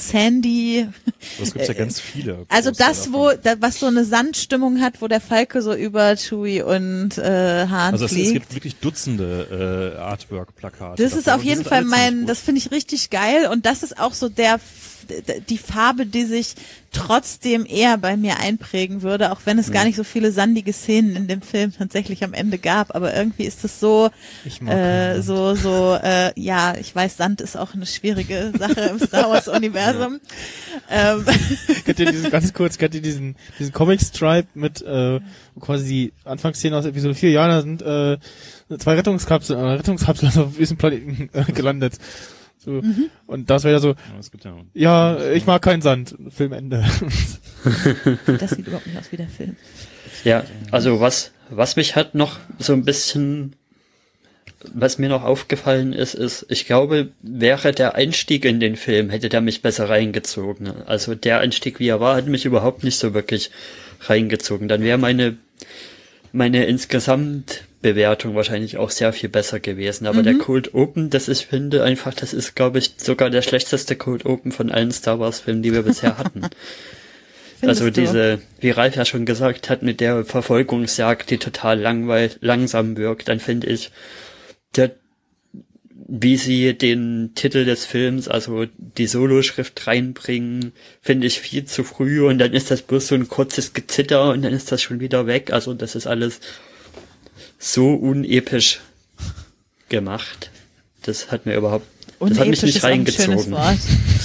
Sandy, Das gibt's ja ganz viele. also Poster das, davon. wo, da, was so eine Sandstimmung hat, wo der Falke so über Chewie und äh, Han Also es, es fliegt. gibt wirklich Dutzende äh, Artwork-Plakate. Das ist davon auf und die jeden sind Fall alle ziemlich mein, gut. das finde ich richtig geil, und das ist auch so der, die Farbe, die sich trotzdem eher bei mir einprägen würde, auch wenn es gar nicht so viele sandige Szenen in dem Film tatsächlich am Ende gab, aber irgendwie ist es so, Ich mag äh, keinen so, so, äh, ja, ich weiß, Sand ist auch eine schwierige Sache im Star Wars Universum. Ähm, Kennt ihr diesen, ganz kurz, kennt ihr diesen, diesen Comic-Stripe mit, äh, wo quasi die Anfangsszene aus Episode vier, ja, da sind, äh, zwei Rettungskapseln, äh, Rettungskapseln auf diesem Planeten äh, gelandet. So. Und das wäre ja so, Ja, es gibt ja ja, ich mag keinen Sand. Filmende. das sieht überhaupt nicht aus wie der Film. Ja, also was, was mich halt noch so ein bisschen, was mir noch aufgefallen ist, ist, ich glaube, wäre der Einstieg in den Film, hätte der mich besser reingezogen. Also der Einstieg, wie er war, hat mich überhaupt nicht so wirklich reingezogen. Dann wäre meine, meine insgesamt Bewertung wahrscheinlich auch sehr viel besser gewesen. Aber Mhm. der Cold Open, das ich finde einfach, das ist, glaube ich, sogar der schlechteste Cold Open von allen Star Wars Filmen, die wir bisher hatten. Findest Also du? diese, wie Ralf ja schon gesagt hat, mit der Verfolgungsjagd, die total langweil langsam wirkt, dann finde ich, der, wie sie den Titel des Films, also die Soloschrift reinbringen, finde ich viel zu früh, und dann ist das bloß so ein kurzes Gezitter und dann ist das schon wieder weg. Also das ist alles so unepisch gemacht. Das hat mir überhaupt, das hat mich Unepisch nicht ist auch ein schönes reingezogen. Wort.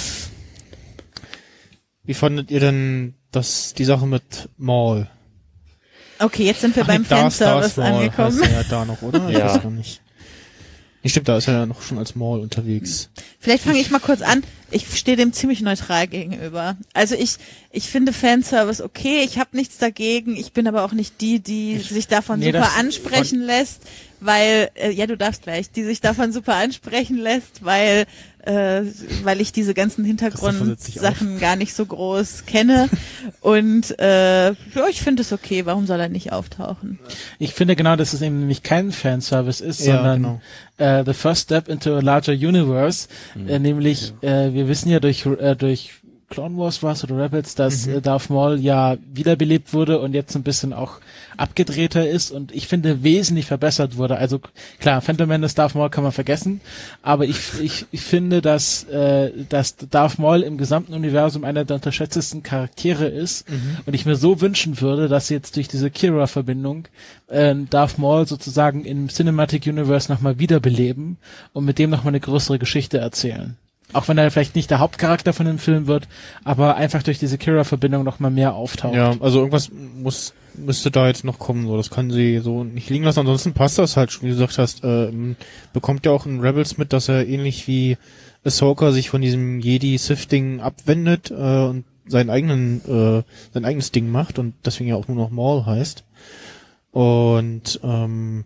Wie fandet ihr denn das, die Sache mit Maul? Okay, jetzt sind wir Ach beim nee, Darth- Fanservice Darth Maul angekommen. heißt er ja da noch, oder? Ich Ja. weiß gar nicht. Nee, stimmt, da ist er ja noch schon als Maul unterwegs. Vielleicht fange ich mal kurz an. Ich stehe dem ziemlich neutral gegenüber. Also ich, ich finde Fanservice okay, ich habe nichts dagegen. Ich bin aber auch nicht die, die sich davon nee, super das- ansprechen lässt, weil, äh, ja, du darfst gleich, die sich davon super ansprechen lässt, weil, äh, weil ich diese ganzen Christopher setzt sich Hintergrundsachen gar nicht so groß kenne. Und äh, ja, ich finde es okay. Warum soll er nicht auftauchen? Ich finde genau, dass es eben nämlich kein Fanservice ist, Ja, sondern genau. äh, the first step into a larger universe. Äh, nämlich, äh, wir wissen ja durch äh, durch Clone Wars war es oder Rebels, dass mhm. äh, Darth Maul ja wiederbelebt wurde und jetzt ein bisschen auch abgedrehter ist und ich finde wesentlich verbessert wurde. Also klar, Phantom Menace, Darth Maul kann man vergessen, aber ich ich, ich finde, dass äh, dass Darth Maul im gesamten Universum einer der unterschätztesten Charaktere ist mhm. und ich mir so wünschen würde, dass jetzt durch diese Kira-Verbindung äh, Darth Maul sozusagen im Cinematic Universe nochmal wiederbeleben und mit dem nochmal eine größere Geschichte erzählen. Auch wenn er vielleicht nicht der Hauptcharakter von dem Film wird, aber einfach durch diese Kira-Verbindung noch mal mehr auftaucht. Ja, also irgendwas muss müsste da jetzt noch kommen, so das kann sie so nicht liegen lassen. Ansonsten passt das halt, wie du gesagt hast, äh, bekommt ja auch in Rebels mit, dass er ähnlich wie Ahsoka sich von diesem Jedi-Sith-Ding abwendet äh, und seinen eigenen äh, sein eigenes Ding macht und deswegen ja auch nur noch Maul heißt. Und ähm,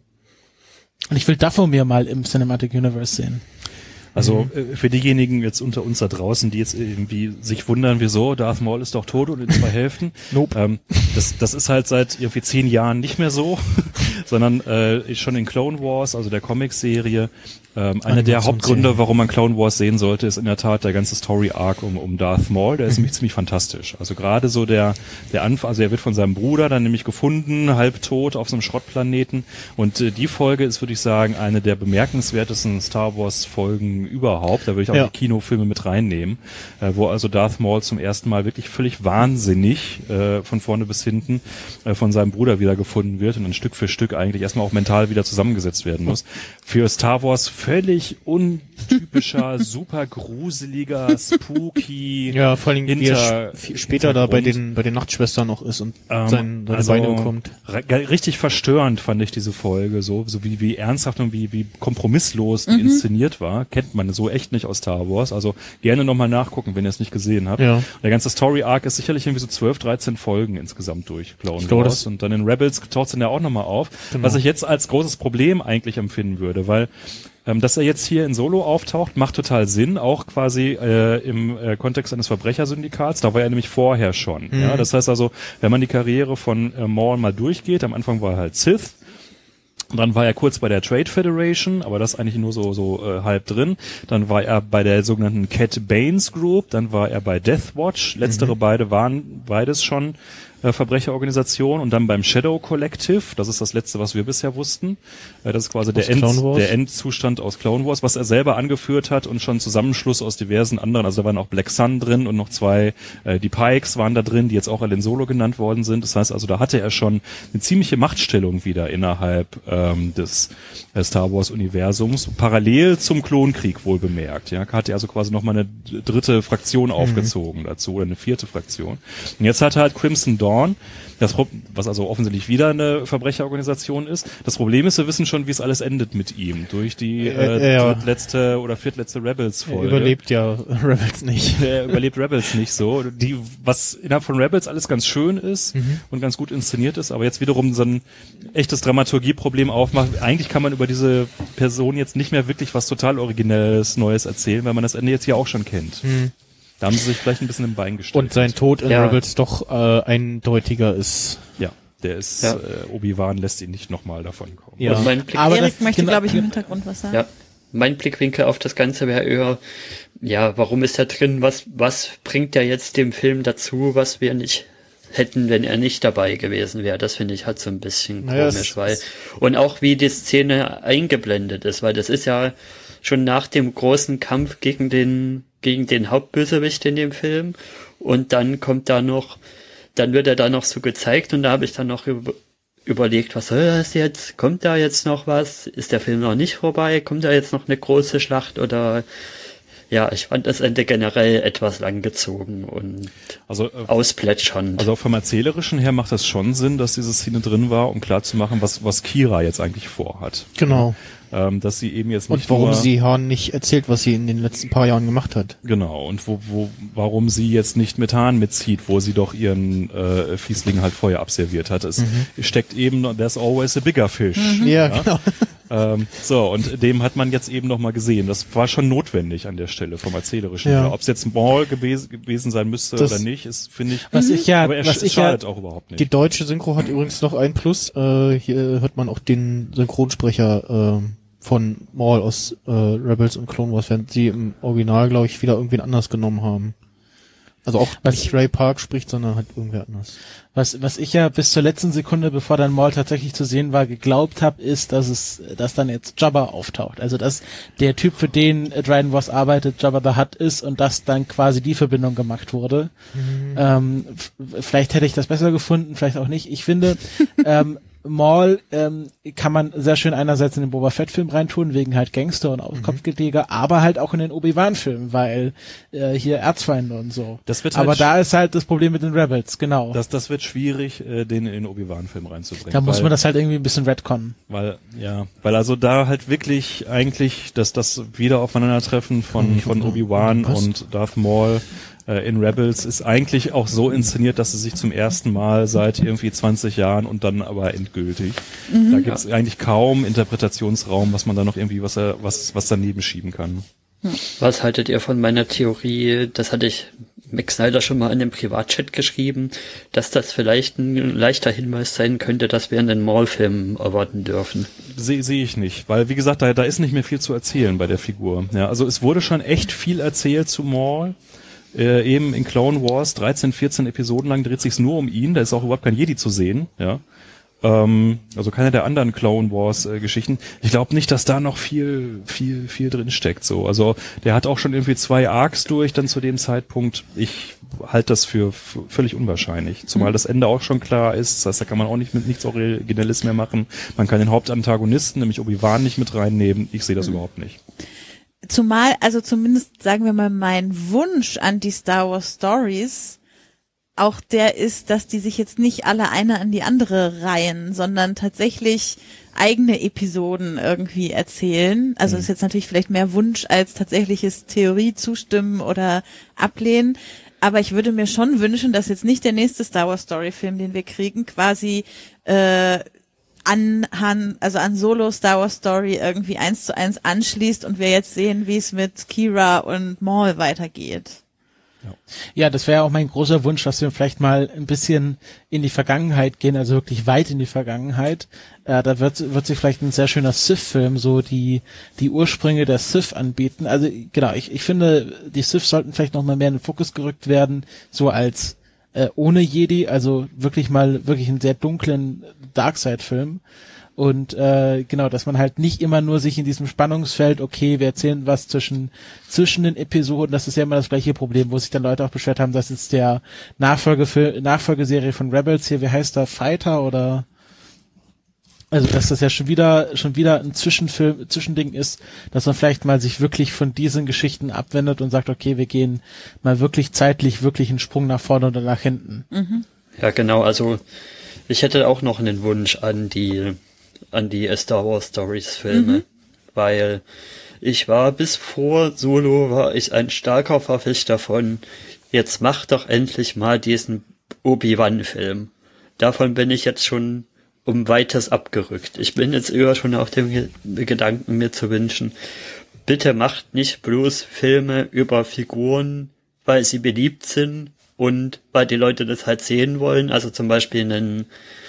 und ich will Dathomir mal im Cinematic Universe sehen. Also äh, für diejenigen jetzt unter uns da draußen, die jetzt irgendwie sich wundern, wieso, Darth Maul ist doch tot und in zwei Hälften. Nope. Ähm, das, das ist halt seit irgendwie zehn Jahren nicht mehr so, sondern äh, schon in Clone Wars, also der Comic-Serie, ähm, einer der Hauptgründe, warum man Clone Wars sehen sollte, ist in der Tat der ganze Story-Arc um, um Darth Maul. Der ist nämlich ziemlich fantastisch. Also gerade so der der Anfang, also er wird von seinem Bruder dann nämlich gefunden, halbtot auf so einem Schrottplaneten. Und äh, die Folge ist, würde ich sagen, eine der bemerkenswertesten Star Wars-Folgen überhaupt. Da würde ich auch ja. die Kinofilme mit reinnehmen, äh, wo also Darth Maul zum ersten Mal wirklich völlig wahnsinnig äh, von vorne bis hinten äh, von seinem Bruder wieder gefunden wird und dann Stück für Stück eigentlich erstmal auch mental wieder zusammengesetzt werden muss. Für Star Wars völlig untypischer, super gruseliger, spooky. Ja, vor allem wie er Hinter, später da bei den bei den Nachtschwestern noch ist und ähm, sein, seine also Beine bekommt. Richtig verstörend fand ich diese Folge, so so wie wie ernsthaft und wie wie kompromisslos die mhm. inszeniert war. Kennt man so echt nicht aus Star Wars. Also gerne nochmal nachgucken, wenn ihr es nicht gesehen habt. Ja. Der ganze Story Arc ist sicherlich irgendwie so zwölf, dreizehn Folgen insgesamt durch Clone glaube, Wars und dann in Rebels taucht es dann ja auch nochmal auf. Genau. Was ich jetzt als großes Problem eigentlich empfinden würde, weil Ähm, dass er jetzt hier in Solo auftaucht, macht total Sinn, auch quasi äh, im äh, Kontext eines Verbrechersyndikats. Da war er nämlich vorher schon. Mhm. Ja, das heißt also, wenn man die Karriere von äh, Maul mal durchgeht, am Anfang war er halt Sith. Und dann war er kurz bei der Trade Federation, aber das eigentlich nur so so äh, halb drin. Dann war er bei der sogenannten Cat Banes Group, dann war er bei Death Watch. Letztere mhm. beide waren beides schon äh, Verbrecherorganisationen und dann beim Shadow Collective, das ist das letzte, was wir bisher wussten. Äh, das ist quasi der, End, der Endzustand aus Clone Wars, was er selber angeführt hat und schon Zusammenschluss aus diversen anderen, also da waren auch Black Sun drin und noch zwei, äh, die Pikes waren da drin, die jetzt auch alle in Solo genannt worden sind. Das heißt also, da hatte er schon eine ziemliche Machtstellung wieder innerhalb ähm, des äh, Star Wars Universums, parallel zum Klonkrieg wohl bemerkt. Ja, hat er also quasi nochmal eine dritte Fraktion mhm. aufgezogen dazu oder eine vierte Fraktion. Und jetzt hat er halt Crimson Dawn, das, was also offensichtlich wieder eine Verbrecherorganisation ist. Das Problem ist, wir wissen schon, wie es alles endet mit ihm. Durch die äh, äh, ja. drittletzte oder viertletzte Rebels-Folge. Er überlebt ja Rebels nicht. Er überlebt Rebels nicht so. Die, was innerhalb von Rebels alles ganz schön ist mhm. und ganz gut inszeniert ist, aber jetzt wiederum so ein echtes Dramaturgieproblem aufmacht. Eigentlich kann man über diese Person jetzt nicht mehr wirklich was total Originelles, Neues erzählen, weil man das Ende jetzt ja auch schon kennt. Mhm. Da haben sie sich vielleicht ein bisschen im Bein gestellt. Und sein Tod in ja. Rebels doch äh, eindeutiger ist. Ja, der ist, ja. äh, Obi-Wan lässt ihn nicht nochmal davon kommen. Ja. Und mein Blick Aber Erik möchte, genau, glaube ich, im Hintergrund was sagen. Ja, mein Blickwinkel auf das Ganze wäre eher, ja, warum ist er drin? Was, was bringt er jetzt dem Film dazu, was wir nicht hätten, wenn er nicht dabei gewesen wäre? Das finde ich halt so ein bisschen naja, komisch, weil, und auch wie die Szene eingeblendet ist, weil das ist ja schon nach dem großen Kampf gegen den gegen den Hauptbösewicht in dem Film und dann kommt da noch, dann wird er da noch so gezeigt und da habe ich dann noch über, überlegt, was soll das jetzt? Kommt da jetzt noch was? Ist der Film noch nicht vorbei? Kommt da jetzt noch eine große Schlacht oder ja, ich fand das Ende generell etwas langgezogen und also, äh, ausplätschernd. Also vom Erzählerischen her macht das schon Sinn, dass diese Szene drin war, um klarzumachen, was, was Kira jetzt eigentlich vorhat. Genau. Ähm, dass sie eben jetzt nicht und warum nur, sie Han nicht erzählt, was sie in den letzten paar Jahren gemacht hat. Genau, und wo, wo, warum sie jetzt nicht mit Han mitzieht, wo sie doch ihren äh, Fiesling halt vorher abserviert hat. Es mhm. steckt eben, there's always a bigger fish. Mhm. Ja, ja, genau. Ähm, so, und dem hat man jetzt eben nochmal gesehen. Das war schon notwendig an der Stelle vom Erzählerischen ja. her. Ob es jetzt Maul gewesen, gewesen sein müsste das oder nicht, ist, finde ich, was ich ja, aber er was sch ich schadet ja, auch überhaupt nicht. Die deutsche Synchro hat übrigens noch ein Plus. Äh, hier hört man auch den Synchronsprecher äh, von Maul aus äh, Rebels und Clone Wars, während sie im Original, glaube ich, wieder irgendwen anders genommen haben. Also auch Was- nicht Ray Park spricht, sondern halt irgendwer anders. Was, was ich ja bis zur letzten Sekunde, bevor dann Maul tatsächlich zu sehen war, geglaubt habe, ist, dass es, dass dann jetzt Jabba auftaucht. Also dass der Typ, für den äh, Dryden Voss arbeitet, Jabba the Hutt ist und dass dann quasi die Verbindung gemacht wurde. Mhm. Ähm, f- vielleicht hätte ich das besser gefunden, vielleicht auch nicht. Ich finde, ähm, Maul ähm, kann man sehr schön einerseits in den Boba Fett-Film reintun, wegen halt Gangster und Kopfgeldjäger, mhm. aber halt auch in den Obi-Wan-Film, weil äh, hier Erzfeinde und so. Das wird aber halt da ist halt das Problem mit den Rebels, genau. Das, das wird schwierig, äh, den in den Obi-Wan-Film reinzubringen. Da muss weil, man das halt irgendwie ein bisschen retconnen. Weil, ja, weil also da halt wirklich eigentlich dass das Wiederaufeinandertreffen von, von Obi-Wan Was? und Darth Maul äh, in Rebels ist eigentlich auch so inszeniert, dass es sich zum ersten Mal seit irgendwie zwanzig Jahren und dann aber endgültig. Mhm. Da gibt es eigentlich kaum Interpretationsraum, was man da noch irgendwie, was er, was, was daneben schieben kann. Was haltet ihr von meiner Theorie, das hatte ich Max Snyder schon mal in dem Privatchat geschrieben, dass das vielleicht ein leichter Hinweis sein könnte, dass wir einen Maul-Film erwarten dürfen? Sehe seh ich nicht, weil wie gesagt, da, da ist nicht mehr viel zu erzählen bei der Figur. Ja, also es wurde schon echt viel erzählt zu Maul. Äh, eben in Clone Wars, dreizehn, vierzehn Episoden lang dreht sich's nur um ihn, da ist auch überhaupt kein Jedi zu sehen, ja. Ähm, also keine der anderen Clone Wars äh, Geschichten. Ich glaube nicht, dass da noch viel, viel, viel drin steckt, so. Also, der hat auch schon irgendwie zwei Arcs durch, dann zu dem Zeitpunkt. Ich halte das für f- völlig unwahrscheinlich. Zumal das Ende auch schon klar ist. Das heißt, da kann man auch nicht mit nichts Originelles mehr machen. Man kann den Hauptantagonisten, nämlich Obi-Wan, nicht mit reinnehmen. Ich sehe das mhm. überhaupt nicht. Zumal, also zumindest sagen wir mal, mein Wunsch an die Star Wars Stories auch der ist, dass die sich jetzt nicht alle eine an die andere reihen, sondern tatsächlich eigene Episoden irgendwie erzählen. Also mhm. ist jetzt natürlich vielleicht mehr Wunsch als tatsächliches Theorie zustimmen oder ablehnen. Aber ich würde mir schon wünschen, dass jetzt nicht der nächste Star Wars Story Film, den wir kriegen, quasi äh, an Han, also an Solo Star Wars Story irgendwie eins zu eins anschließt und wir jetzt sehen, wie es mit Kira und Maul weitergeht. Ja, das wäre auch mein großer Wunsch, dass wir vielleicht mal ein bisschen in die Vergangenheit gehen, also wirklich weit in die Vergangenheit. Äh, da wird, wird sich vielleicht ein sehr schöner Sith-Film so die die Ursprünge der Sith anbieten. Also genau, ich, ich finde, die Sith sollten vielleicht noch mal mehr in den Fokus gerückt werden, so als äh, ohne Jedi, also wirklich mal wirklich einen sehr dunklen Darkseid-Film. Und äh, genau, dass man halt nicht immer nur sich in diesem Spannungsfeld, okay, wir erzählen was zwischen zwischen den Episoden, das ist ja immer das gleiche Problem, wo sich dann Leute auch beschwert haben, dass jetzt der Nachfolgefil- Nachfolgeserie von Rebels hier, wie heißt der, Fighter oder also dass das ja schon wieder schon wieder ein Zwischenfilm, Zwischending ist, dass man vielleicht mal sich wirklich von diesen Geschichten abwendet und sagt, okay, wir gehen mal wirklich zeitlich wirklich einen Sprung nach vorne oder nach hinten. Mhm. Ja, genau, also ich hätte auch noch einen Wunsch an die an die Star Wars Stories Filme, mhm. weil ich war bis vor Solo war ich ein starker Verfechter von, jetzt mach doch endlich mal diesen Obi-Wan Film. Davon bin ich jetzt schon um weites abgerückt. Ich bin jetzt eher schon auf dem Ge- Gedanken, mir zu wünschen, bitte macht nicht bloß Filme über Figuren, weil sie beliebt sind und weil die Leute das halt sehen wollen, also zum Beispiel einen,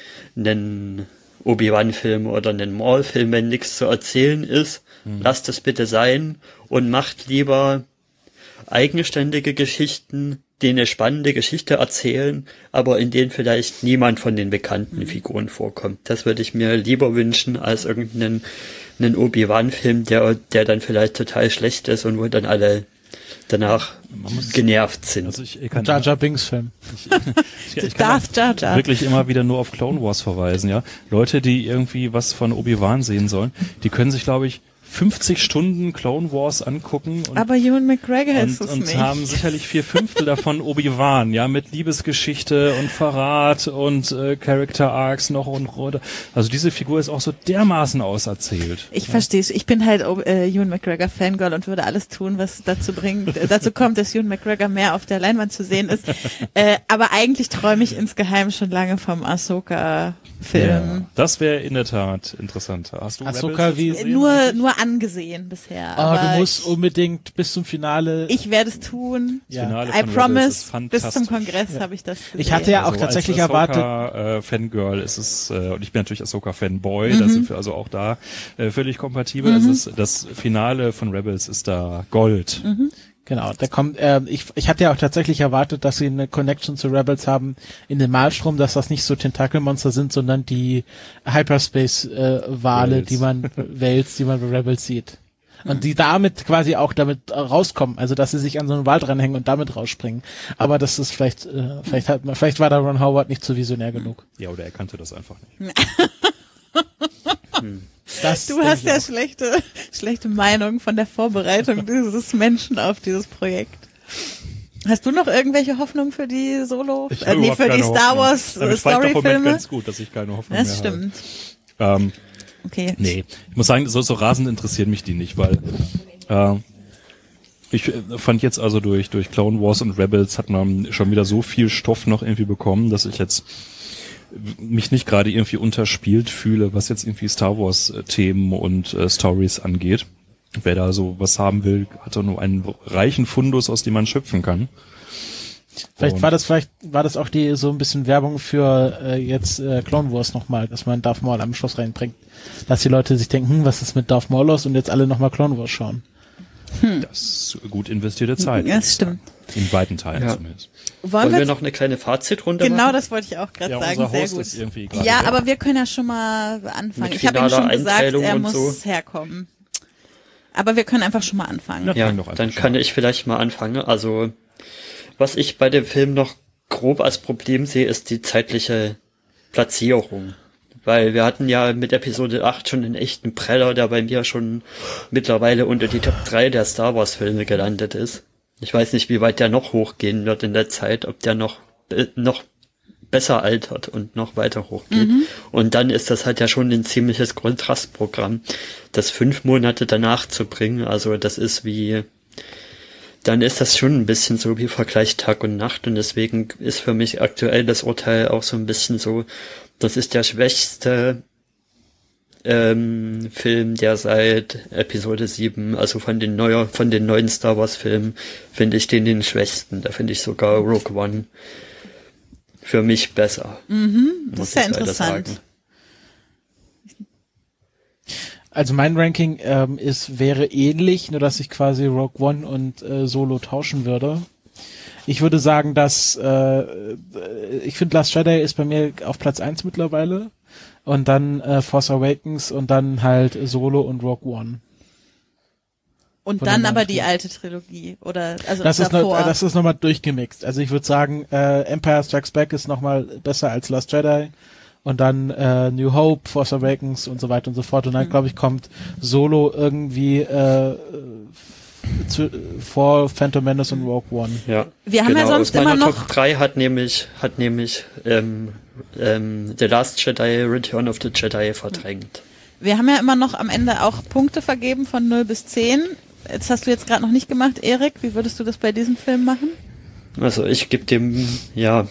einen Obi-Wan-Film oder einen Maul-Film, wenn nichts zu erzählen ist, mhm. lasst es bitte sein und macht lieber eigenständige Geschichten, die eine spannende Geschichte erzählen, aber in denen vielleicht niemand von den bekannten mhm. Figuren vorkommt. Das würde ich mir lieber wünschen als irgendeinen einen Obi-Wan-Film, der der dann vielleicht total schlecht ist und wo dann alle danach genervt sind. Also ich, ich kann Jar Jar Binks Film. Ich, ich, ich kann Darth Jar Jar. wirklich immer wieder nur auf Clone Wars verweisen, ja. Leute, die irgendwie was von Obi-Wan sehen sollen, die können sich, glaube ich, fünfzig Stunden Clone Wars angucken und, aber Ewan McGregor und, ist es und nicht. haben sicherlich vier Fünftel davon Obi-Wan, ja, mit Liebesgeschichte und Verrat und äh, Character Arcs noch und und also diese Figur ist auch so dermaßen auserzählt. Ich ja. verstehe es. Ich bin halt äh, Ewan McGregor Fangirl und würde alles tun, was dazu bringt, äh, dazu kommt, dass Ewan McGregor mehr auf der Leinwand zu sehen ist. äh, aber eigentlich träume ich insgeheim schon lange vom Ahsoka-Film. Ja, das wäre in der Tat interessant. Hast du Ahsoka Rebels wie- jetzt gesehen? Nur, nur angesehen bisher. Ah, aber du musst ich, unbedingt bis zum Finale. ich werde es tun. ja. Finale I von Rebels ist promise, bis fantastisch. zum Kongress habe ich das gesehen. Ich hatte ja auch Also tatsächlich als erwartet. Ahsoka, äh, Fangirl ist es, äh, und ich bin natürlich Ahsoka Fanboy, Mhm. da sind wir also auch da äh, völlig kompatibel. Mhm. Es ist, das Finale von Rebels ist da Gold. Mhm. Genau, der kommt, äh, ich, ich hatte ja auch tatsächlich erwartet, dass sie eine Connection zu Rebels haben in dem Malstrom, dass das nicht so Tentakelmonster sind, sondern die Hyperspace-Wale, äh, die man, Whales, die man bei Rebels sieht. Und die damit quasi auch damit rauskommen, also dass sie sich an so einen Wal dranhängen und damit rausspringen. Aber das ist vielleicht, äh, vielleicht hat man, vielleicht war da Ron Howard nicht so visionär genug. Ja, oder er kannte das einfach nicht. hm. Das du hast ja schlechte, schlechte Meinung von der Vorbereitung dieses Menschen auf dieses Projekt. Hast du noch irgendwelche Hoffnung für die Solo, ich äh, nee, für die Star Wars Story-Filme? Ganz gut, dass ich keine Hoffnung das mehr stimmt. habe. Ähm, okay. Nee, ich muss sagen, so, so rasend interessieren mich die nicht, weil äh, ich fand jetzt also durch durch Clone Wars und Rebels hat man schon wieder so viel Stoff noch irgendwie bekommen, dass ich jetzt mich nicht gerade irgendwie unterspielt fühle, was jetzt irgendwie Star Wars Themen und äh, Stories angeht. Wer da so was haben will, hat doch nur einen reichen Fundus, aus dem man schöpfen kann. Vielleicht und war das vielleicht war das auch die so ein bisschen Werbung für äh, jetzt äh, Clone Wars nochmal, dass man Darth Maul am Schluss reinbringt, dass die Leute sich denken, hm, was ist mit Darth Maul los und jetzt alle nochmal Clone Wars schauen. Hm. Das ist gut investierte Zeit. Ja, das stimmt. In weiten Teilen ja. zumindest. Wollen, Wollen wir noch eine kleine Fazitrunde genau machen? Genau, das wollte ich auch gerade ja, sagen. unser Sehr Host gut. Ist irgendwie ja, da. aber wir können ja schon mal anfangen. Mit ich habe ihm schon gesagt, er und muss so. herkommen. Aber wir können einfach schon mal anfangen. Ja, ja doch dann kann ich vielleicht mal anfangen. Also, was ich bei dem Film noch grob als Problem sehe, ist die zeitliche Platzierung. Weil wir hatten ja mit Episode acht schon einen echten Preller, der bei mir schon mittlerweile unter die Top drei der Star Wars Filme gelandet ist. Ich weiß nicht, wie weit der noch hochgehen wird in der Zeit, ob der noch äh, noch besser altert und noch weiter hochgeht. Mhm. Und dann ist das halt ja schon ein ziemliches Kontrastprogramm, das fünf Monate danach zu bringen. Also das ist wie, dann ist das schon ein bisschen so wie Vergleich Tag und Nacht. Und deswegen ist für mich aktuell das Urteil auch so ein bisschen so, das ist der schwächste ähm, Film, der seit Episode sieben, also von den neuer, von den neuen Star Wars Filmen, finde ich den den schwächsten. Da finde ich sogar Rogue One für mich besser. Mhm, das ist ja interessant. Sagen. Also mein Ranking ähm, ist wäre ähnlich, nur dass ich quasi Rogue One und äh, Solo tauschen würde. Ich würde sagen, dass äh, ich finde Last Jedi ist bei mir auf Platz eins mittlerweile und dann äh, Force Awakens und dann halt Solo und Rogue One. Und dann aber die alte Trilogie, oder also das davor. Ist noch, das ist nochmal durchgemixt. Also ich würde sagen, äh, Empire Strikes Back ist nochmal besser als Last Jedi und dann äh, New Hope, Force Awakens und so weiter und so fort. Und dann, mhm. glaube ich, kommt Solo irgendwie äh, zu, vor Phantom Menace und Rogue One. Ja, wir haben genau. ja sonst Aus meiner immer noch Top drei hat nämlich hat nämlich ähm, ähm, The Last Jedi, Return of the Jedi verdrängt. Wir haben ja immer noch am Ende auch Punkte vergeben von null bis zehn. Jetzt hast du jetzt gerade noch nicht gemacht, Erik. Wie würdest du das bei diesem Film machen? Also ich gebe dem, ja,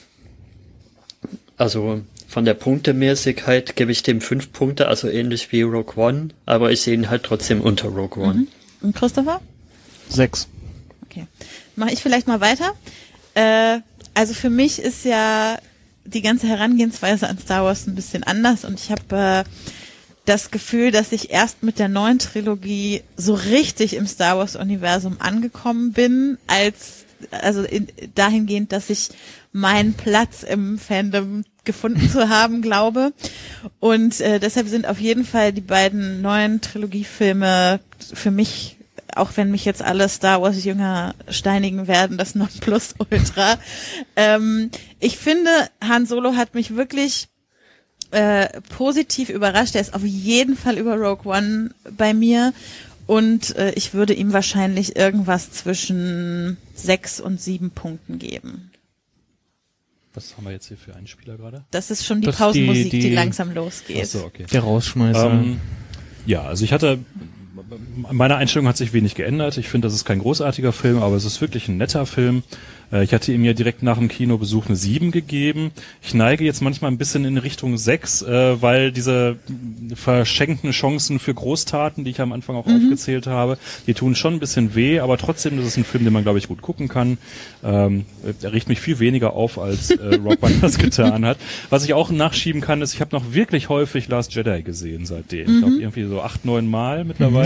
also von der Punktemäßigkeit gebe ich dem fünf Punkte, also ähnlich wie Rogue One, aber ich sehe ihn halt trotzdem unter Rogue One. Mhm. Und Christopher? Sechs. Okay. Mache ich vielleicht mal weiter. Äh, also für mich ist ja die ganze Herangehensweise an Star Wars ein bisschen anders und ich habe äh, das Gefühl, dass ich erst mit der neuen Trilogie so richtig im Star Wars Universum angekommen bin, als also in, dahingehend, dass ich meinen Platz im Fandom gefunden zu haben, glaube. Und äh, deshalb sind auf jeden Fall die beiden neuen Trilogiefilme für mich, auch wenn mich jetzt alle Star Wars Jünger steinigen werden, das Nonplusultra. ähm, ich finde, Han Solo hat mich wirklich Äh, positiv überrascht. Er ist auf jeden Fall über Rogue One bei mir und äh, ich würde ihm wahrscheinlich irgendwas zwischen sechs und sieben Punkten geben. Was haben wir jetzt hier für einen Spieler gerade? Das ist schon die Das Pausenmusik, die, die, die langsam losgeht. Ach so, okay. Der Rausschmeißer. Ähm, ja, also ich hatte, meine Einstellung hat sich wenig geändert. Ich finde, das ist kein großartiger Film, aber es ist wirklich ein netter Film. Ich hatte ihm ja direkt nach dem Kinobesuch eine sieben gegeben. Ich neige jetzt manchmal ein bisschen in Richtung sechs, äh, weil diese verschenkten Chancen für Großtaten, die ich am Anfang auch mhm. aufgezählt habe, die tun schon ein bisschen weh, aber trotzdem, das ist ein Film, den man, glaube ich, gut gucken kann. Ähm, der riecht mich viel weniger auf, als äh, Rogue One das getan hat. Was ich auch nachschieben kann, ist, ich habe noch wirklich häufig Last Jedi gesehen seitdem. Mhm. Ich glaube, irgendwie so acht, neun Mal mittlerweile.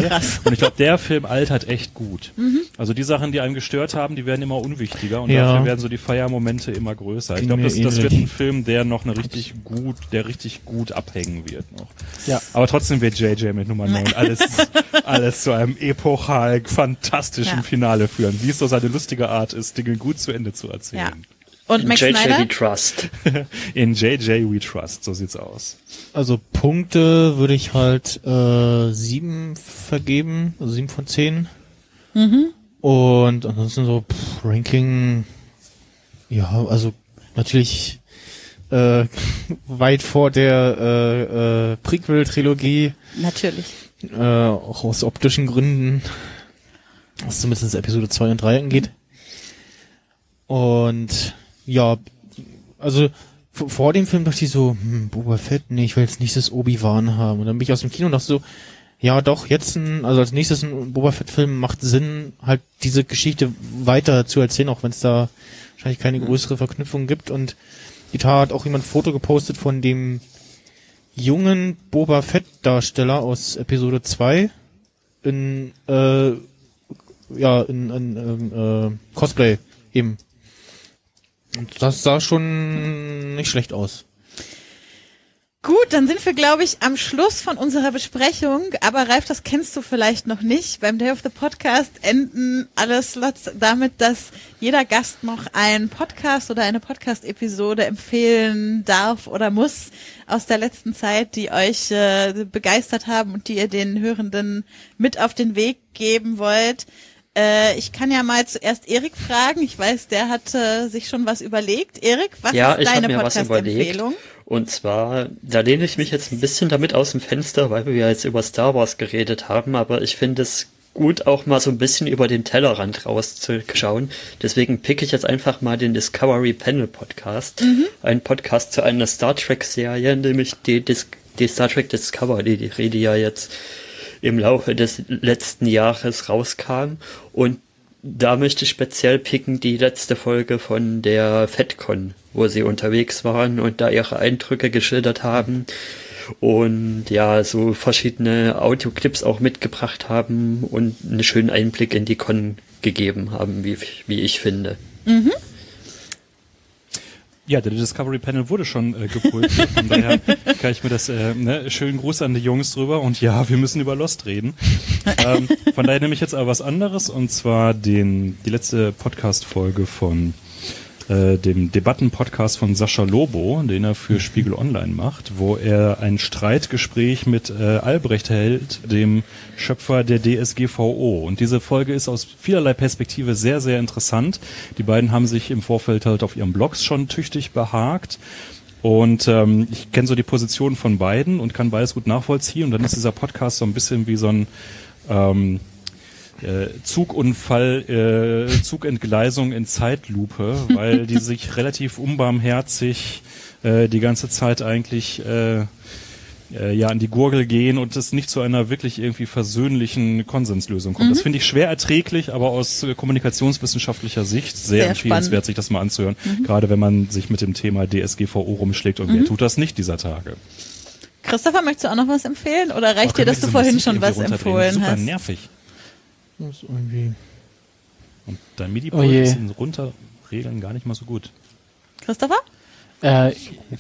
Krass. Und ich glaube, der Film altert echt gut. Mhm. Also die Sachen, die einem gestört haben, die werden immer unwichtiger und Ja. dafür werden so die Feiermomente immer größer. Ich Ging glaube, mir das, das wird ähnlich. ein Film, der noch eine richtig gut, der richtig gut abhängen wird noch. Ja. Aber trotzdem wird J J mit Nummer neun alles, alles zu einem epochal fantastischen Ja. Finale führen, wie es so seine lustige Art ist, Dinge gut zu Ende zu erzählen. Ja. Und Max J J Snyder? we trust. In J J we trust, so sieht's aus. Also Punkte würde ich halt äh, sieben vergeben, also sieben von zehn. Mhm. Und ansonsten so pff, Ranking, ja, also natürlich äh, weit vor der äh, äh, Prequel-Trilogie, Natürlich. äh, auch aus optischen Gründen, was zumindest Episode zwei und drei angeht. Und ja, also v- vor dem Film dachte ich so, hm, Boba Fett, nee, ich will jetzt nicht das Obi-Wan haben. Und dann bin ich aus dem Kino und dachte so, ja doch, jetzt ein, also als nächstes ein Boba Fett-Film macht Sinn, halt diese Geschichte weiter zu erzählen, auch wenn es da wahrscheinlich keine größere Verknüpfung gibt. Und die Tat hat auch jemand ein Foto gepostet von dem jungen Boba Fett-Darsteller aus Episode zwei in, äh, ja, in, in, in äh, Cosplay eben. Und das sah schon nicht schlecht aus. Gut, dann sind wir, glaube ich, am Schluss von unserer Besprechung. Aber Ralf, das kennst du vielleicht noch nicht. Beim Day of the Podcast enden alle Slots damit, dass jeder Gast noch einen Podcast oder eine Podcast-Episode empfehlen darf oder muss aus der letzten Zeit, die euch äh, begeistert haben und die ihr den Hörenden mit auf den Weg geben wollt. Äh, ich kann ja mal zuerst Erik fragen. Ich weiß, der hat äh, sich schon was überlegt. Erik, was Ja, ist ich habe deine mir was überlegt. Podcast-Empfehlung? Und zwar, da lehne ich mich jetzt ein bisschen damit aus dem Fenster, weil wir ja jetzt über Star Wars geredet haben, aber ich finde es gut, auch mal so ein bisschen über den Tellerrand rauszuschauen. Deswegen pick ich jetzt einfach mal den Discovery Panel Podcast. Mhm. Ein Podcast zu einer Star Trek Serie, nämlich die, Dis- die Star Trek Discovery, die, die ja jetzt im Laufe des letzten Jahres rauskam. Und da möchte ich speziell picken die letzte Folge von der FedCon, wo sie unterwegs waren und da ihre Eindrücke geschildert haben und ja, so verschiedene Audioclips auch mitgebracht haben und einen schönen Einblick in die Con gegeben haben, wie, wie ich finde. Mhm. Ja, der Discovery Panel wurde schon äh, gepult. Von daher kann ich mir das, äh, ne, schönen Gruß an die Jungs drüber. Und ja, wir müssen über Lost reden. ähm, von daher nehme ich jetzt aber was anderes. Und zwar den die letzte Podcast-Folge von äh, dem Debatten-Podcast von Sascha Lobo, den er für Spiegel Online macht, wo er ein Streitgespräch mit äh, Albrecht hält, dem Schöpfer der D S G V O. Und diese Folge ist aus vielerlei Perspektive sehr, sehr interessant. Die beiden haben sich im Vorfeld halt auf ihren Blogs schon tüchtig behagt. Und ähm, ich kenne so die Positionen von beiden und kann beides gut nachvollziehen. Und dann ist dieser Podcast so ein bisschen wie so ein ähm, äh, Zugunfall, äh, Zugentgleisung in Zeitlupe, weil die sich relativ unbarmherzig äh, die ganze Zeit eigentlich äh, äh, ja an die Gurgel gehen und es nicht zu einer wirklich irgendwie versöhnlichen Konsenslösung kommt. Mhm. Das finde ich schwer erträglich, aber aus äh, kommunikationswissenschaftlicher Sicht sehr, Sehr empfehlenswert, spannend. sich das mal anzuhören, Mhm. gerade wenn man sich mit dem Thema D S G V O rumschlägt und Mhm. wer tut das nicht dieser Tage. Christopher, möchtest du auch noch was empfehlen? Oder reicht Oh, dir, können wir dass du diese vorhin Musik schon irgendwie was runterdrehen? empfohlen Super hast? nervig. Das ist irgendwie Und dein Oh MIDI-Pult je. ist in Runterregeln gar nicht mal so gut. Christopher? Äh,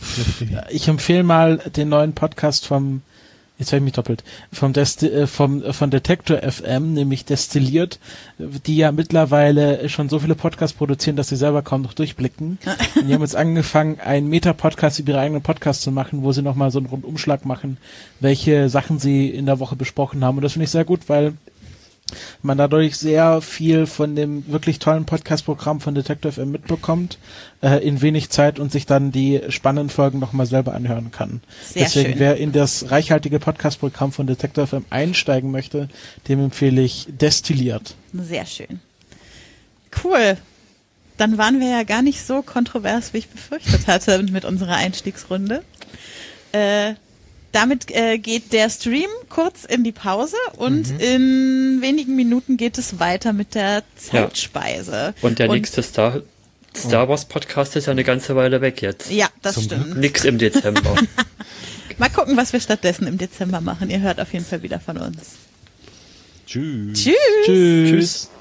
ich empfehle mal den neuen Podcast vom, jetzt habe ich mich doppelt, vom, Desti äh, vom äh, von Detektor F M, nämlich Destilliert, die ja mittlerweile schon so viele Podcasts produzieren, dass sie selber kaum noch durchblicken. Und die haben jetzt angefangen, einen Meta-Podcast über ihre eigenen Podcasts zu machen, wo sie nochmal so einen Rundumschlag machen, welche Sachen sie in der Woche besprochen haben. Und das finde ich sehr gut, weil man dadurch sehr viel von dem wirklich tollen Podcast-Programm von Detektor F M mitbekommt, äh, in wenig Zeit und sich dann die spannenden Folgen nochmal selber anhören kann. Sehr Deswegen, schön. wer in das reichhaltige Podcast-Programm von Detektor F M einsteigen möchte, dem empfehle ich Destilliert. Sehr schön. Cool. Dann waren wir ja gar nicht so kontrovers, wie ich befürchtet hatte mit unserer Einstiegsrunde. Äh, damit äh, geht der Stream kurz in die Pause und Mhm. in wenigen Minuten geht es weiter mit der Zeitspeise. Und der nächste Star, Star Wars Podcast ist ja eine ganze Weile weg jetzt. Ja, das Zum stimmt. Nix im Dezember. Mal gucken, was wir stattdessen im Dezember machen. Ihr hört auf jeden Fall wieder von uns. Tschüss. Tschüss. Tschüss.